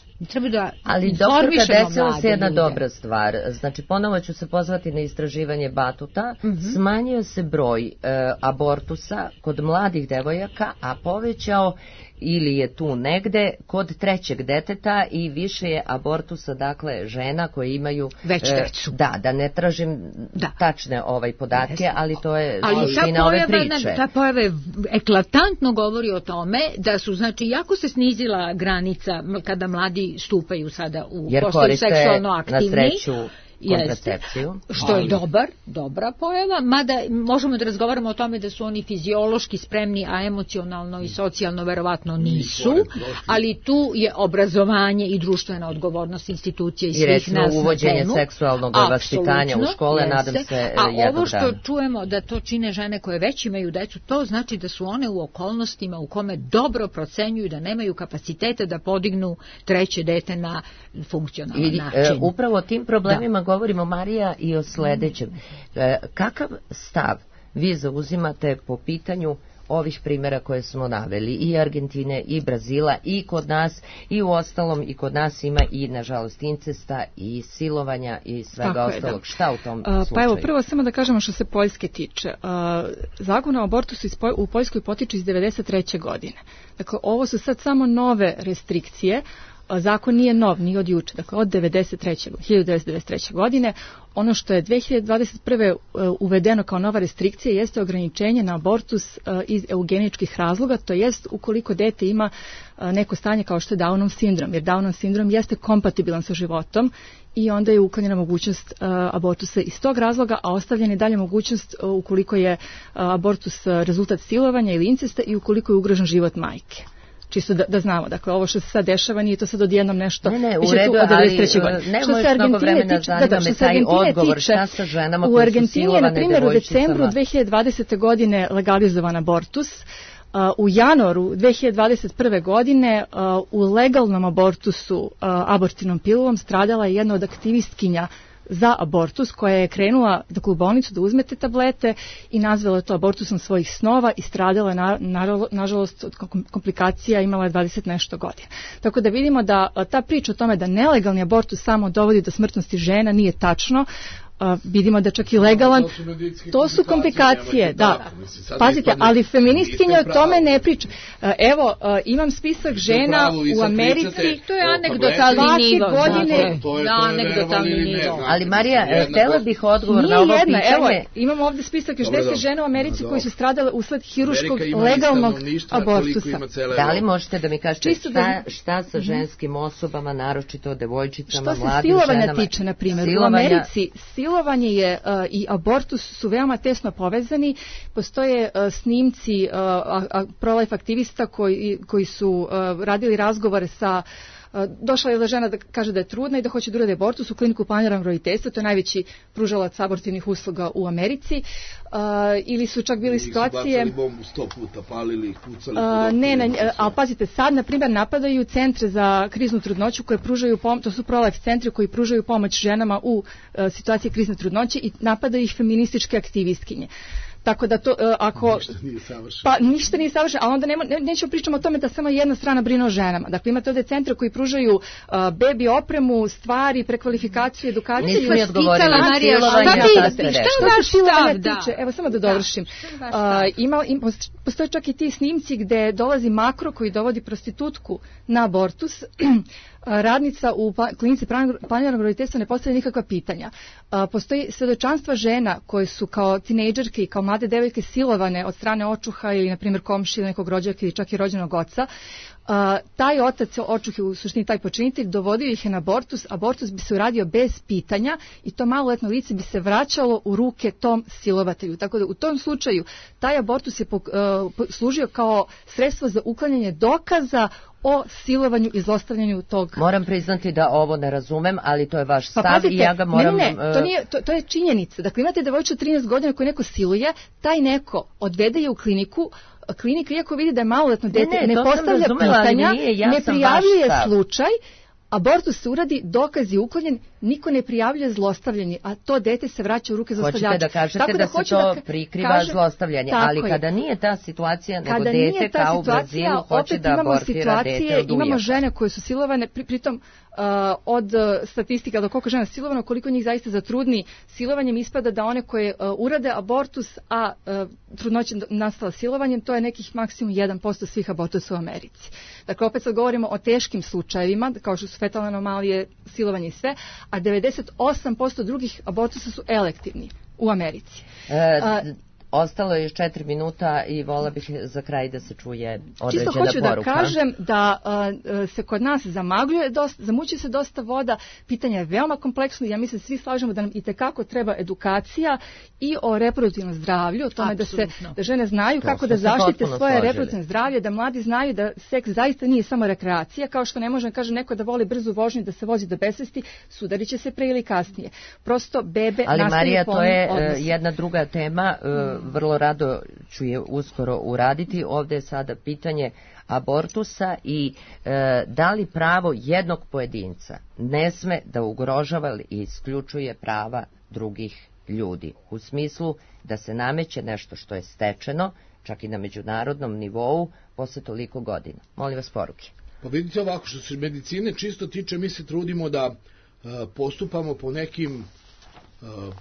[SPEAKER 3] Ali doktorka, desila se jedna dobra stvar. Znači, ponovo ću se pozvati na istraživanje Batuta. Smanjio se broj abortusa kod mladih devojaka, a povećao ili je tu negde kod 3. deteta i više je abortusa, dakle, žena koje imaju
[SPEAKER 2] već decu.
[SPEAKER 3] Da ne tražim tačne podatke, ali to je suština ove priče.
[SPEAKER 2] Ta pojava eklatantno govori o tome da su, znači, jako se snizila granica kada mladi stupaju sada postaju seksualno aktivni.
[SPEAKER 3] Na sreću kontracepciju.
[SPEAKER 2] Što je dobra pojava, mada možemo da razgovaramo o tome da su oni fiziološki spremni, a emocionalno i socijalno verovatno nisu, ali tu je obrazovanje i društvena odgovornost institucija i svih nas na temu.
[SPEAKER 3] I recimo uvođenje seksualnog vaspitanja u škole, nadam se jednog dana.
[SPEAKER 2] A ovo što čujemo da to čine žene koje već imaju decu, to znači da su one u okolnostima u kome dobro procenjuju da nemaju kapaciteta da podignu 3. dete na funkcionalan način.
[SPEAKER 3] I upravo o tim problemima govorimo, Marija, i o sledećem. Kakav stav vi zauzimate po pitanju ovih primjera koje smo naveli, i Argentine, i Brazila, i kod nas, i u ostalom i kod nas ima i, nažalost, incesta i silovanja i svega ostalog. Šta u tom slučaju?
[SPEAKER 5] Pa evo, prvo samo da kažemo što se Poljske tiče. Zakon o abortusu u Poljskoj potiče iz 1993. godine. Dakle, ovo su sad samo nove restrikcije, zakon nije nov, nije od juče, dakle od 1993. godine. Ono što je 2021. uvedeno kao nova restrikcija jeste ograničenje na abortus iz eugeničkih razloga, to jest ukoliko dete ima neko stanje kao što je Downov sindrom, jer Downov sindrom jeste kompatibilan sa životom i onda je uklonjena mogućnost abortusa iz tog razloga, a ostavljena je dalje mogućnost ukoliko je abortus rezultat silovanja ili incesta i ukoliko je ugrožen život majke. Čisto da znamo, dakle ovo što se sad dešava nije to sad odjednom nešto.
[SPEAKER 3] Ne, u redu, ali nemoj mnogo vremena, zanima me taj odgovor, šta sa ženama koje su silovane devojčicama?
[SPEAKER 5] U Argentini je, na primjer, u decembru 2020. godine legalizovan abortus. U januaru 2021. godine u legalnom abortusu abortivnom pilulom stradala je jedna od aktivistkinja za abortus koja je krenula u bolnicu da uzme te tablete i nazvala to abortusom svojih snova i stradala je nažalost od komplikacija, imala je 20 nešto godina. Tako da vidimo da ta priča o tome da nelegalni abortus samo dovodi do smrtnosti žena nije tačno. Vidimo da čak i legalan, to su komplikacije, da. Pazite, ali feministkinja o tome ne priča. Evo, imam spisak žena u Americi.
[SPEAKER 2] To je anegdotalni nivo.
[SPEAKER 3] Ali Marija, htjela bih odgovor na ovo pitanje.
[SPEAKER 5] Evo, imamo ovdje spisak još 10 žena u Americi koji su stradale usled hiruškog legalnog abortusa.
[SPEAKER 3] Da li možete da mi kažete šta sa ženskim osobama, naročito devojčicama, mladim ženama?
[SPEAKER 5] Što se silovanja tiče, na primjer, u Americi silovanje je i abortus su veoma tesno povezani. Postoje snimci pro-life aktivista koji su radili razgovore sa došla je žena da kaže da je trudna i da hoće da uradi abortus u kliniku planiranog roditeljstva, to je najveći pružalac abortivnih usluga u Americi. Ili su čak bili situacije...
[SPEAKER 15] Bacali bombu 100 puta, palili ih, pucali...
[SPEAKER 5] ali pazite, sad, na primjer, napadaju centre za kriznu trudnoću koje pružaju to su pro-life centri koji pružaju pomoć ženama u situaciji krizne trudnoće i napadaju ih feminističke aktivistkinje. Tako da to, ako...
[SPEAKER 15] Ništa nije savršeno.
[SPEAKER 5] Pa ništa nije savršeno, a onda nećemo pričamo o tome da samo jedna strana brine o ženama. Dakle, imate ovdje centre koji pružaju bebi opremu, stvari, prekvalifikaciju, edukaciju.
[SPEAKER 3] Nismo mi odgovorili na silovanje.
[SPEAKER 2] Šta je vaš stav?
[SPEAKER 5] Evo, samo da dovršim. Postoje čak i ti snimci gde dolazi makro koji dovodi prostitutku na abortus. Radnica u klinici planiranog roditeljstva ne postavlja nikakva pitanja. Postoji svedočanstva žena koje su kao tinejdžerke i kao mlade devojke silovane od strane očuha ili, na primjer, komšije nekog rođaka ili čak i rođenog oca. Taj otac, očuh je u suštini taj počinitelj, dovodio ih je na abortus bi se uradio bez pitanja i to maloletno lice bi se vraćalo u ruke tom silovatelju. Tako da u tom slučaju taj abortus je služio kao sredstvo za uklanjanje dokaza o silovanju i zlostavljanju tog...
[SPEAKER 3] Moram priznati da ovo ne razumem, ali to je vaš stav i ja ga moram...
[SPEAKER 5] Ne, to je činjenica. Dakle, imate devojčicu od 13 godina koju neko siluje, taj neko odvede je u kliniku, klinika, iako vidi da je maloletno dete, ne postavlja pitanja, ne prijavljuje slučaj, abortus se uradi, dokaz je uklonjen, niko ne prijavljuje zlostavljanje, a to dete se vraća u ruke zlostavljača.
[SPEAKER 3] Hoćete da kažete da se to prikriva zlostavljanje, ali kada nije ta situacija, nego dete kao u Brazilu hoće da abortira dete od ujaka.
[SPEAKER 5] Imamo žene koje su silovane, pritom od statistika do koliko žena silovano, koliko njih zaista zatrudni silovanjem ispada da one koje urade abortus, a trudnoća nastala silovanjem, to je nekih maksimum 1% svih abortusa u Americi. Dakle, opet sad govorimo o teškim slučajevima, kao što su fetalne anomalije, silovanje i sve, a 98% drugih abortusa su elektivni u Americi.
[SPEAKER 3] Ostalo je još 4 minuta i vola bih za kraj da se čuje određena poruka.
[SPEAKER 5] Čisto hoću da kažem da se kod nas zamućuje se dosta voda, pitanje je veoma kompleksno i ja mislim svi slažemo da nam itekako treba edukacija i o reproduktivnom zdravlju, o tome da žene znaju kako da zaštite svoje reproduktivno zdravlje, da mladi znaju da seks zaista nije samo rekreacija, kao što ne može kaže neko da voli brzu vožnju da se vozi do besvesti, sudarit će se pre ili kasnije. Prosto bebe
[SPEAKER 3] ali Marija, to je jedna druga tema, vrlo rado ću je uskoro uraditi. Ovdje je sada pitanje abortusa i da li pravo jednog pojedinca ne sme da ugrožava ili isključuje prava drugih ljudi. U smislu da se nameće nešto što je stečeno, čak i na međunarodnom nivou, posle toliko godina. Molim vas poruke.
[SPEAKER 15] Pa vidite ovako, što se medicine čisto tiče, mi se trudimo da postupamo po nekim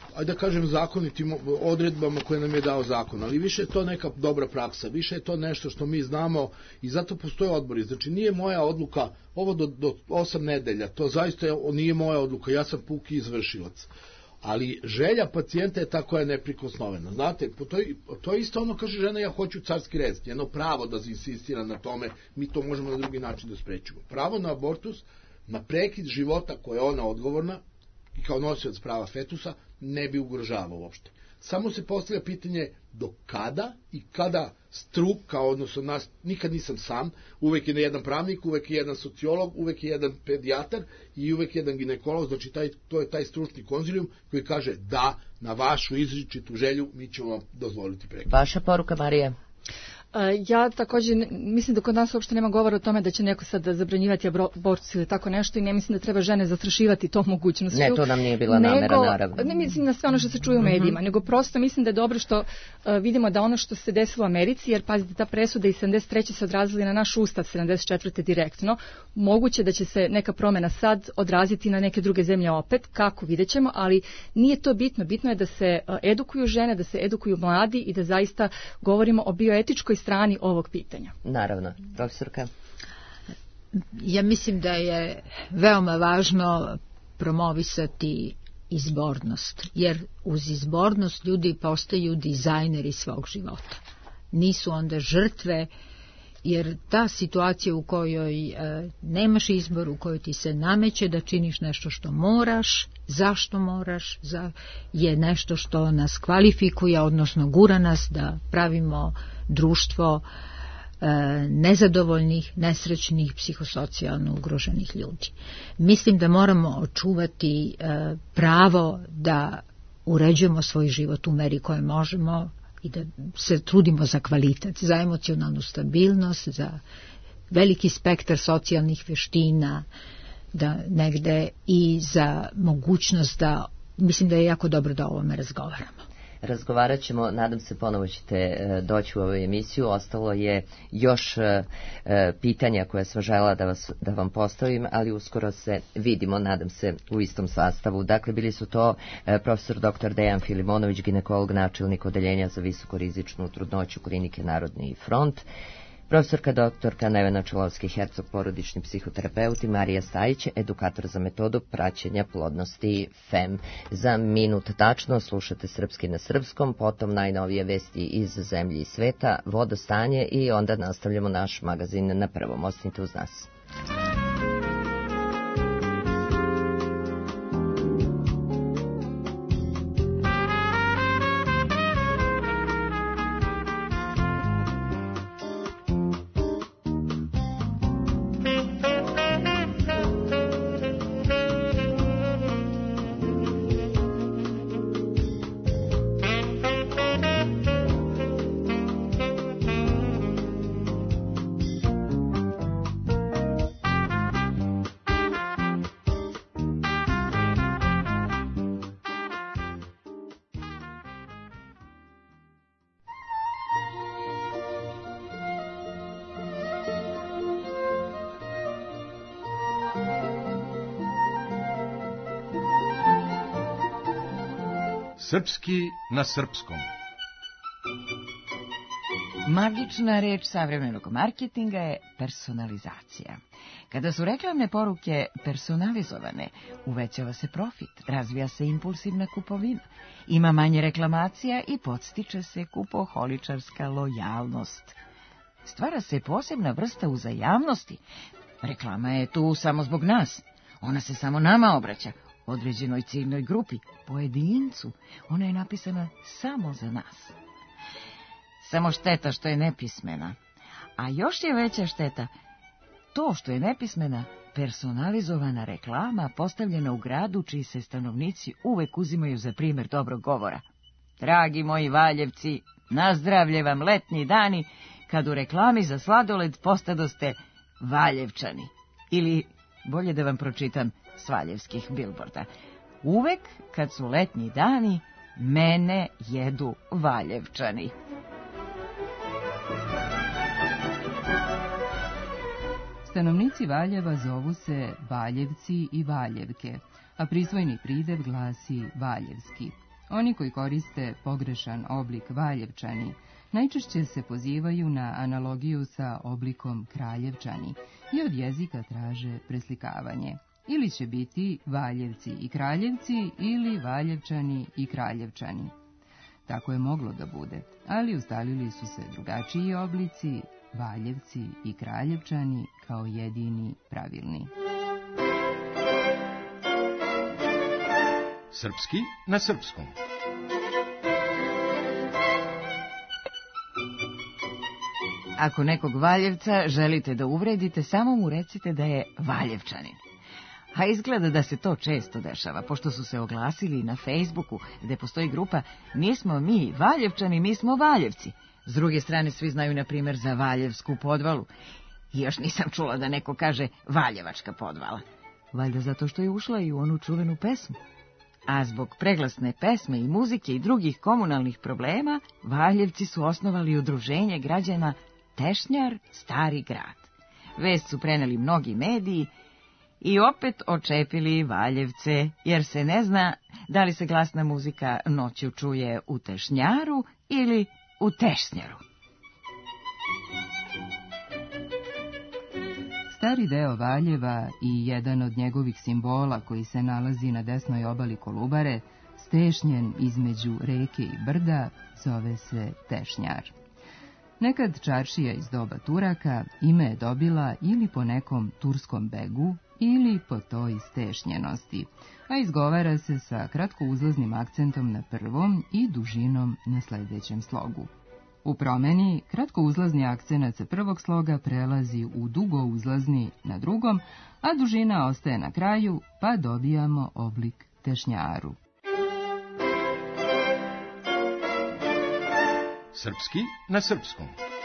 [SPEAKER 15] ajde da kažem, zakonitim odredbama koje nam je dao zakon, ali više je to neka dobra praksa, više je to nešto što mi znamo i zato postoje odbori. Znači, nije moja odluka, ovo do 8 nedelja, to zaista nije moja odluka, ja sam puki izvršilac. Ali želja pacijenta je ta koja je neprikosnovena. Znate, to je isto ono, kaže žena, ja hoću carski rez, njeno pravo da insistira na tome, mi to možemo na drugi način da sprečimo. Pravo na abortus, na prekid života koja je ona odgovorna, i kao nosioc prava fetusa, ne bi uopšte. Samo se postavlja pitanje do kada i kada struka, odnosno nas, nikad nisam sam, uvek je jedan pravnik, uvek je jedan sociolog, uvek je jedan pedijatar i uvek je jedan ginekolog, znači to je taj stručni konzilijum koji kaže da, na vašu izričitu želju mi ćemo vam dozvoliti prekid.
[SPEAKER 3] Vaša poruka, Marija?
[SPEAKER 5] Ja također mislim da kod nas uopšte nema govora o tome da će neko sad zabranjivati abortus ili tako nešto i ne mislim da treba žene zastrašivati tom mogućnošću.
[SPEAKER 3] Ne, to nam nije bila namera, naravno.
[SPEAKER 5] Ne mislim na sve ono što se čuje u medijima, nego prosto mislim da je dobro što vidimo da ono što se desilo u Americi, jer pazite, ta presuda iz 73. se odrazila na naš ustav 74. direktno, moguće da će se neka promjena sad odraziti na neke druge zemlje opet, kako vidjet ćemo, ali nije to bitno. Bitno je da se edukuju žene, da se edukuju mladi i da zaista govorimo o bioetičkoj strani ovog pitanja.
[SPEAKER 3] Naravno, profesorka.
[SPEAKER 2] Ja mislim da je veoma važno promovisati izbornost, jer uz izbornost ljudi postaju dizajneri svog života. Nisu onda žrtve, jer ta situacija u kojoj nemaš izbor, u kojoj ti se nameće da činiš nešto što moraš, zašto moraš, je nešto što nas kvalifikuje, odnosno gura nas da pravimo društvo nezadovoljnih, nesrećnih, psihosocijalno ugroženih ljudi. Mislim da moramo očuvati pravo da uređujemo svoj život u meri koje možemo i da se trudimo za kvalitet, za emocionalnu stabilnost, za veliki spektar socijalnih veština, da negde i za mogućnost da, mislim da je jako dobro da o ovome razgovaramo.
[SPEAKER 3] Razgovarat ćemo, nadam se ponovo ćete doći u ovu emisiju. Ostalo je još pitanja koja sam želela da vam postavim, ali uskoro se vidimo, nadam se, u istom sastavu. Dakle, bili su to profesor dr. Dejan Filimonović, ginekolog, načelnik odeljenja za visokorizičnu trudnoću Klinike Narodni front, profesorka doktorka Nevena Čelovski-Hercog, porodični psihoterapeut, i Marija Stajić, edukator za metodu praćenja plodnosti FEM. Za minut tačno slušate Srpski na srpskom, potom najnovije vesti iz zemlje i sveta, vodostanje i onda nastavljamo naš magazin na prvom. Ostanite uz nas.
[SPEAKER 9] Srpski na srpskom.
[SPEAKER 13] Magična reč savremenog marketinga je personalizacija. Kada su reklamne poruke personalizovane, uvećava se profit, razvija se impulsivna kupovina, ima manje reklamacija i podstiče se kupoholičarska lojalnost. Stvara se posebna vrsta uzajamnosti. Reklama je tu samo zbog nas. Ona se samo nama obraća, određenoj ciljnoj grupi, pojedincu. Ona je napisana samo za nas. Samo šteta što je nepismena. A još je veća šteta to što je nepismena personalizovana reklama postavljena u gradu čiji se stanovnici uvek uzimaju za primjer dobrog govora. Dragi moji Valjevci, nazdravlje vam letnji dani kad u reklami za sladoled postadoste Valjevčani. Ili, bolje da vam pročitam s valjevskih bilborda. Uvek kad su letnji dani, mene jedu Valjevčani.
[SPEAKER 14] Stanovnici Valjeva zovu se Valjevci i Valjevke, a prisvojni pridev glasi Valjevski. Oni koji koriste pogrešan oblik Valjevčani najčešće se pozivaju na analogiju sa oblikom Kraljevčani i od jezika traže preslikavanje. Ili će biti Valjevci i Kraljevci ili Valjevčani i Kraljevčani. Tako je moglo da bude, ali ustalili su se drugačiji oblici, Valjevci i Kraljevčani kao jedini pravilni.
[SPEAKER 9] Srpski na srpskom.
[SPEAKER 13] Ako nekog Valjevca želite da uvredite, samo mu recite da je Valjevčanin. A izgleda da se to često dešava, pošto su se oglasili na Facebooku, gde postoji grupa Nismo mi Valjevčani, mi smo Valjevci. S druge strane, svi znaju, na primjer, za Valjevsku podvalu. I još nisam čula da neko kaže Valjevačka podvala. Valjda zato što je ušla i u onu čuvenu pesmu. A zbog preglasne pesme i muzike i drugih komunalnih problema, Valjevci su osnovali udruženje građana Tešnjar Stari grad. Vest su preneli mnogi mediji i opet očepili Valjevce, jer se ne zna da li se glasna muzika noću čuje u Tešnjaru ili u Tešnjaru.
[SPEAKER 14] Stari deo Valjeva i jedan od njegovih simbola koji se nalazi na desnoj obali Kolubare, stešnjen između reke i brda, zove se Tešnjar. Nekad čaršija iz doba Turaka ime je dobila ili po nekom turskom begu ili po toj stešnjenosti, a izgovara se sa kratkouzlaznim akcentom na prvom i dužinom na sledećem slogu. U promeni, kratkouzlazni akcenat sa prvog sloga prelazi u dugouzlazni na drugom, a dužina ostaje na kraju, pa dobijamo oblik tešnjaru.
[SPEAKER 9] Srpski na srpskom.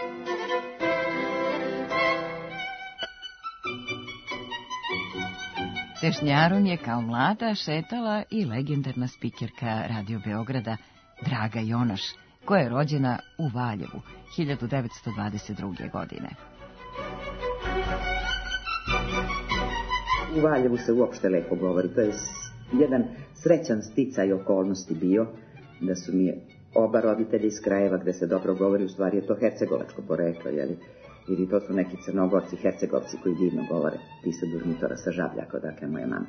[SPEAKER 13] Tešnjarom je kao mlada šetala i legendarna spikerka Radio Beograda Draga Jonaš, koja je rođena u Valjevu 1922. godine.
[SPEAKER 20] U Valjevu se uopšte lepo govori. To je jedan srećan sticaj okolnosti bio, da su mi oba roditelja iz krajeva gde se dobro govori, u stvari je to hercegovačko poreklo, jeli? Ili to su neki Crnogorci, Hercegovci koji divno govore, ti sa Durmitora, sa Žabljaka, odakle moja mama.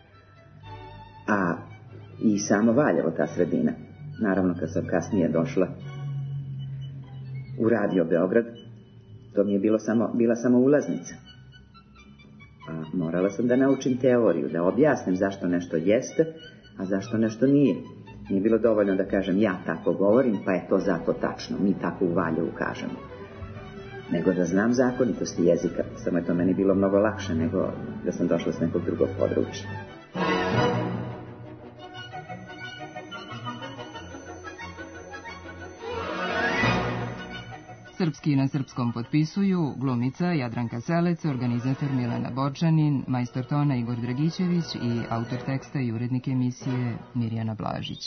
[SPEAKER 20] A i samo Valjevo, ta sredina. Naravno, kad sam kasnije došla u Radio Beograd, to mi je bila samo ulaznica. A morala sam da naučim teoriju, da objasnim zašto nešto jeste, a zašto nešto nije. Nije bilo dovoljno da kažem ja tako govorim, pa je to zato tačno, mi tako u Valjevu kažemo. Nego da znam zakonitosti jezika, samo je to meni bilo mnogo lakše nego da sam došla s nekog drugog područja.
[SPEAKER 14] Srpski na srpskom potpisuju glumica Jadranka Selec, organizator Milena Borčanin, majstor tona Igor Dragićević i autor teksta i urednik emisije Mirjana Blažić.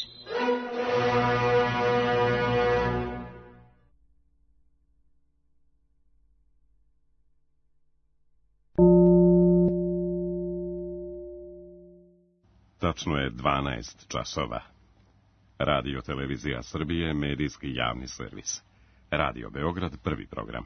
[SPEAKER 1] Tačno je 12 časova. Radio Televizija Srbije, medijski javni servis. Radio Beograd, prvi program.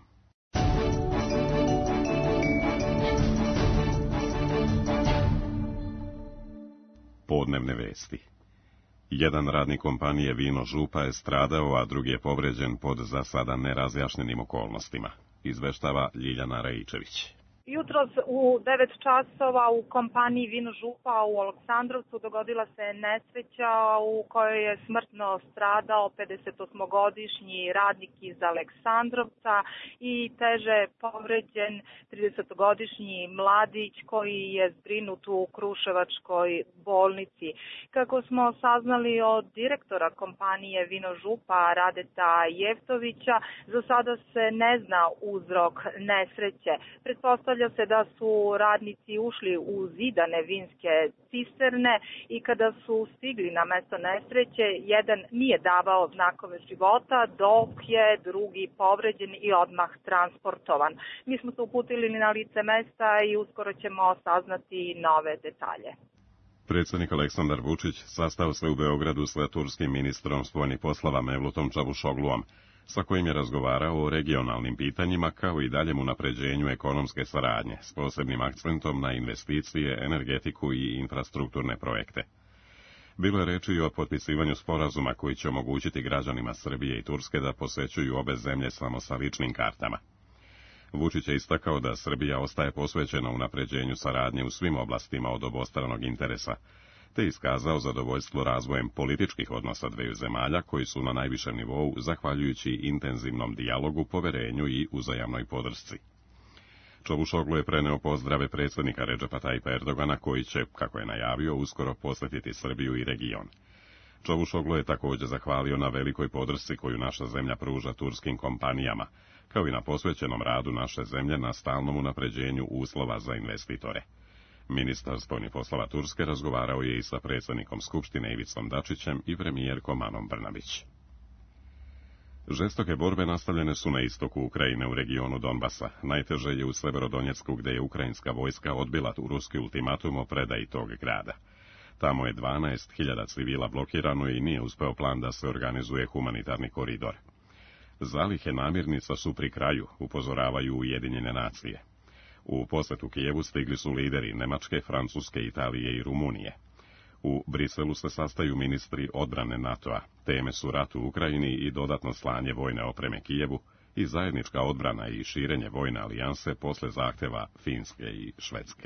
[SPEAKER 1] Podnevne vesti. Jedan radnik kompanije Vino Župa je stradao, a drugi je povređen pod za sada nerazjašnjenim okolnostima, izveštava Ljiljana Rajičević.
[SPEAKER 21] Jutros u 9 časova u kompaniji Vino Župa u Aleksandrovcu dogodila se nesreća u kojoj je smrtno stradao 58-godišnji radnik iz Aleksandrovca i teže povređen 30-godišnji mladić koji je zbrinut u Kruševačkoj bolnici. Kako smo saznali od direktora kompanije Vino Župa Radeta Jeftovića, za sada se ne zna uzrok nesreće. Pretpostavlja se da su radnici ušli u zidane vinske cisterne i kada su stigli na mesto nesreće, jedan nije davao znakove života, dok je drugi povređen i odmah transportovan. Mi smo se uputili na lice mesta i uskoro ćemo saznati nove detalje.
[SPEAKER 1] Predsjednik Aleksandar Vučić sastao se u Beogradu sa turskim ministrom spoljnih poslova Mevlutom Čavuşogluom, sa kojim je razgovarao o regionalnim pitanjima kao i daljem unapređenju ekonomske saradnje, s posebnim akcentom na investicije, energetiku i infrastrukturne projekte. Bilo je reči i o potpisivanju sporazuma koji će omogućiti građanima Srbije i Turske da posećuju obe zemlje samo sa ličnim kartama. Vučić je istakao da Srbija ostaje posvećena unapređenju saradnje u svim oblastima od obostranog interesa, te iskazao zadovoljstvo razvojem političkih odnosa dveju zemalja koji su na najvišem nivou zahvaljujući intenzivnom dijalogu, poverenju i uzajamnoj podršci. Čavuşoglu je preneo pozdrave predsjednika Redžepa Tajipa Erdogana koji će, kako je najavio, uskoro posjetiti Srbiju i region. Čavuşoglu je također zahvalio na velikoj podršci koju naša zemlja pruža turskim kompanijama, kao i na posvećenom radu naše zemlje na stalnom unapređenju uslova za investitore. Ministar spoljnih poslova Turske razgovarao je i sa predsjednikom Skupštine Ivicom Dačićem i premijerkom Anom Brnabić. Žestoke borbe nastavljene su na istoku Ukrajine u regionu Donbasa. Najteže je u Severodonjecku gdje je ukrajinska vojska odbila ruski ultimatum o predaji tog grada. Tamo je 12.000 civila blokirano i nije uspeo plan da se organizuje humanitarni koridor. Zalihe namirnica su pri kraju, upozoravaju Ujedinjene nacije. U posjetu Kijevu stigli su lideri Nemačke, Francuske, Italije i Rumunije. U Briselu se sastaju ministri odbrane NATO-a. Teme su rat u Ukrajini i dodatno slanje vojne opreme Kijevu i zajednička odbrana i širenje vojne alijanse posle zahteva Finske i Švedske.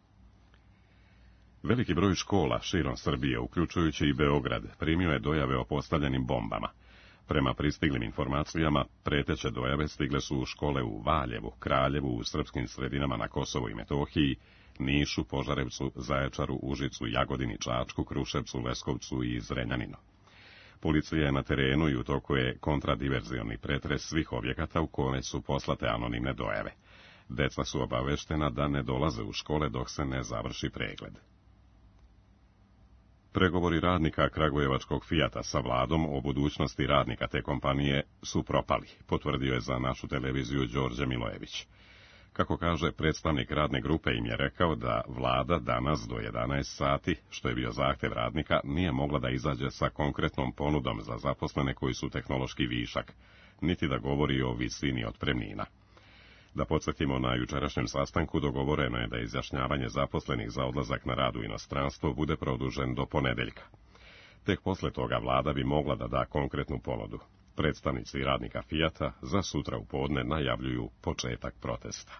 [SPEAKER 1] Veliki broj škola širom Srbije, uključujući i Beograd, primio je dojave o postavljenim bombama. Prema pristiglim informacijama, preteće dojave stigle su u škole u Valjevu, Kraljevu, u srpskim sredinama na Kosovu i Metohiji, Nišu, Požarevcu, Zaječaru, Užicu, Jagodini, Čačku, Kruševcu, Leskovcu i Zrenjaninu. Policija je na terenu i u toku je kontradiverzioni pretres svih objekata u koje su poslate anonimne dojave. Deca su obaveštena da ne dolaze u škole dok se ne završi pregled. Pregovori radnika kragujevačkog Fijata sa vladom o budućnosti radnika te kompanije su propali, potvrdio je za našu televiziju Đorđe Milojević. Kako kaže, predstavnik radne grupe im je rekao da vlada danas do 11 sati, što je bio zahtev radnika, nije mogla da izađe sa konkretnom ponudom za zaposlene koji su tehnološki višak, niti da govori o visini otpremnina. Da podsjetimo, na jučerašnjem sastanku dogovoreno je da izjašnjavanje zaposlenih za odlazak na rad u inostranstvo bude produžen do ponedeljka. Tek posle toga vlada bi mogla da da konkretnu ponudu. Predstavnici radnika Fijata za sutra u podne najavljuju početak protesta.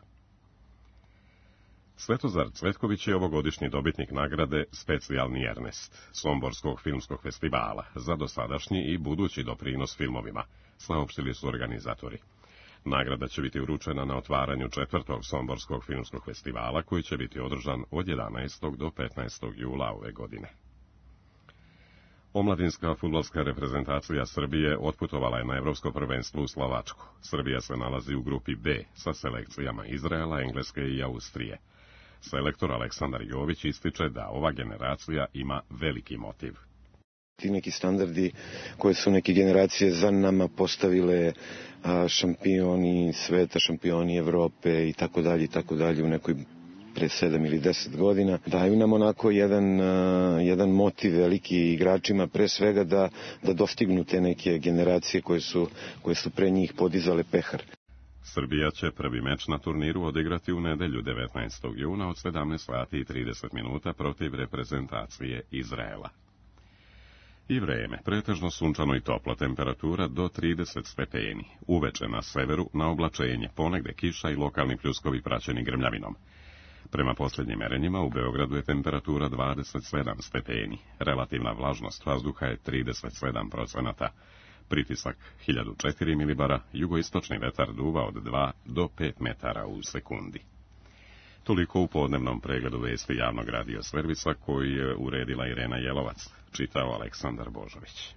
[SPEAKER 1] Svetozar Cvetković je ovogodišnji dobitnik nagrade Specijalni Ernest, Somborskog filmskog festivala, za dosadašnji i budući doprinos filmovima, saopštili su organizatori. Nagrada će biti uručena na otvaranju 4. Somborskog filmskog festivala, koji će biti održan od 11. do 15. jula ove godine. Omladinska fudbalska reprezentacija Srbije otputovala je na Evropsko prvenstvo u Slovačku. Srbija se nalazi u grupi B sa selekcijama Izraela, Engleske i Austrije. Selektor Aleksandar Jović ističe da ova generacija ima veliki motiv.
[SPEAKER 16] Ti neki standardi koje su neke generacije za nama postavile, šampioni sveta, šampioni Evrope i tako dalje u nekoj pre 7 ili 10 godina, daju nam onako jedan motiv veliki igračima, pre svega da dostignu te neke generacije koje su pre njih podizale pehar.
[SPEAKER 1] Srbija će prvi meč na turniru odigrati u nedelju 19. juna od 17 sati i 30 minuta protiv reprezentacije Izraela. I vreme, pretežno sunčano i topla, temperatura do 30 stepeni, uveče na severu na oblačenje, ponegde kiša i lokalni pljuskovi praćeni grmljavinom. Prema posljednjim merenjima u Beogradu je temperatura 27 stepeni, relativna vlažnost vazduha je 37%, pritisak 1004 milibara, jugoistočni vetar duva od 2 do 5 metara u sekundi. Toliko u podnevnom pregledu vesti javnog radio servisa koji je uredila Irena Jelovac, čitao Aleksandar Božović.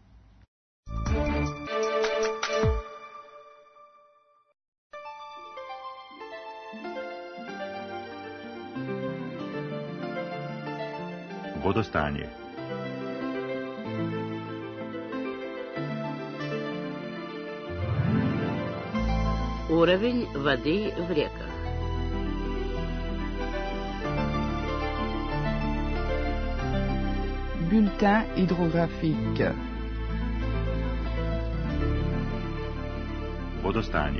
[SPEAKER 17] Vodostanje.
[SPEAKER 22] Уровень воды в реках.
[SPEAKER 17] bulletin hydrographique.
[SPEAKER 18] Vodostanje.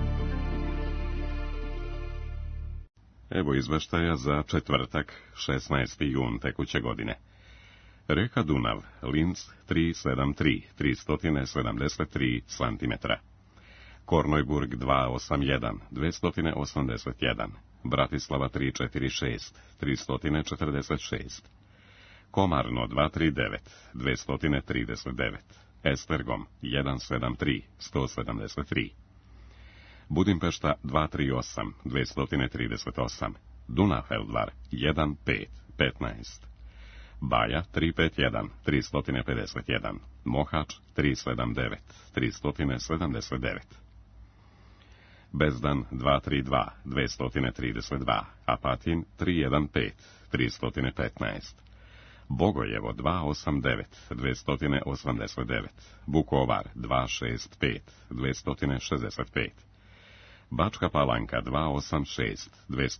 [SPEAKER 1] Evo izveštaja za četvrtak, 16. jun tekuće godine. Reka Dunav, Linz 373, 373 cm. Kornojburg 281, 281. Bratislava 346, 346. Komarno 239, 239. Estergom 173, 173. Budimpešta 238, 238. Dunafeldvar 15, 15. Baja 351, 351. Mohač 379, 379. Bezdan 232, 232. Apatin 315, 315. Bogojevo 289, 289. Bukovar 265, 265. Bačka Palanka 286,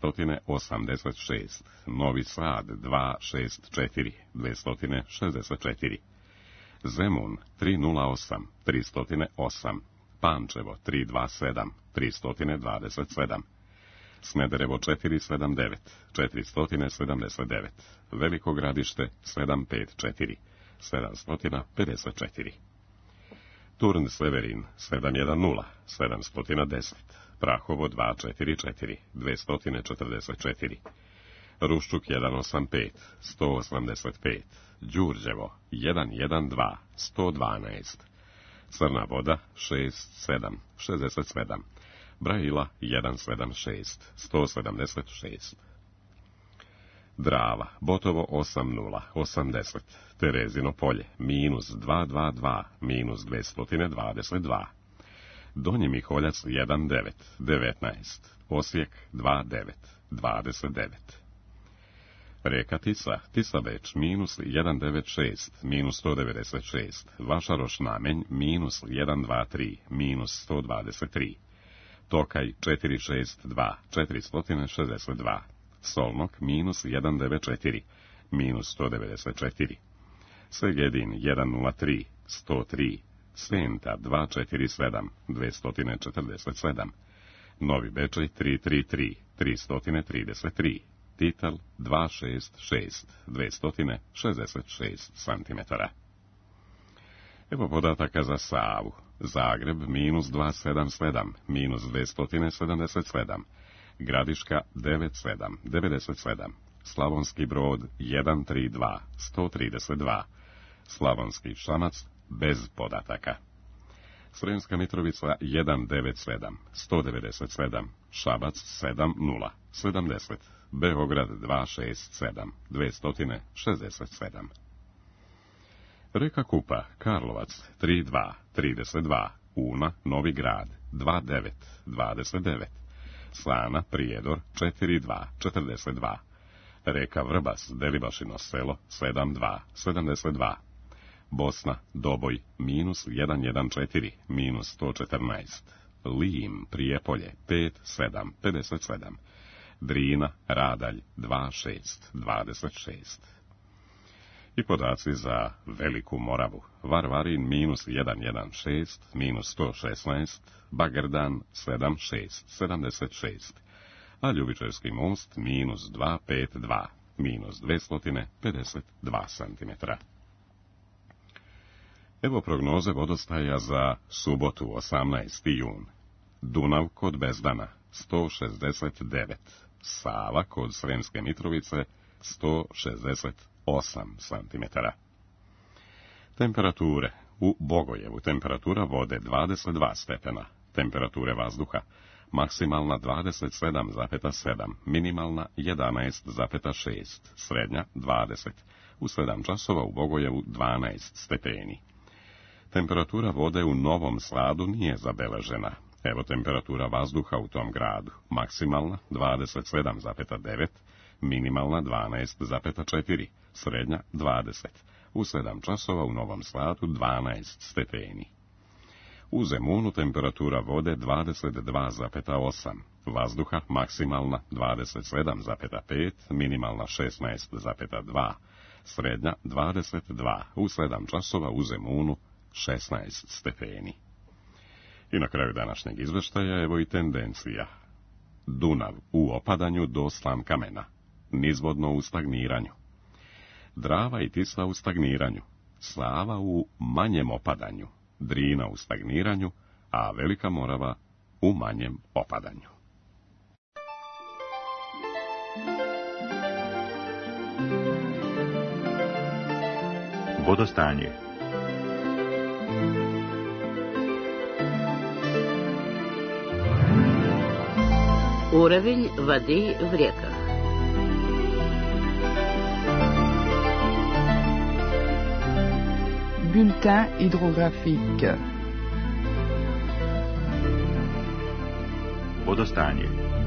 [SPEAKER 1] 286. Novi Sad 264, 264. Zemun 308, 308. Pančevo 327, 327. Smederevo 479, 479. Veliko Gradište 754, 754. Turn Severin 710, 710. Prahovo 244, 244. Ruščuk 185, 185. Đurđevo 112, 112. Crna Voda 67, 67. Brajila 176, 176. Drava, Botovo 80, 80. Terezino polje, minus 222, minus 222. Donji Miholjac 19, 19. Osijek 29, 29. Reka Tisa, Tisabeč, minus 196, minus 196. Vašaroš Namenj, minus 123, minus 123. Tokaj 462, 462. Solnok minus 194, minus 194. Segedin 103, 103. Senta 247, 247. Novi Bečej 333, 333. Titel 266, 266 cm. Evo podataka za Savu. Zagreb minus 277, minus 277. Gradiška 97, 97. Slavonski Brod 132, 132. Slavonski Šamac bez podataka. Sremska Mitrovica 197, 197. Šabac 70, 70. Beograd 267, 267. Reka Kupa, Karlovac 32, 32. Una, Novi Grad 29, 29. Slana, Prijedor 42, 42. Reka Vrbas, Delibašino selo 72, 72. Bosna, Doboj, minus 114, minus 114. Lim, Prijepolje 57, 57. Drina, Radalj 26, 26. I podaci za Veliku Moravu. Varvarin minus 116, minus 116. Bagerdan 76, 76. A Ljubičevski most minus 252, minus 252 cm. Evo prognoze vodostaja za subotu 18. jun. Dunav kod Bezdana 169, Sava kod Sremske Mitrovice 168 cm. Temperature. U Bogojevu temperatura vode 22 stepena, temperature vazduha maksimalna 27,7, minimalna 11,6, srednja 20. U 7 časova u Bogojevu 12 stepeni. Temperatura vode u Novom Sadu nije zabeležena. Evo temperatura vazduha u tom gradu. Maksimalna 27,9, minimalna 12,4, srednja 20. U 7 časova u Novom Sadu 12 stepeni. U Zemunu temperatura vode 22,8, vazduha maksimalna 27,5, minimalna 16,2, srednja 22, u 7 časova u Zemunu 16 stepeni. I na kraju današnjeg izveštaja evo i tendencija. Dunav u opadanju do Slankamena, nizvodno u stagniranju. Drava i Tisa u stagniranju, Sava u manjem opadanju, Drina u stagniranju, a Velika Morava u manjem opadanju.
[SPEAKER 4] Vodostanje.
[SPEAKER 22] Уровень воды в реках.
[SPEAKER 17] Bulletin hydrographique.
[SPEAKER 4] Vodostanje.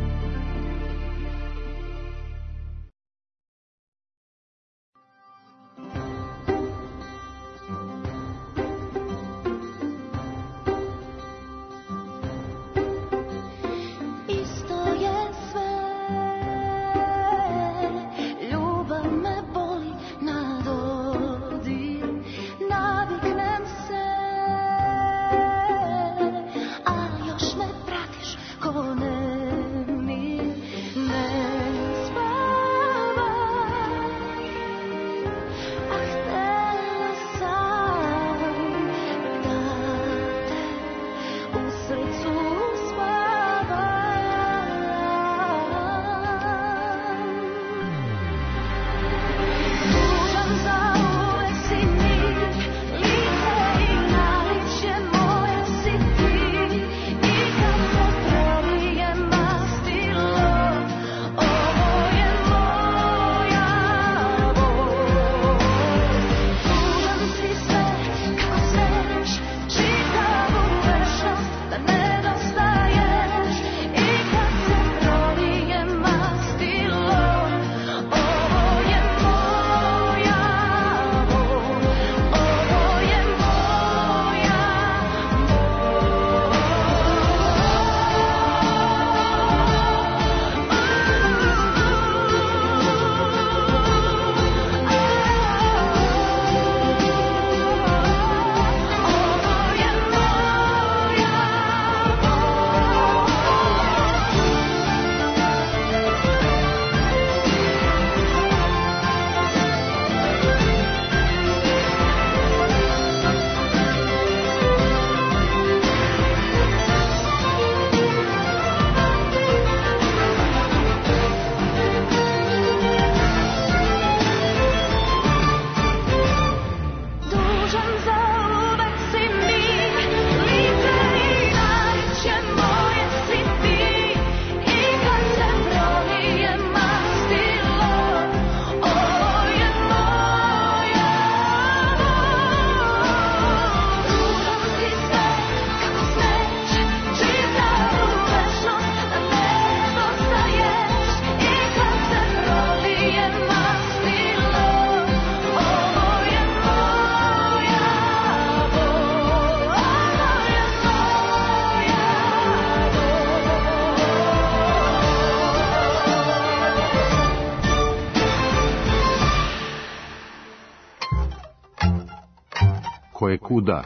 [SPEAKER 18] Koje kuda?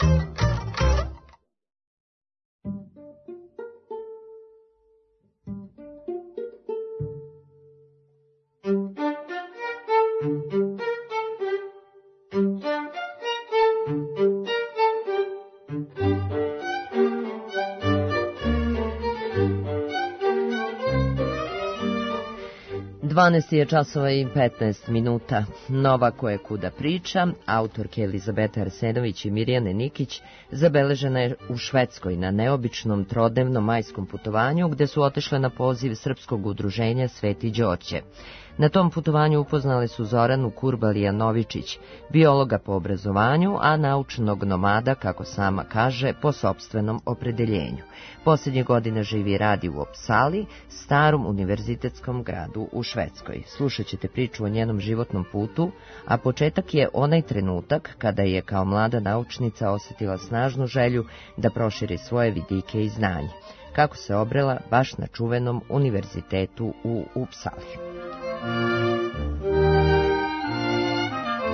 [SPEAKER 3] Dvanaest je časova i 15 minuta. Nova koje kuda priča, autorke Elizabeta Arsenović i Mirjane Nikić, zabeležena je u Švedskoj na neobičnom trodnevnom majskom putovanju gde su otišle na poziv Srpskog udruženja Sveti Đorđe. Na tom putovanju upoznale su Zoranu Kurbalija-Novičić, biologa po obrazovanju, a naučnog nomada, kako sama kaže, po sopstvenom opredeljenju. Posljednje godine živi i radi u Uppsali, starom univerzitetskom gradu u Švedskoj. Slušat ćete priču o njenom životnom putu, a početak je onaj trenutak kada je kao mlada naučnica osjetila snažnu želju da proširi svoje vidike i znanje. Kako se obrela baš na čuvenom univerzitetu u Uppsali.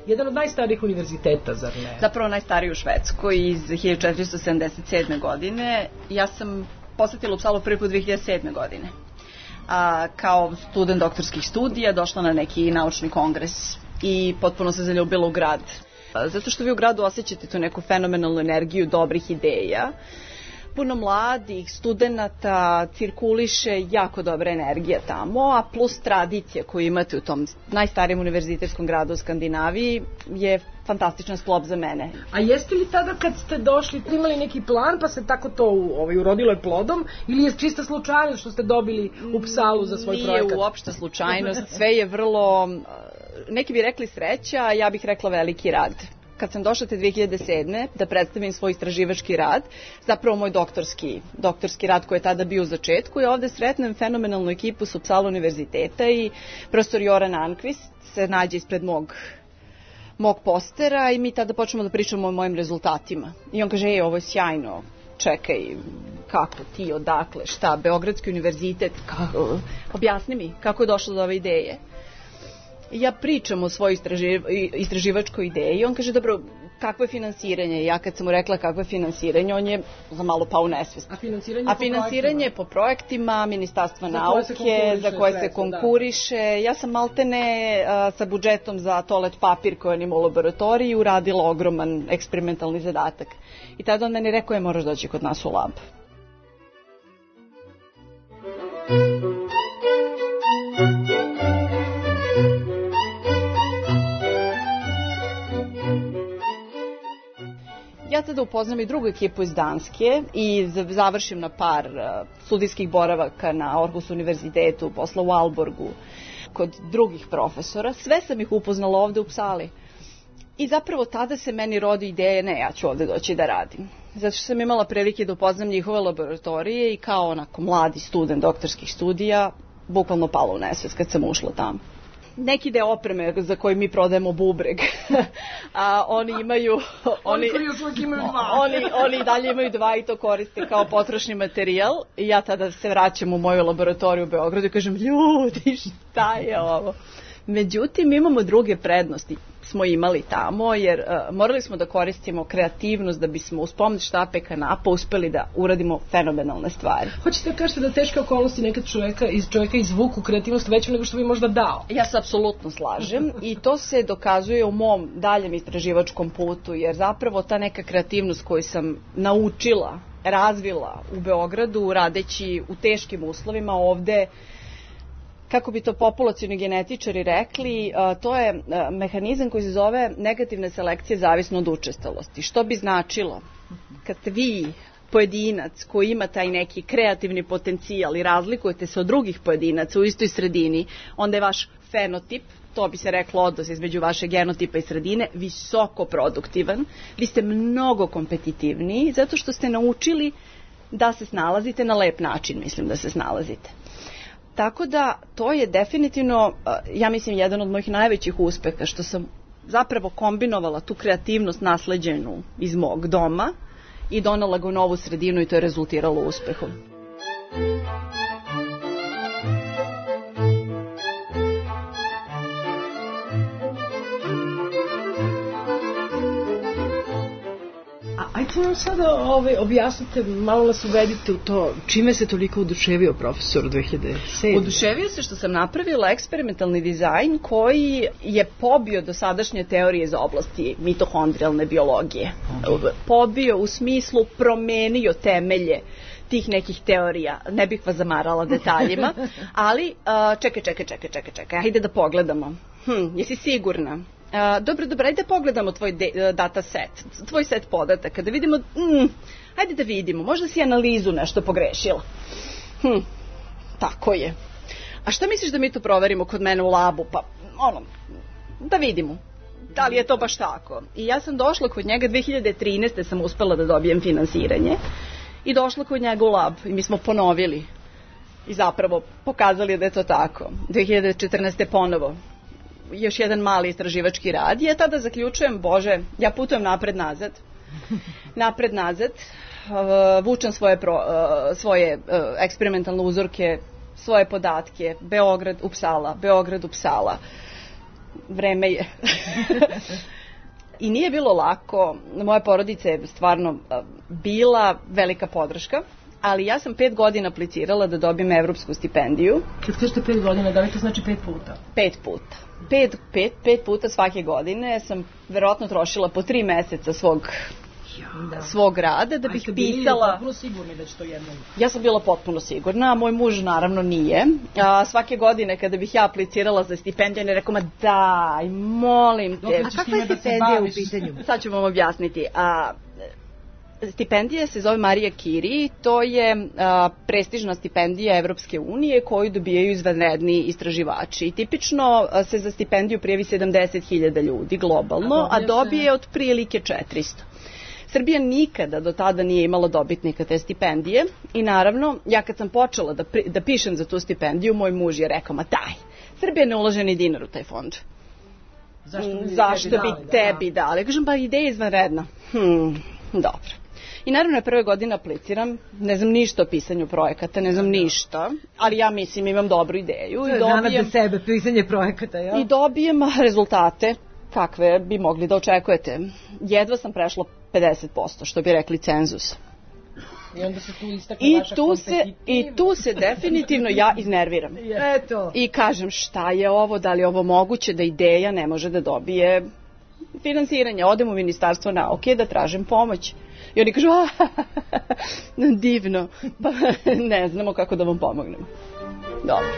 [SPEAKER 4] jedan od najstarijih univerziteta, zar ne?
[SPEAKER 6] Zapravo najstariji u Švedskoj iz 1477. godine. Ja sam posetila Upsalu prvi put 2007. godine. Kao student doktorskih studija došla na neki naučni kongres i potpuno se zaljubila u grad. Zato što vi u gradu osjećate tu neku fenomenalnu energiju dobrih ideja. Puno mladih, studenata, cirkuliše jako dobra energija tamo, a plus tradicija koju imate u tom najstarijem univerzitetskom gradu u Skandinaviji je fantastičan sklop za mene.
[SPEAKER 4] A jeste li tada kad ste došli imali neki plan pa se tako to urodilo je plodom ili je čista slučajnost što ste dobili Upsalu za svoj projekat?
[SPEAKER 6] Nije uopšte slučajnost, sve je vrlo, neki bi rekli sreća, a ja bih rekla veliki rad. Kad sam došla te 2007. da predstavim svoj istraživački rad, zapravo moj doktorski rad koji je tada bio u začetku, i ovde sretnem fenomenalnu ekipu s Upsala univerziteta i profesor Joran Almqvist se nađe ispred mog postera i mi tada počnemo da pričamo o mojim rezultatima. I on kaže, ovo je sjajno, čekaj, kako ti, odakle, šta, Beogradski univerzitet, objasni mi kako je došlo do ove ideje. Ja pričam o svojoj istraživačkoj ideji i on kaže, dobro, kakvo je finansiranje? Ja kad sam mu rekla kakvo je finansiranje, on je za malo pao u nesvest.
[SPEAKER 4] A
[SPEAKER 6] finansiranje po projektima Ministarstva nauke, za koje se konkuriše. Ja sam maltene sa budžetom za toalet papir koji on ima u laboratoriji uradila ogroman eksperimentalni zadatak. I tada on meni rekao, moraš doći kod nas u lab. Ja sada upoznam i drugu ekipu iz Danske i završim na par studijskih boravaka na Aarhus univerzitetu, posle u Aalborgu, kod drugih profesora. Sve sam ih upoznala ovde u Upsali. I zapravo tada se meni rodi ideja, ja ću ovde doći da radim. Zato što sam imala prilike da upoznam njihove laboratorije i kao onako mladi student doktorskih studija, bukvalno pala u nesvest kad sam ušla tamo. Neki deo opreme za koji mi prodajemo bubreg, a oni imaju oni dalje imaju dva i to koriste kao potrošni materijal. I ja tada se vraćam u moju laboratoriju u Beogradu i kažem, ljudi, šta je ovo? Međutim, imamo druge prednosti smo imali tamo, jer morali smo da koristimo kreativnost da bismo uz pomoć štape kanapa uspeli da uradimo fenomenalne stvari.
[SPEAKER 4] Hoćete da kažete da teške okolnosti nekad čovjeka izvuku kreativnost veću nego što bi možda dao?
[SPEAKER 6] Ja se apsolutno slažem i to se dokazuje u mom daljem istraživačkom putu, jer zapravo ta neka kreativnost koju sam naučila, razvila u Beogradu, radeći u teškim uslovima ovde, kako bi to populacioni genetičari rekli, to je mehanizam koji se zove negativna selekcija zavisno od učestalosti. Što bi značilo? Kad ste vi pojedinac koji ima taj neki kreativni potencijal i razlikujete se od drugih pojedinaca u istoj sredini, onda je vaš fenotip, to bi se reklo odnos između vaše genotipa i sredine, visoko produktivan. Vi ste mnogo kompetitivniji zato što ste naučili da se snalazite na lep način, mislim da se snalazite. Tako da to je definitivno, ja mislim, jedan od mojih najvećih uspeha, što sam zapravo kombinovala tu kreativnost nasleđenu iz mog doma i donela ga u novu sredinu i to je rezultiralo uspehom.
[SPEAKER 4] Ajte nam sada objasnite, malo nas uvedite u to, čime se toliko oduševio profesor 2007.
[SPEAKER 6] Oduševio se što sam napravila eksperimentalni dizajn koji je pobio dosadašnje teorije iz oblasti mitohondrijalne biologije. Pobio u smislu promenio temelje tih nekih teorija, ne bih vas zamarala detaljima, ali čekaj, hajde da pogledamo. Jesi sigurna? Dobro, ajde da pogledamo tvoj data set, tvoj set podataka, da vidimo, ajde da vidimo, možda si analizu nešto pogrešila. Tako je. A šta misliš da mi to proverimo kod mene u labu, pa da vidimo, da li je to baš tako? I ja sam došla kod njega, 2013. sam uspela da dobijem finansiranje i došla kod njega u lab i mi smo ponovili i zapravo pokazali da je to tako. 2014. ponovo. Još jedan mali istraživački rad i ja tada zaključujem, Bože, ja putujem napred-nazad, vučem svoje eksperimentalne uzorke, svoje podatke, Beograd, Upsala. vreme je. I nije bilo lako, moja porodica je stvarno bila velika podrška, ali ja sam 5 godina aplicirala da dobijem evropsku stipendiju.
[SPEAKER 4] Kad kažete 5 godina, da li to znači 5 puta?
[SPEAKER 6] 5 puta. 5 puta svake godine sam verovatno trošila po 3 meseca svog rada da bih pisala. Ali ste bili
[SPEAKER 4] potpuno sigurni da će to jednom?
[SPEAKER 6] Ja sam bila potpuno sigurna, a moj muž naravno nije. Svake godine kada bih ja aplicirala za stipendiju, on je rekao, ma daj, molim te.
[SPEAKER 4] A kakva je stipendija u pitanju?
[SPEAKER 6] Sad ću vam objasniti. Stipendija se zove Marija Curie, to je prestižna stipendija Evropske unije koju dobijaju izvanredni istraživači. Tipično se za stipendiju prijavi 70.000 ljudi globalno, a dobije otprilike 400. Srbija nikada do tada nije imala dobitnika te stipendije i naravno, ja kad sam počela da pišem za tu stipendiju, moj muž je rekao, ma daj, Srbija ne ulaže ni dinar u taj fond. Zašto bi tebi dali? Kažem, pa ideja je izvanredna. Dobro. I naravno, prve godine apliciram, ne znam ništa o pisanju projekata, ne znam ništa, ali ja mislim imam dobru ideju.
[SPEAKER 4] To je znana za sebe, pisanje projekata, jel?
[SPEAKER 6] I dobijem rezultate kakve bi mogli da očekujete. Jedva sam prešla 50%, što bi rekli cenzus.
[SPEAKER 4] I onda se tu istakne vaša kompetitivnost.
[SPEAKER 6] I tu se definitivno ja iznerviram.
[SPEAKER 4] Eto.
[SPEAKER 6] I kažem, šta je ovo, da li je ovo moguće da ideja ne može da dobije finansiranje. Odem u Ministarstvo nauke da tražim pomoć. I oni kažu, divno, pa ne znamo kako da vam pomognemo. Dobro.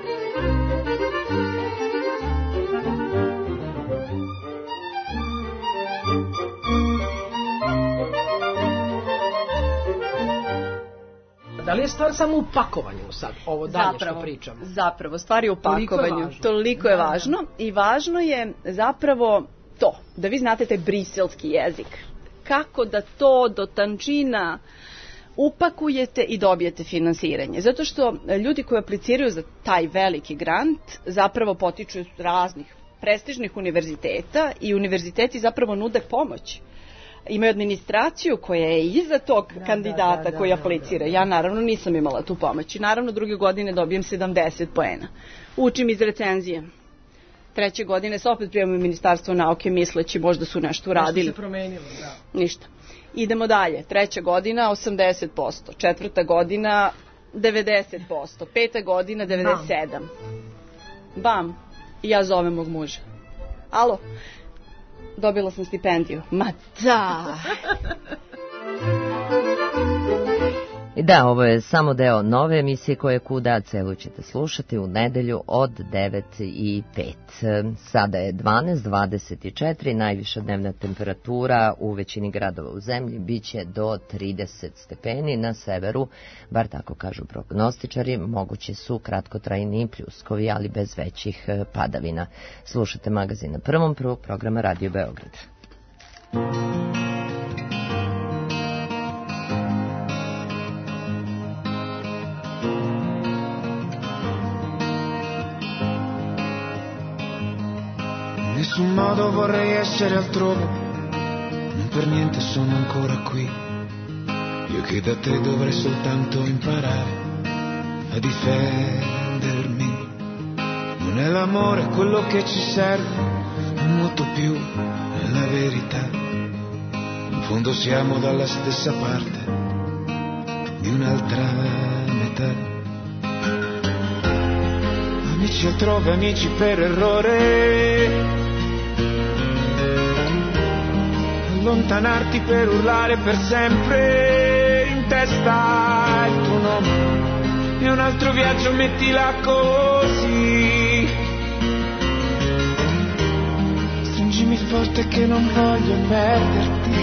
[SPEAKER 4] Da li je stvar samo u pakovanju sad, ovo dalje što pričamo?
[SPEAKER 6] Zapravo, stvar je u pakovanju. Toliko je važno. I važno je zapravo to, da vi znate taj briselski jezik. Kako da to do tančina upakujete i dobijete finansiranje. Zato što ljudi koji apliciraju za taj veliki grant zapravo potiču iz raznih prestižnih univerziteta i univerziteti zapravo nude pomoć. Imaju administraciju koja je iza tog kandidata koji aplicira. Ja naravno nisam imala tu pomoć. I naravno druge godine dobijem 70 poena. Učim iz recenzije. 3. godine se opet prijemam u Ministarstvo nauke misleći možda su nešto uradili.
[SPEAKER 4] Nešto se promenilo, da.
[SPEAKER 6] Ništa. Idemo dalje. 3. godina 80%. 4. godina 90%. 5. godina 97%. Bam. I ja zovem mog muža. Alo. Dobila sam stipendiju. Ma da!
[SPEAKER 3] Da, ovo je samo deo nove emisije koje kuda, celu ćete slušati u nedelju od 9:05. Sada je 12:24, najviša dnevna temperatura u većini gradova u zemlji biće do 30 stepeni, na severu, bar tako kažu prognostičari, mogući su kratkotrajni pljuskovi, ali bez većih padavina. Slušate magazin na prvog programa Radio Beograd.
[SPEAKER 7] nessun modo vorrei essere altrove, non per niente sono ancora qui. Io che da te dovrei soltanto imparare a difendermi. Non è l'amore quello che ci serve, molto più è la verità. In fondo siamo dalla stessa parte di un'altra metà. Amici altrove, amici per errore, allontanarti per urlare per sempre in testa il tuo nome. E un altro viaggio mettila così, stringimi forte che non voglio perderti.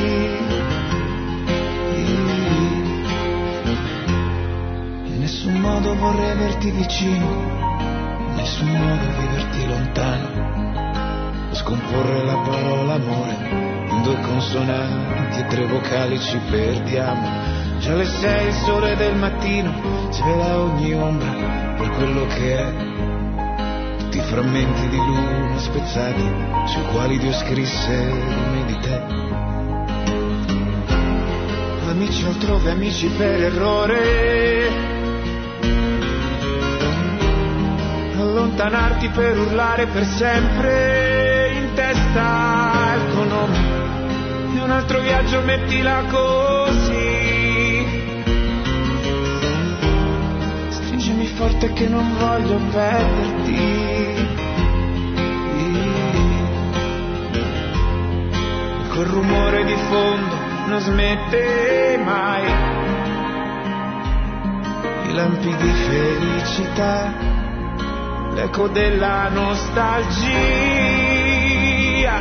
[SPEAKER 7] In nessun modo vorrei averti vicino, in nessun modo viverti lontano. Scomporre la parola amore in 2 consonanti e 3 vocali ci perdiamo. Già alle 6 il sole del mattino svela ogni ombra per quello che è. Tutti i frammenti di luna spezzati sui quali Dio scrisse me di te. Amici altrove, amici per errore, allontanarti per urlare per sempre sta il tuo nome, e un altro viaggio mettila così. Stringimi forte che non voglio perderti. Quel rumore di fondo non smette mai, i lampi di felicità, l'eco della nostalgia.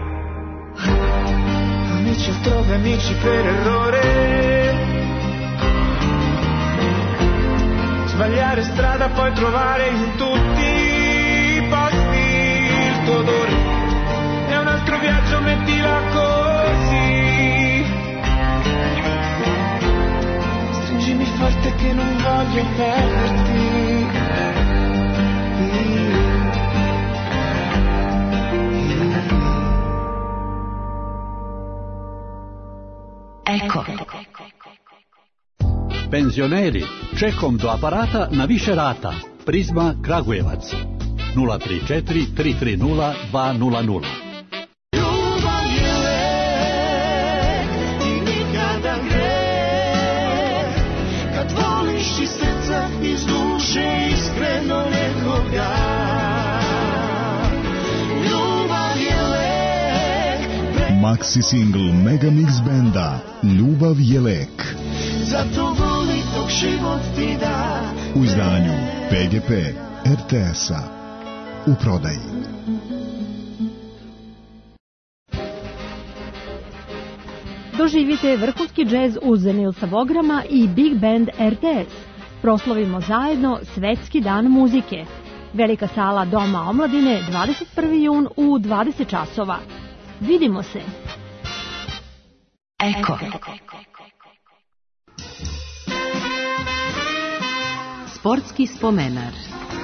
[SPEAKER 7] Amici altrove, amici per errore, sbagliare strada, poi trovare in tutti i posti il tuo odore. È un altro viaggio, mettila così. Stringimi forte che non voglio perderti.
[SPEAKER 10] Eko. Penzioneri, čekom do aparata na više rata. Prizma Kragujevac 034 330 200.
[SPEAKER 11] Maxi single Mega Mix benda Ljubav je lek.
[SPEAKER 7] Zato voli dok život ti da.
[SPEAKER 11] U izdanju PGP RTS-a. U prodaji.
[SPEAKER 12] Doživite vrhunski džez uz Nilsa Vograma i Big Band RTS. Proslavimo zajedno Svetski dan muzike. Velika sala Doma omladine 21. jun u 20 časova. Vidimo se.
[SPEAKER 10] Eko.
[SPEAKER 19] Sportski spomenar.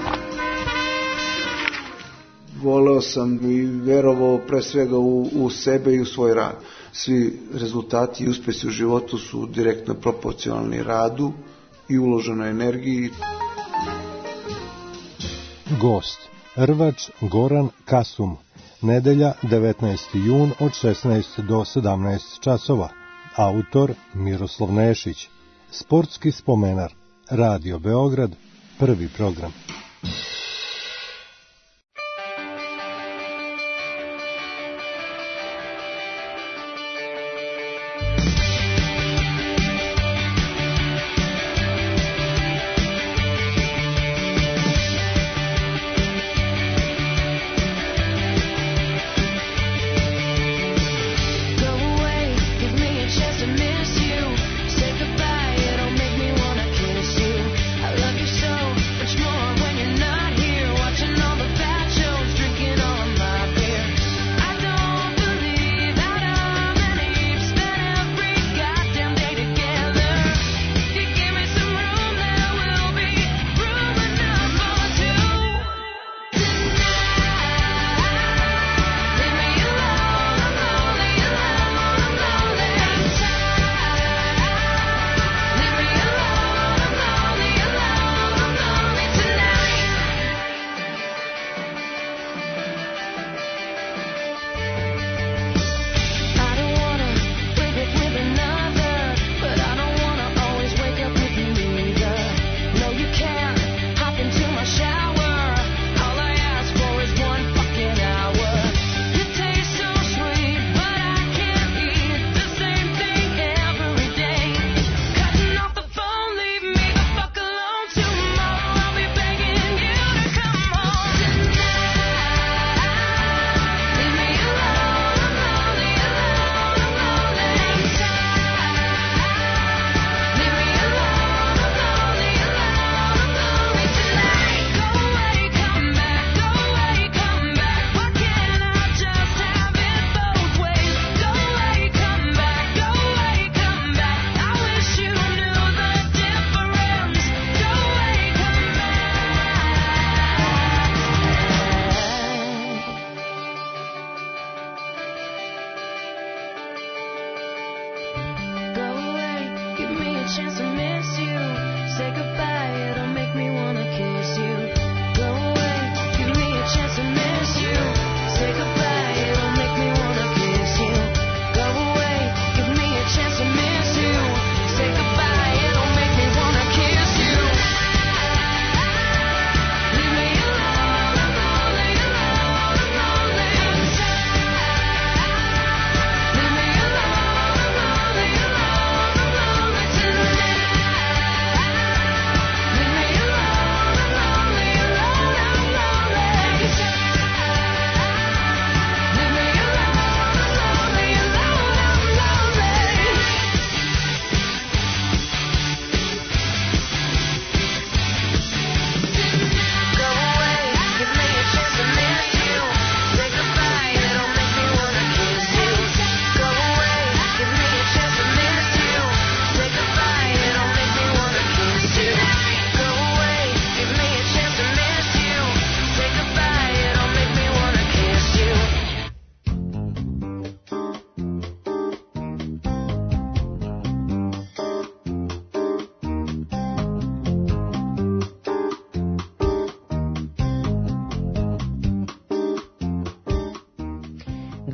[SPEAKER 24] Voleo sam i verovao pre svega u sebe i u svoj rad. Svi rezultati i uspesi u životu su direktno proporcionalni radu i uloženoj energiji.
[SPEAKER 25] Gost, rvač Goran Kasum. Nedelja, 19. jun od 16 do 17 časova. Autor Miroslav Nešić. Sportski spomenar. Radio Beograd, prvi program.
[SPEAKER 7] You're not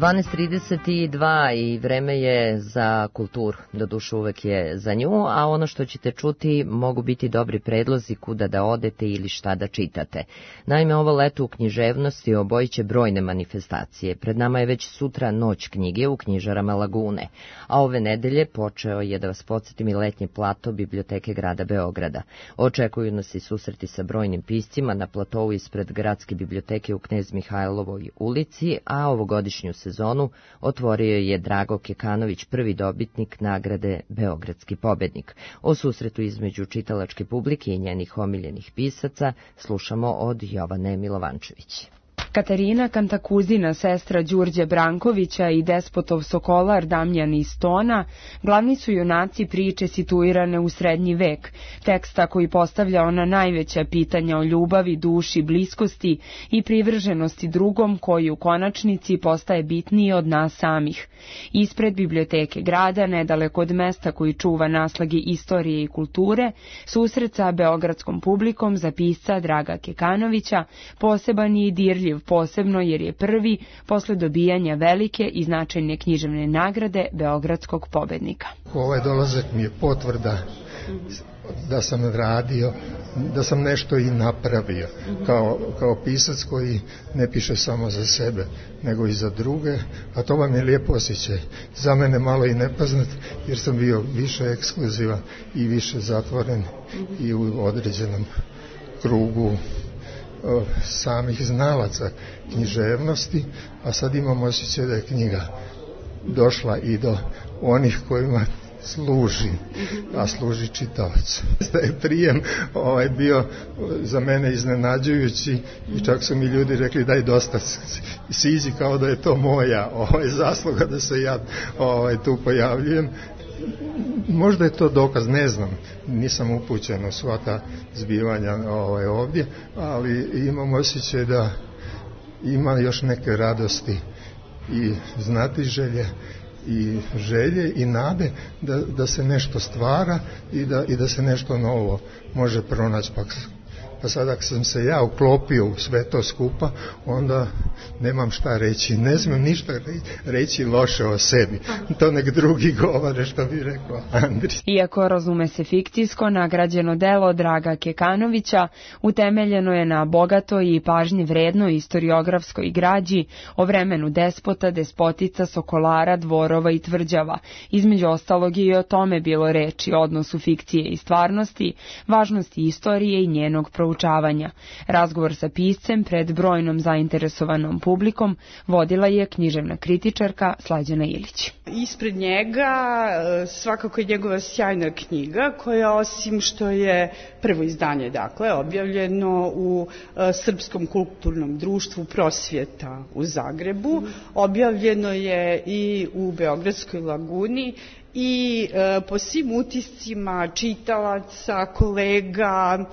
[SPEAKER 3] 12:32 i vreme je za kulturu, doduše uvek je za nju, a ono što ćete čuti mogu biti dobri predlozi kuda da odete ili šta da čitate. Naime, ovo leto u književnosti obojiće brojne manifestacije. Pred nama je već sutra Noć knjige u knjižarama Lagune, a ove nedelje počeo je, da vas podsjetim, i letnji plato Biblioteke grada Beograda. Očekuju nas i susreti sa brojnim piscima na platovu ispred Gradske biblioteke u Knez Mihajlovoj ulici, a ovogodišnju sezonu otvorio je Drago Kekanović, prvi dobitnik nagrade Beogradski pobednik. O susretu između čitalačke publike i njenih omiljenih pisaca slušamo od Jovane Milovančević.
[SPEAKER 2] Katarina Kantakuzina, sestra Đurđe Brankovića i despotov sokolar Damjan iz Stona, glavni su junaci priče situirane u srednji vek, teksta koji postavlja ona najveća pitanja o ljubavi, duši, bliskosti i privrženosti drugom, koji u konačnici postaje bitniji od nas samih. Ispred biblioteke grada, nedaleko od mesta koji čuva naslage istorije i kulture, susret sa beogradskom publikom za pisca Draga Kekanovića poseban je i dirljiv, posebno jer je prvi posle dobijanja velike i značajne književne nagrade Beogradskog pobednika.
[SPEAKER 5] Ovaj dolazak mi je potvrda da sam radio, da sam nešto i napravio, kao pisac koji ne piše samo za sebe, nego i za druge, a to vam je lijep osjećaj. Za mene malo i nepoznat, jer sam bio više ekskluzivan i više zatvoren i u određenom krugu samih znalaca književnosti, a sad imam osjećaj da je knjiga došla i do onih kojima služi, a služi čitavac. Da je prijem bio za mene iznenađujući i čak su mi ljudi rekli daj dosta, siđi kao da je to moja zasluga da se ja tu pojavljujem. Možda je to dokaz, ne znam, nisam upućen u sva ta zbivanja ovdje, ali imam osjećaj da ima još neke radosti i znatiželje i želje i nade da se nešto stvara i da se nešto novo može pronaći. Pa sad ako sam se ja uklopio u sve to skupa, onda nemam šta reći. Ne smijem ništa reći loše o sebi. To nek drugi govore, što bi rekao Andri.
[SPEAKER 2] Iako razume se fikcijsko, nagrađeno delo Draga Kekanovića utemeljeno je na bogatoj i pažnje vrednoj istoriografskoj građi o vremenu despota, despotica, sokolara, dvorova i tvrđava. Između ostalog je i o tome bilo reči, odnosu fikcije i stvarnosti, važnosti istorije i njenog proučavanja. Razgovor sa piscem pred brojnom zainteresovanom publikom vodila je književna kritičarka Slađana Ilić.
[SPEAKER 8] Ispred njega svakako je njegova sjajna knjiga koja, osim što je prvo izdanje, dakle, objavljeno u Srpskom kulturnom društvu Prosvjeta u Zagrebu, objavljeno je i u Beogradskoj Laguni i po svim utiscima čitalaca, kolega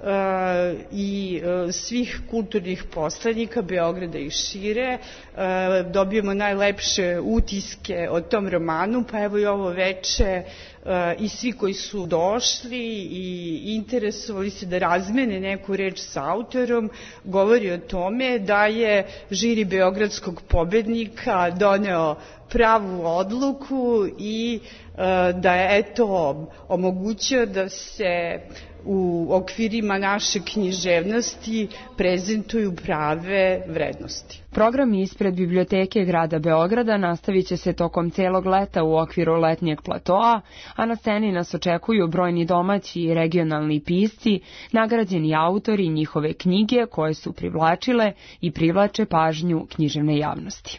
[SPEAKER 8] i svih kulturnih poslanika Beograda i šire dobijemo najlepše utiske o tom romanu, pa evo i ovo veče i svi koji su došli i interesovali se da razmene neku reč sa autorom govori o tome da je žiri Beogradskog pobednika doneo pravu odluku i da je omogućio da se u okvirima naše književnosti prezentuju prave vrednosti.
[SPEAKER 2] Program ispred biblioteke grada Beograda nastavit će se tokom celog leta u okviru letnjeg platoa, a na sceni nas očekuju brojni domaći i regionalni pisci, nagrađeni autori njihove knjige koje su privlačile i privlače pažnju književne javnosti.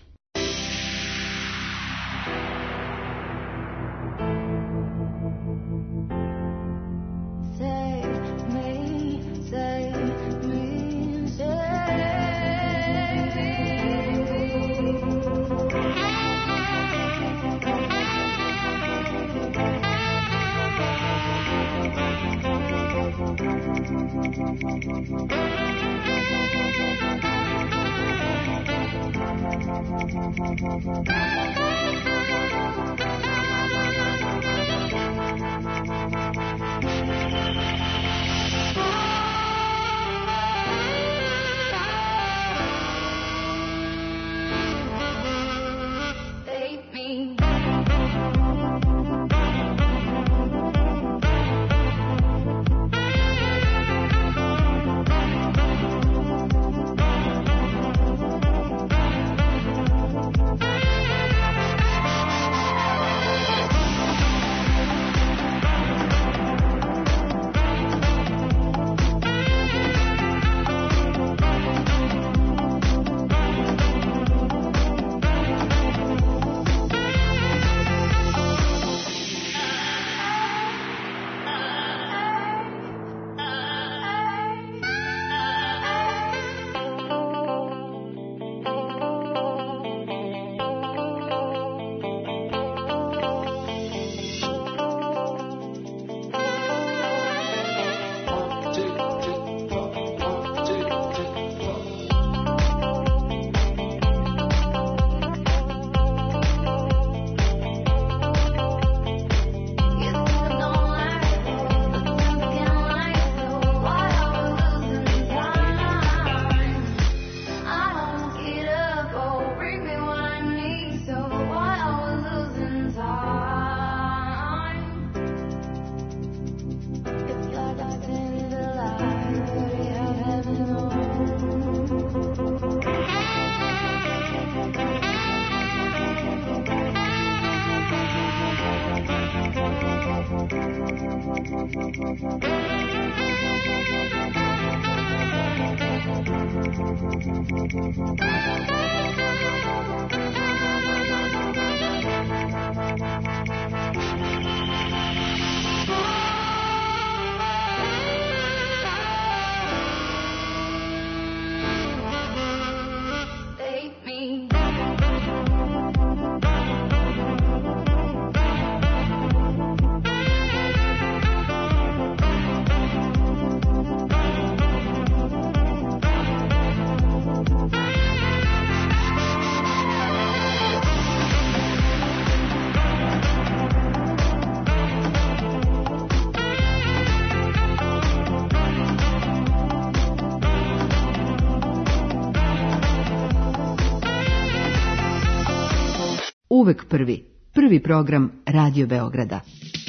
[SPEAKER 19] Uvek prvi. Prvi program Radio Beograda.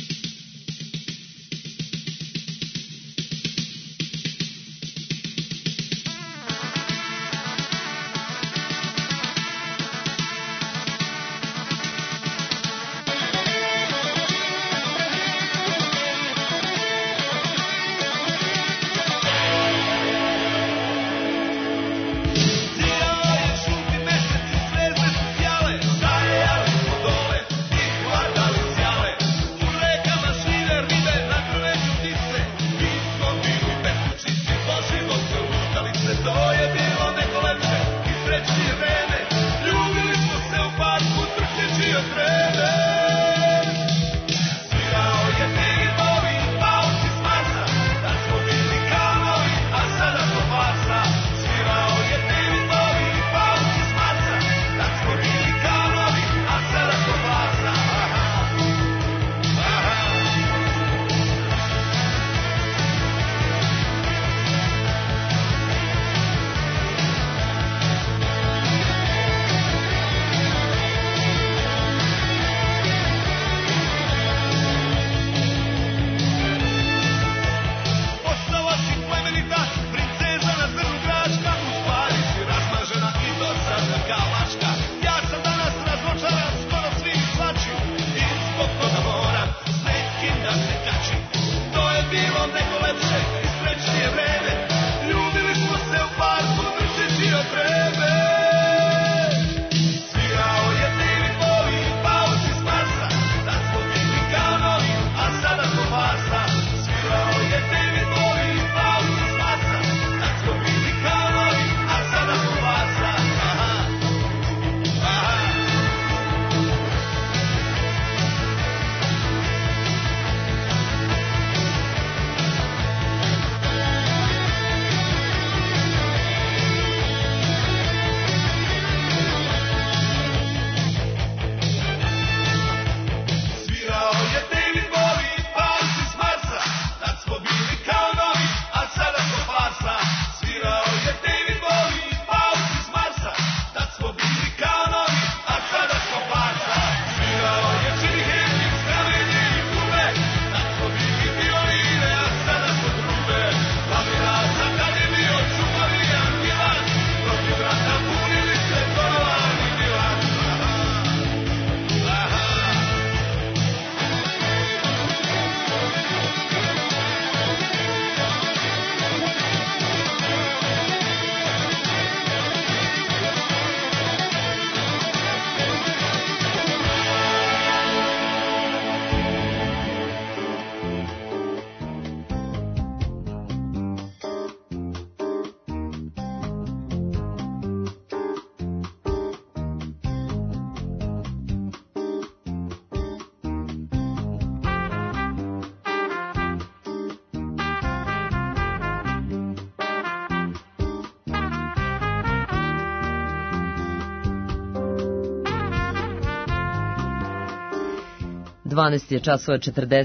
[SPEAKER 3] Dvanaest je časova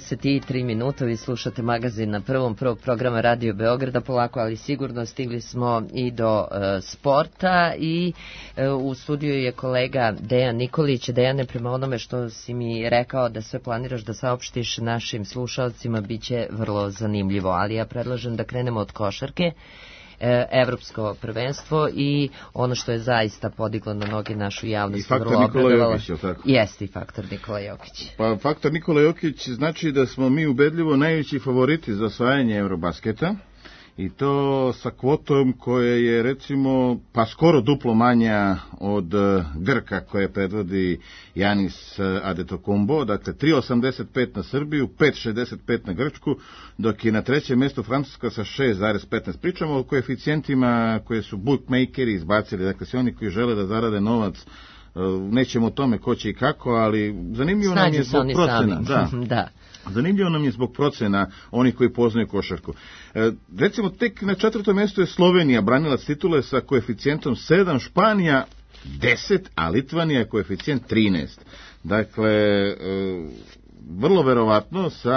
[SPEAKER 3] 43 minuta, vi slušate magazin na prvog programa Radio Beograda, polako ali sigurno stigli smo i do sporta i u studiju je kolega Dejan Nikolić. Dejane, prema onome što si mi rekao da sve planiraš da saopštiš našim slušalcima, bit će vrlo zanimljivo, ali ja predlažem da krenemo od košarke. Evropsko prvenstvo i ono što je zaista podiglo na noge našu javnost.
[SPEAKER 9] I faktor Nikola Jokić, je li tako?
[SPEAKER 3] Jeste, i faktor Nikola Jokić.
[SPEAKER 9] Pa faktor Nikola Jokić znači da smo mi ubedljivo najveći favoriti za osvajanje Eurobasketa
[SPEAKER 13] i to sa kvotom koja je recimo pa skoro duplo manja od Grka koje predvodi Janis Adetokounmpo, dakle 3,85 na Srbiju, 5,65 na Grčku, dok je na trećem mjestu Francuska sa 6,15. Pričamo o koeficijentima koje su bookmakeri izbacili, dakle svi oni koji žele da zarade novac, nećemo o tome ko će i kako, ali zanimljivo nam je zbog procena.
[SPEAKER 3] Da.
[SPEAKER 13] Zanimljivo nam je zbog procena onih koji poznaju košarku. Recimo, tek na 4. mjestu je Slovenija, branilac titule sa koeficijentom 7, Španija 10, a Litvanija koeficijent 13. Dakle, vrlo verovatno sa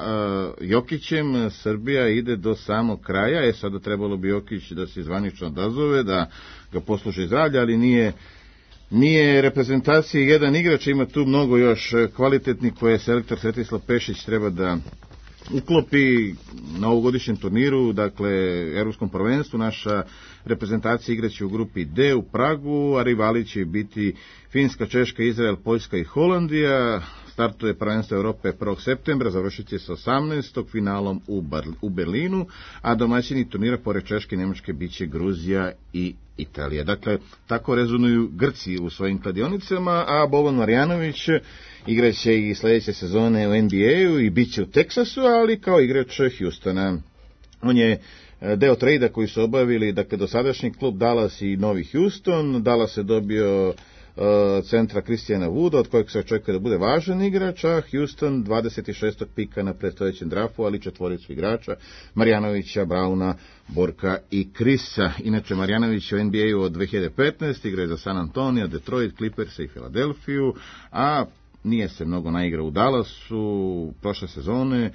[SPEAKER 13] Jokićem Srbija ide do samog kraja. Sada trebalo bi Jokić da se zvanično odazove, da ga posluži zdravlja, ali nije reprezentacija jedan igrač, ima tu mnogo još kvalitetnih koje selektor Svetislav Pešić treba da uklopi na ovogodišnjem turniru, dakle, Evropskom prvenstvu. Naša reprezentacija igraće u grupi D u Pragu, a rivali će biti Finska, Češka, Izrael, Poljska i Holandija. Startuje prvenstvo Europe 1. septembra, završit će sa 18. finalom u Berlinu, a domaćini turnira pored Češke i Nemačke bit će Gruzija i Italija. Dakle, tako rezonuju Grci u svojim kladionicama, a Boban Marjanović igraće i sljedeće sezone u NBA-u i bit će u Teksasu, ali kao igrač Houstona. On je deo trejda koji su obavili, dakle, dosadašnji klub Dallas i Novi Houston. Dallas je dobio centra Christiana Wooda, od kojeg se očekuje da bude važan igrač, a Houston 26. pika na predstojećem draftu, ali 4 igrača, Marjanovića, Brauna, Borka i Krisa. Inače, Marjanović u NBA-u od 2015. igra za San Antonio, Detroit, Clippersa i Filadelfiju, a nije se mnogo naigrao u Dallasu prošle sezone.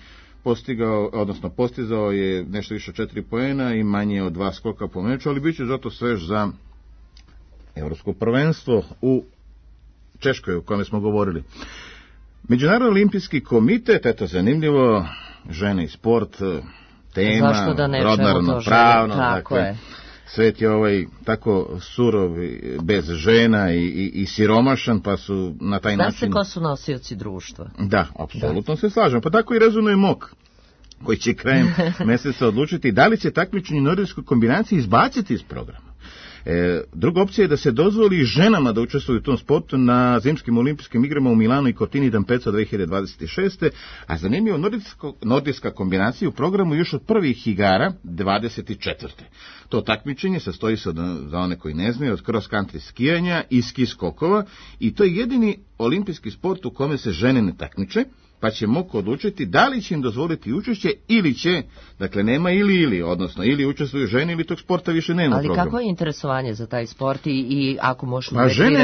[SPEAKER 13] Postizao je nešto više od 4 poena i manje od 2 skoka po meču, ali bit će zato svež za Evropsko prvenstvo u Češkoj, o kome smo govorili. Međunarodni olimpijski komitet, eto zanimljivo, žene i sport, tema, rodno ravnopravno, dakle, svet je tako surov, bez žena i siromašan, pa su na taj način...
[SPEAKER 3] Da se ko su nosioci društva.
[SPEAKER 13] Da, apsolutno se slažem, pa tako i rezonuje MOK, koji će krajem mjeseca odlučiti da li će takmičenje nordijskoj kombinaciji izbaciti iz programa. Druga opcija je da se dozvoli ženama da učestvuju u tom sportu na zimskim olimpijskim igrama u Milanu i Cortina d'Ampezzo 2026. A zanimljivo, nordijska kombinacija u programu još od prvih igara 24. To takmičenje sastoji se, za one koji ne znaju, od cross country skijanja i ski skokova, i to je jedini olimpijski sport u kome se žene ne takmiče, pa će MOK odlučiti da li će im dozvoliti učešće ili će, dakle nema ili, odnosno ili učestvuju žene ili tog sporta više nema u programu.
[SPEAKER 3] Ali kako je interesovanje za taj sport i ako možemo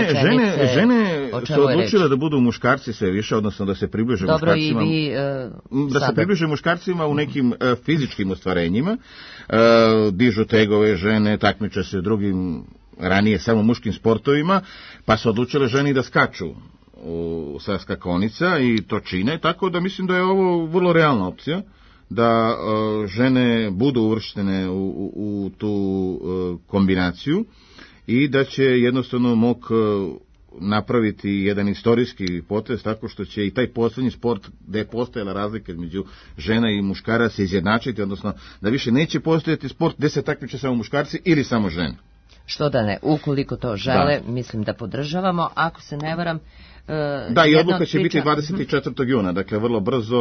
[SPEAKER 13] žene su odlučile da budu muškarci sve više, odnosno da se približe muškarcima. Da se približe muškarcima u nekim fizičkim ostvarenjima, dižu tegove žene, takmiče se u drugim ranije samo muškim sportovima, pa su odlučile ženi da skaču sa skakonica i to čine, tako da mislim da je ovo vrlo realna opcija, da žene budu uvrštene u tu kombinaciju i da će jednostavno MOK napraviti jedan istorijski potez tako što će i taj posljednji sport gdje je postojala razlika između žena i muškara se izjednačiti, odnosno da više neće postojati sport gdje se takmiče samo muškarci ili samo žene.
[SPEAKER 3] Što da ne, ukoliko to žele, mislim da podržavamo, ako se ne varam.
[SPEAKER 13] Da, i odluka će biti 24. juna, dakle vrlo brzo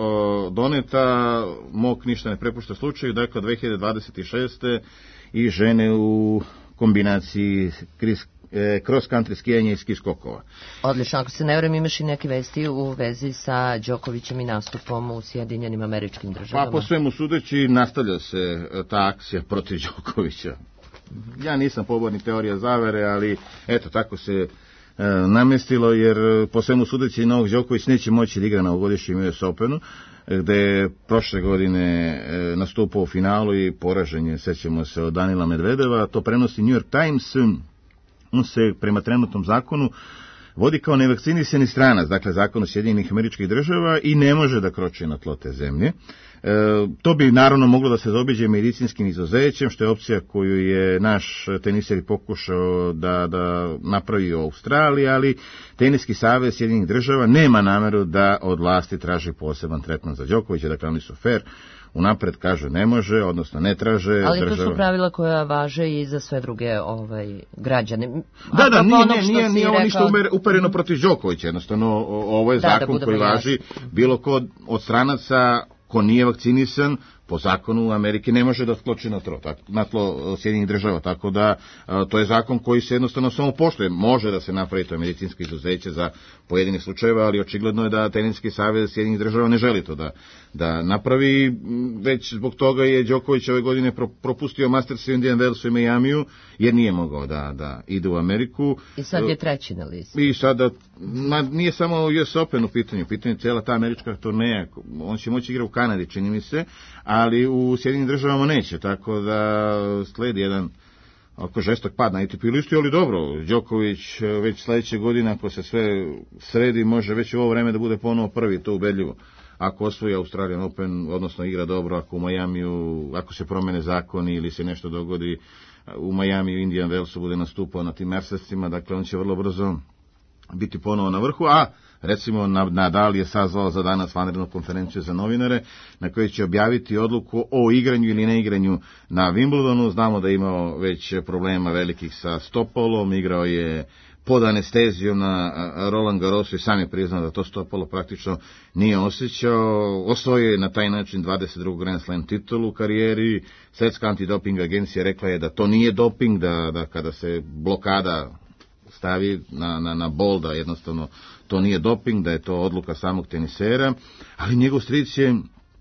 [SPEAKER 13] doneta, MOK ništa ne prepušta slučaju, dakle 2026. i žene u kombinaciji cross country skijanja i ski skokova.
[SPEAKER 3] Odlično, ako se ne varam, imaš i neke vesti u vezi sa Đokovićem i nastupom u Sjedinjenim Američkim Državama?
[SPEAKER 13] Pa po svemu sudeći nastavlja se ta akcija protiv Đokovića. Ja nisam pobornik teorija zavere, ali eto, tako se namestilo, jer po svemu sudeći Novak Đoković neće moći da igra na ovogodišnjem US Openu, gde je prošle godine nastupao u finalu i poražen je, sećamo se, od Danila Medvedeva. To prenosi New York Times. On se prema trenutnom zakonu vodi kao nevakcinisani stranac, dakle zakon Sjedinjenih Američkih Država, i ne može da kroči na tlo te zemlje. To bi naravno moglo da se zaobiđe medicinskim izuzećem, što je opcija koju je naš teniser pokušao da napravi u Australiji, ali Teniski savez Sjedinjenih Država nema nameru da od vlasti traži poseban tretman za Đokovića, dakle oni su fair unapred kaže ne može, odnosno ne traže.
[SPEAKER 3] Ali to su pravila koja važe i za sve druge građane.
[SPEAKER 13] Da, nije ovo ništa upereno protiv Đokovića, jednostavno ovo je zakon koji važi. Bilo ko od stranaca ko nije vakcinisan, po zakonu u Amerike ne može da skoči na tlo Sjedinjenih država, tako da to je zakon koji se jednostavno samo poštuje. Može da se napravi to medicinsko izuzeće za pojedine slučajeve, ali očigledno je da Teniski savez Sjedinjenih država ne želi to da napravi. Već zbog toga je Đoković ove godine propustio Masters u Indian Wellsu i Miamiju, jer nije mogao da ide u Ameriku.
[SPEAKER 3] I sad je treći na listi.
[SPEAKER 13] I sada, nije samo US Open u pitanju cijela ta američka turneja. On će moći igra u Kanadi, čini mi se, ali u Sjedinim državama neće, tako da sledi jedan žestok pad na ATP listu, ali dobro, Đoković već sledeće godine, ako se sve sredi, može već u ovo vreme da bude ponovo prvi, to ubedljivo. Ako osvoji Australian Open, odnosno igra dobro, ako u Majamiju, ako se promene zakoni ili se nešto dogodi u Majamiju, Indian Wellsu bude nastupao na tim Mercedesima, dakle on će vrlo brzo biti ponovo na vrhu, a recimo Nadal je sazvao za danas vanrednu konferenciju za novinare na kojoj će objaviti odluku o igranju ili neigranju na Wimbledonu. Znamo da je imao već problema velikih sa stopalom, igrao je pod anestezijom na Roland Garrosu i sam je priznao da to stopalo praktično nije osjećao. Osvojio je na taj način 22. Grand Slam titulu u karijeri. Svetska antidoping agencija rekla je da to nije doping, da kada se blokada stavi na bol, da jednostavno to nije doping, da je to odluka samog tenisera, ali njegov stric je,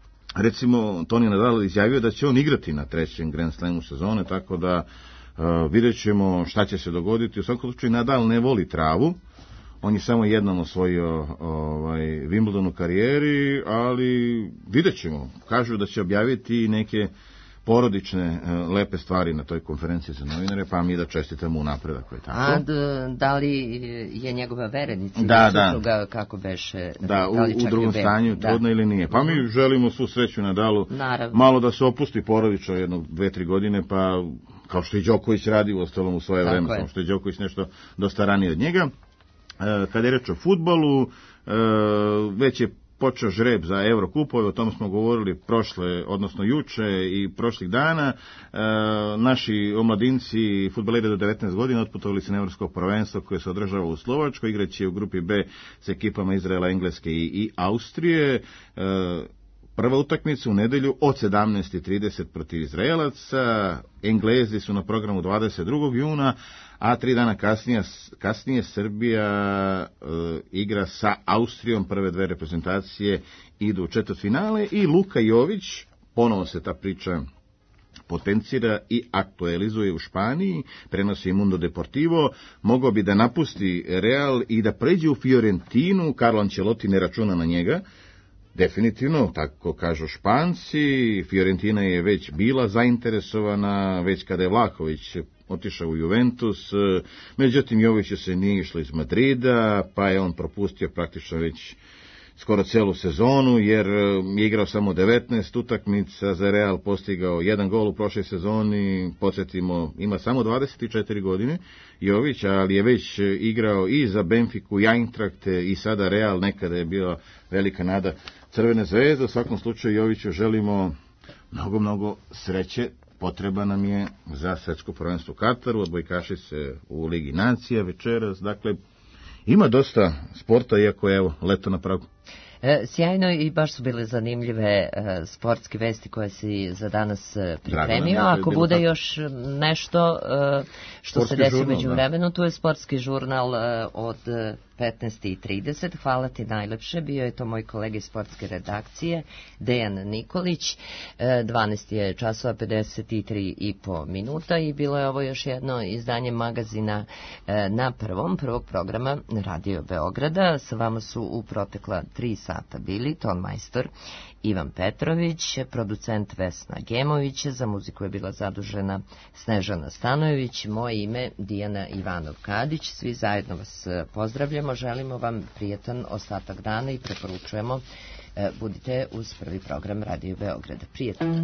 [SPEAKER 13] recimo, Toni Nadal izjavio da će on igrati na trećem Grand Slamu sezone, tako da vidjet ćemo šta će se dogoditi. U svakom slučaju Nadal ne voli travu, on je samo jednom osvojio Wimbledon u karijeri, ali vidjet ćemo. Kažu da će objaviti neke porodične lepe stvari na toj konferenciji za novinare, pa mi da čestitamo unapred ako je tako.
[SPEAKER 3] A da li je njegova verenica supruga kako beše?
[SPEAKER 13] Da, u drugom stanju, trudna ili nije. Pa mi želimo svu sreću Nadalu, malo da se opusti porodično 1-2-3 godine, pa kao što i Đoković radi u ostalom u svoje vreme, samo što je Đoković nešto dosta ranije od njega. Kada je reč o fudbalu, već je počeo žreb za Eurokupove, o tom smo govorili juče i prošlih dana. Naši omladinci, fudbaleri do 19 godina, otputovali se na Evropsko prvenstvo koje se održava u Slovačkoj, igraće u grupi B s ekipama Izraela, Engleske i Austrije. Prva utakmica u nedelju od 17:30 protiv Izraelaca. Englezi su na programu 22. juna, a 3 dana kasnije Srbija igra sa Austrijom, prve dve reprezentacije idu u četvrtfinale i Luka Jović, ponovo se ta priča potencira i aktualizuje u Španiji, prenosi Mundo Deportivo, mogao bi da napusti Real i da pređe u Fiorentinu, Carlo Ancelotti ne računa na njega, definitivno, tako kažu Španci. Fiorentina je već bila zainteresovana, već kada je Vlahović otišao u Juventus, međutim Joviću se nije išlo iz Madrida, pa je on propustio praktično već skoro celu sezonu, jer je igrao samo 19 utakmica, za Real postigao 1 gol u prošloj sezoni, podsjetimo, ima samo 24 godine Jović, ali je već igrao i za Benfiku, i Eintracht i sada Real, nekada je bila velika nada Crvene zvezde. U svakom slučaju Joviću želimo mnogo sreće, potreba nam je za svetsko prvenstvo u Kataru, odbojkaši se u Ligi nacija večeras, dakle ima dosta sporta, iako je evo leto na pragu.
[SPEAKER 3] Sjajno i baš su bile zanimljive sportske vesti koje si za danas pripremio. Ako bude još nešto što se desi među vremenu, tu je sportski žurnal od 15:30. Hvala ti najlepše. Bio je to moj kolega iz sportske redakcije, Dejan Nikolić. 12 je časova 53,5 minuta i bilo je ovo još jedno izdanje magazina na prvog programa Radio Beograda. Sa vama su u protekla 3 sata bili tonmajstor Ivan Petrović, producent Vesna Gemović, za muziku je bila zadužena Snežana Stanojević, moje ime Dijana Ivanov-Kadić. Svi zajedno vas pozdravljamo, želimo vam prijetan ostatak dana i preporučujemo budite uz prvi program Radio Beograda. Prijetan.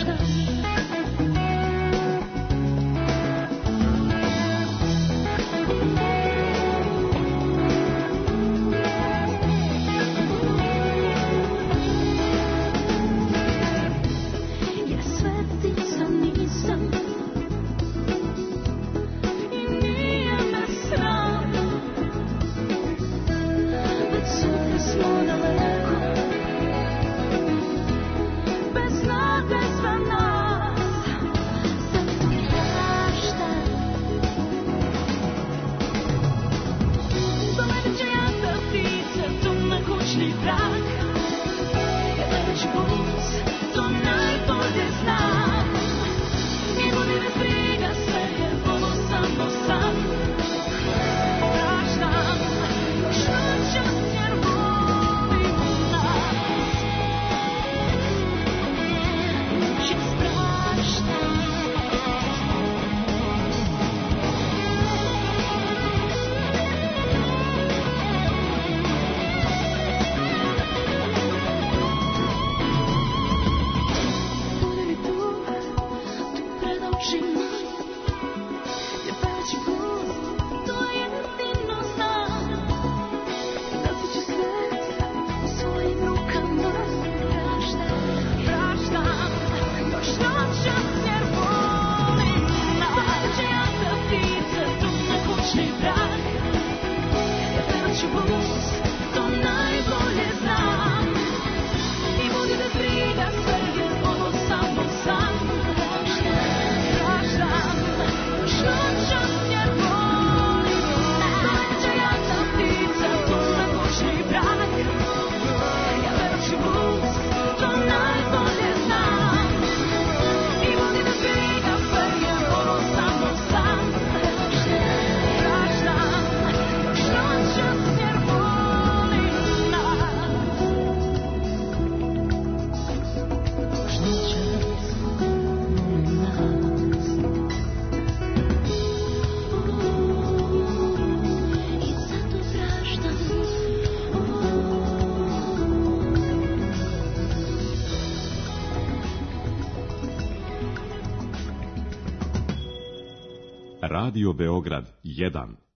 [SPEAKER 1] Radio Beograd 1